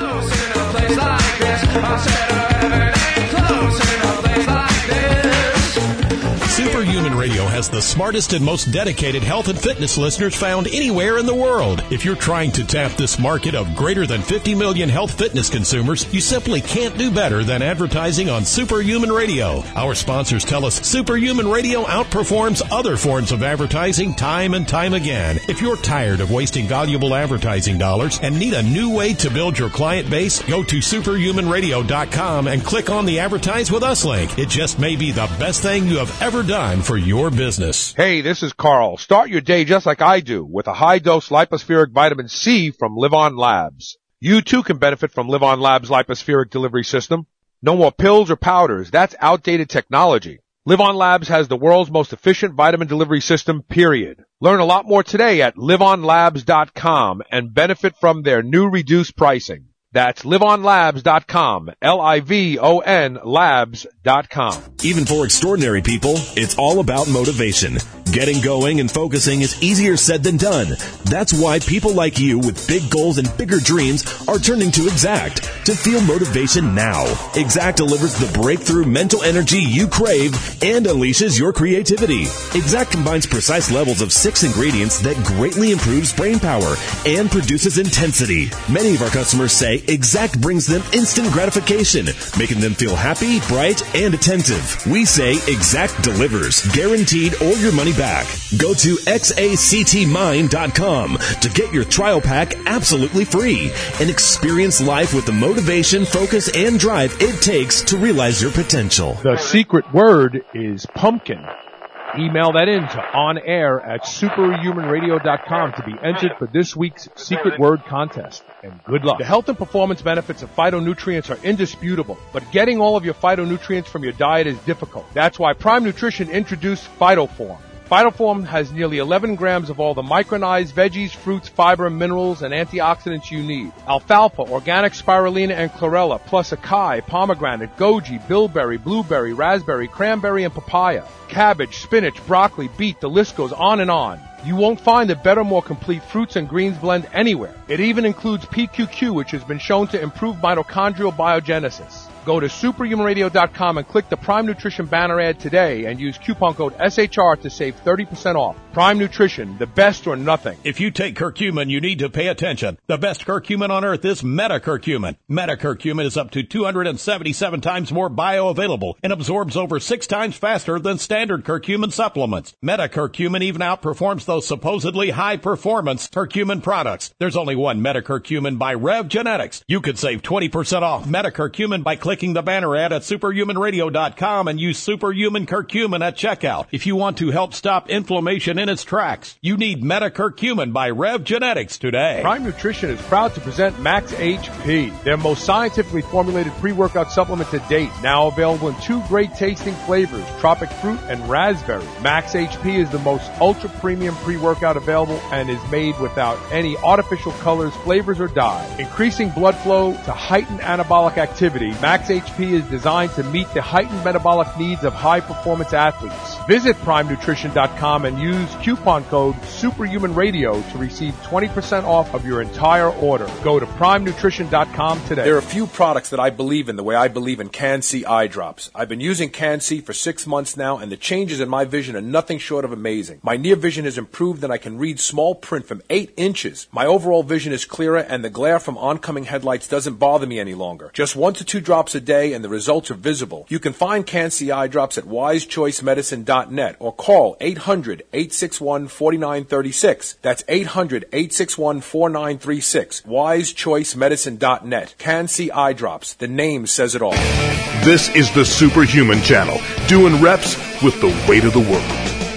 Speaker 6: Superhuman Radio has the smartest and most dedicated health and fitness listeners found anywhere in the world. If you're trying to tap this market of greater than fifty million health fitness consumers, you simply can't do better than advertising on Superhuman Radio. Our sponsors tell us Superhuman Radio outperforms other forms of advertising time and time again. If you're tired of wasting valuable advertising dollars and need a new way to build your client base, go to superhuman radio dot com and click on the Advertise With Us link. It just may be the best thing you have ever done for your business.
Speaker 12: Hey, this is Carl. Start your day just like I do with a high-dose lipospheric vitamin C from Live On Labs. You too can benefit from Live On Labs lipospheric delivery system. No more pills or powders. That's outdated technology. Live On Labs has the world's most efficient vitamin delivery system, period. Learn a lot more today at live on labs dot com and benefit from their new reduced pricing. That's live on labs dot com, L I V O N labs dot com.
Speaker 6: Even for extraordinary people, it's all about motivation. Getting going and focusing is easier said than done. That's why people like you with big goals and bigger dreams are turning to Exact to feel motivation now. Exact delivers the breakthrough mental energy you crave and unleashes your creativity. Exact combines precise levels of six ingredients that greatly improves brain power and produces intensity. Many of our customers say Exact brings them instant gratification, making them feel happy, bright, and attentive. We say Exact delivers, guaranteed or your money back. Go to X A C T mind dot com to get your trial pack absolutely free and experience life with the motivation, focus, and drive it takes to realize your potential.
Speaker 13: The secret word is pumpkin. Email that in to onair at superhuman radio dot com to be entered for this week's secret word contest. And good luck. The health and performance benefits of phytonutrients are indisputable, but getting all of your phytonutrients from your diet is difficult. That's why Prime Nutrition introduced PhytoForm. PhytoForm has nearly eleven grams of all the micronized veggies, fruits, fiber, minerals, and antioxidants you need. Alfalfa, organic spirulina, and chlorella, plus acai, pomegranate, goji, bilberry, blueberry, raspberry, cranberry, and papaya. Cabbage, spinach, broccoli, beet, the list goes on and on. You won't find a better, more complete fruits and greens blend anywhere. It even includes P Q Q, which has been shown to improve mitochondrial biogenesis. Go to superhuman radio dot com and click the Prime Nutrition banner ad today and use coupon code S H R to save thirty percent off. Prime Nutrition, the best or nothing.
Speaker 7: If you take curcumin, you need to pay attention. The best curcumin on earth is metacurcumin. Metacurcumin is up to two hundred seventy-seven times more bioavailable and absorbs over six times faster than standard curcumin supplements. Metacurcumin even outperforms those supposedly high-performance curcumin products. There's only one metacurcumin by Rev Genetics. You could save twenty percent off metacurcumin by clicking the banner ad at superhuman radio dot com and use superhuman curcumin at checkout. If you want to help stop inflammation in its tracks, you need metacurcumin by Rev Genetics today.
Speaker 13: Prime Nutrition is proud to present Max H P, their most scientifically formulated pre-workout supplement to date. Now available in two great tasting flavors, tropic fruit and raspberry. Max H P is the most ultra premium pre-workout available and is made without any artificial colors, flavors, or dyes. Increasing blood flow to heighten anabolic activity, Max H P is designed to meet the heightened metabolic needs of high-performance athletes. Visit prime nutrition dot com and use coupon code SUPERHUMANRADIO to receive twenty percent off of your entire order. Go to prime nutrition dot com today.
Speaker 9: There are a few products that I believe in the way I believe in Can-C eye drops. I've been using Can-C for six months now, and the changes in my vision are nothing short of amazing. My near vision has improved, and I can read small print from eight inches. My overall vision is clearer, and the glare from oncoming headlights doesn't bother me any longer. Just one to two drops a day, and the results are visible. You can find Can-C eye drops at wise choice medicine dot net or call eight hundred, eight six one, four nine three six. That's eight hundred, eight six one, four nine three six. wise choice medicine dot net. Can-C eye drops. The name says it all.
Speaker 3: This is the Superhuman Channel, doing reps with the weight of the world.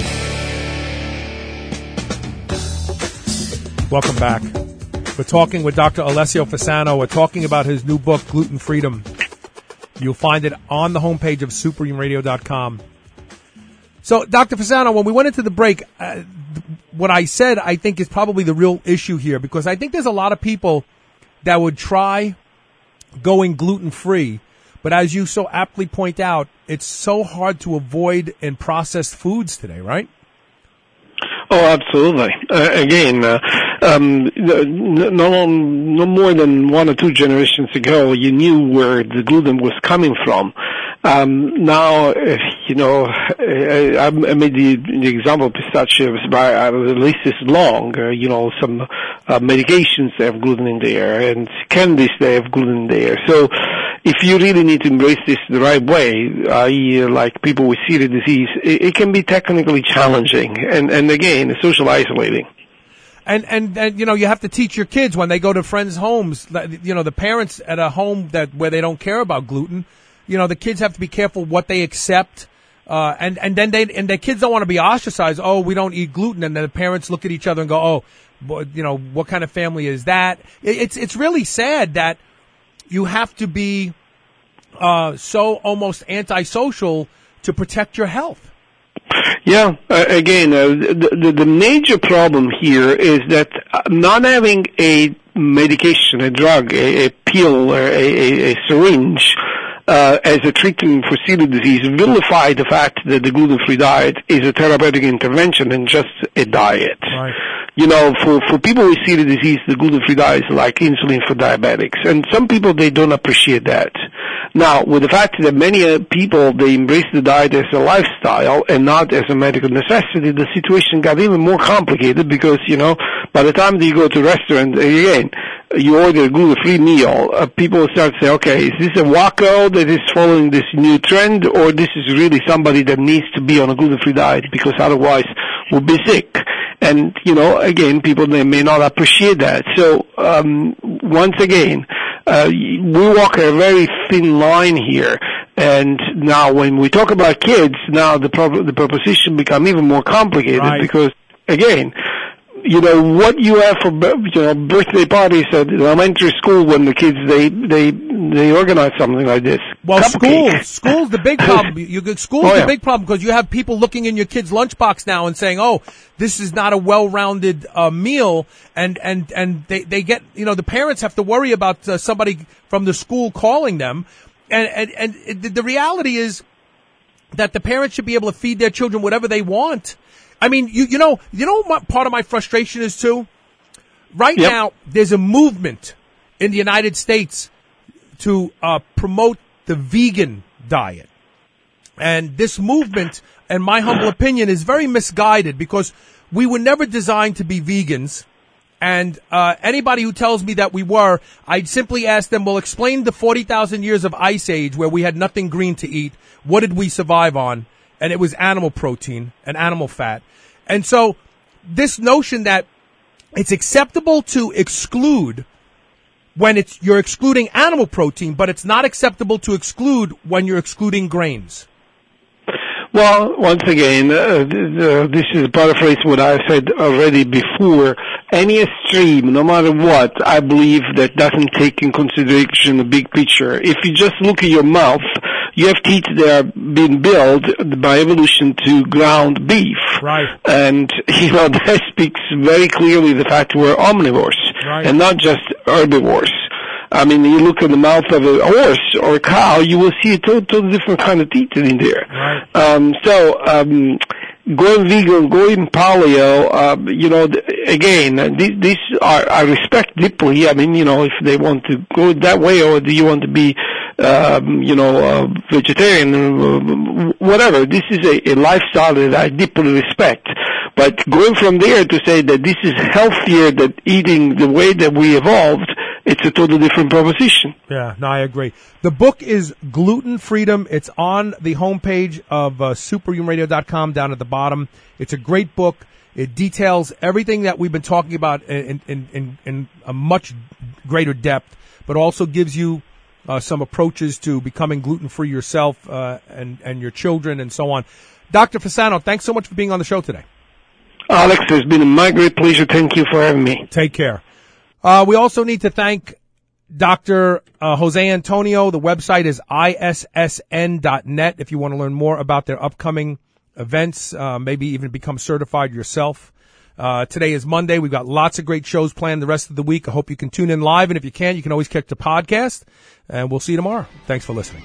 Speaker 1: Welcome back. We're talking with Doctor Alessio Fasano. We're talking about his new book, Gluten Freedom. You'll find it on the homepage of superhuman radio dot com. So, Doctor Fasano, when we went into the break, uh, th- what I said I think is probably the real issue here, because I think there's a lot of people that would try going gluten-free, but as you so aptly point out, it's so hard to avoid in processed foods today, right?
Speaker 14: Oh, absolutely. Uh, again, uh, um, no, no, no more than one or two generations ago, you knew where the gluten was coming from. Um, now, uh, you know, I, I made the, the example of pistachios, but uh, the list is long. Uh, you know, some uh, medications they have gluten in there, and candies they have gluten in there. So, if you really need to embrace this the right way, that is, like people with celiac disease, it, it can be technically challenging, and and again, social isolating.
Speaker 1: And, and, and, you know, you have to teach your kids when they go to friends' homes, you know, the parents at a home that, where they don't care about gluten, you know, the kids have to be careful what they accept, uh, and, and then they, and their kids don't want to be ostracized, oh, we don't eat gluten, and then the parents look at each other and go, oh, boy, you know, what kind of family is that? It, it's, it's really sad that you have to be, uh, so almost antisocial to protect your health.
Speaker 14: Yeah, uh, again, uh, the, the, the major problem here is that not having a medication, a drug, a, a pill, or a, a, a syringe uh, as a treatment for celiac disease vilify the fact that the gluten-free diet is a therapeutic intervention and just a diet.
Speaker 1: Right.
Speaker 14: You know, for, for people with celiac disease, the gluten-free diet is like insulin for diabetics. And some people, they don't appreciate that. Now, with the fact that many uh, people, they embrace the diet as a lifestyle and not as a medical necessity, the situation got even more complicated because, you know, by the time that you go to a restaurant, again, you order a gluten-free meal, uh, people start to say, okay, is this a wacko that is following this new trend, or this is really somebody that needs to be on a gluten-free diet because otherwise we'll be sick? And, you know, again, people, they may not appreciate that. So, um, once again, uh, we walk a very thin line here. And now when we talk about kids, now the pro- the proposition become even more complicated right. because, again, you know, what you have for, you know, birthday parties at elementary school when the kids, they, they, they organize something like this.
Speaker 1: Well, school, school's the big problem. You get school's oh, yeah. the big problem because you have people looking in your kid's lunchbox now and saying, "Oh, this is not a well-rounded uh, meal," and and and they they get, you know, the parents have to worry about uh, somebody from the school calling them, and and and it, the reality is that the parents should be able to feed their children whatever they want. I mean, you you know you know what part of my frustration is too. Right yep. now, there's a movement in the United States to uh, promote the vegan diet. And this movement, in my humble opinion, is very misguided because we were never designed to be vegans. And uh anybody who tells me that we were, I'd simply ask them, well, explain the forty thousand years of ice age where we had nothing green to eat. What did we survive on? And it was animal protein and animal fat. And so this notion that it's acceptable to exclude when it's you're excluding animal protein, but it's not acceptable to exclude when you're excluding grains.
Speaker 14: Well, once again, uh, th- this is paraphrase what I said already before. Any extreme, no matter what, I believe that doesn't take in consideration the big picture. If you just look at your mouth, you have teeth that are being built by evolution to ground beef.
Speaker 1: Right.
Speaker 14: And, you know, that speaks very clearly the fact we're omnivores.
Speaker 1: Right.
Speaker 14: And not just herbivores. I mean, you look at the mouth of a horse or a cow, you will see a total different kind of teeth in there.
Speaker 1: Right.
Speaker 14: Um, so, um, going vegan, going paleo, uh, you know, th- again, these, these are, I respect deeply. I mean, you know, if they want to go that way, or do you want to be, um, you know, uh, vegetarian, uh, whatever. This is a, a lifestyle that I deeply respect. But going from there to say that this is healthier than eating the way that we evolved, it's a totally different proposition.
Speaker 1: Yeah, no, I agree. The book is Gluten Freedom. It's on the homepage of uh, superhuman radio dot com down at the bottom. It's a great book. It details everything that we've been talking about in, in, in, in a much greater depth, but also gives you uh, some approaches to becoming gluten-free yourself uh, and, and your children and so on. Doctor Fasano, thanks so much for being on the show today.
Speaker 14: Alex, it's been my great pleasure. Thank you for having me.
Speaker 1: Take care. Uh, we also need to thank Doctor Uh, Jose Antonio. The website is I S S N dot net if you want to learn more about their upcoming events, uh, maybe even become certified yourself. Uh, today is Monday. We've got lots of great shows planned the rest of the week. I hope you can tune in live, and if you can't, you can always catch the podcast, and we'll see you tomorrow. Thanks for listening.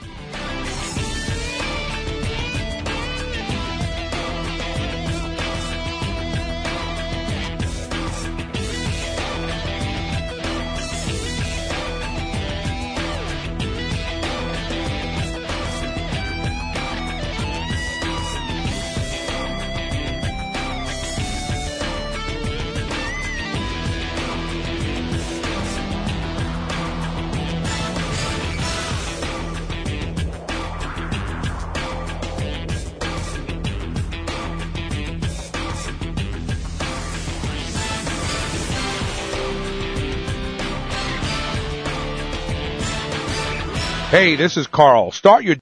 Speaker 12: Hey, this is Carl. Start your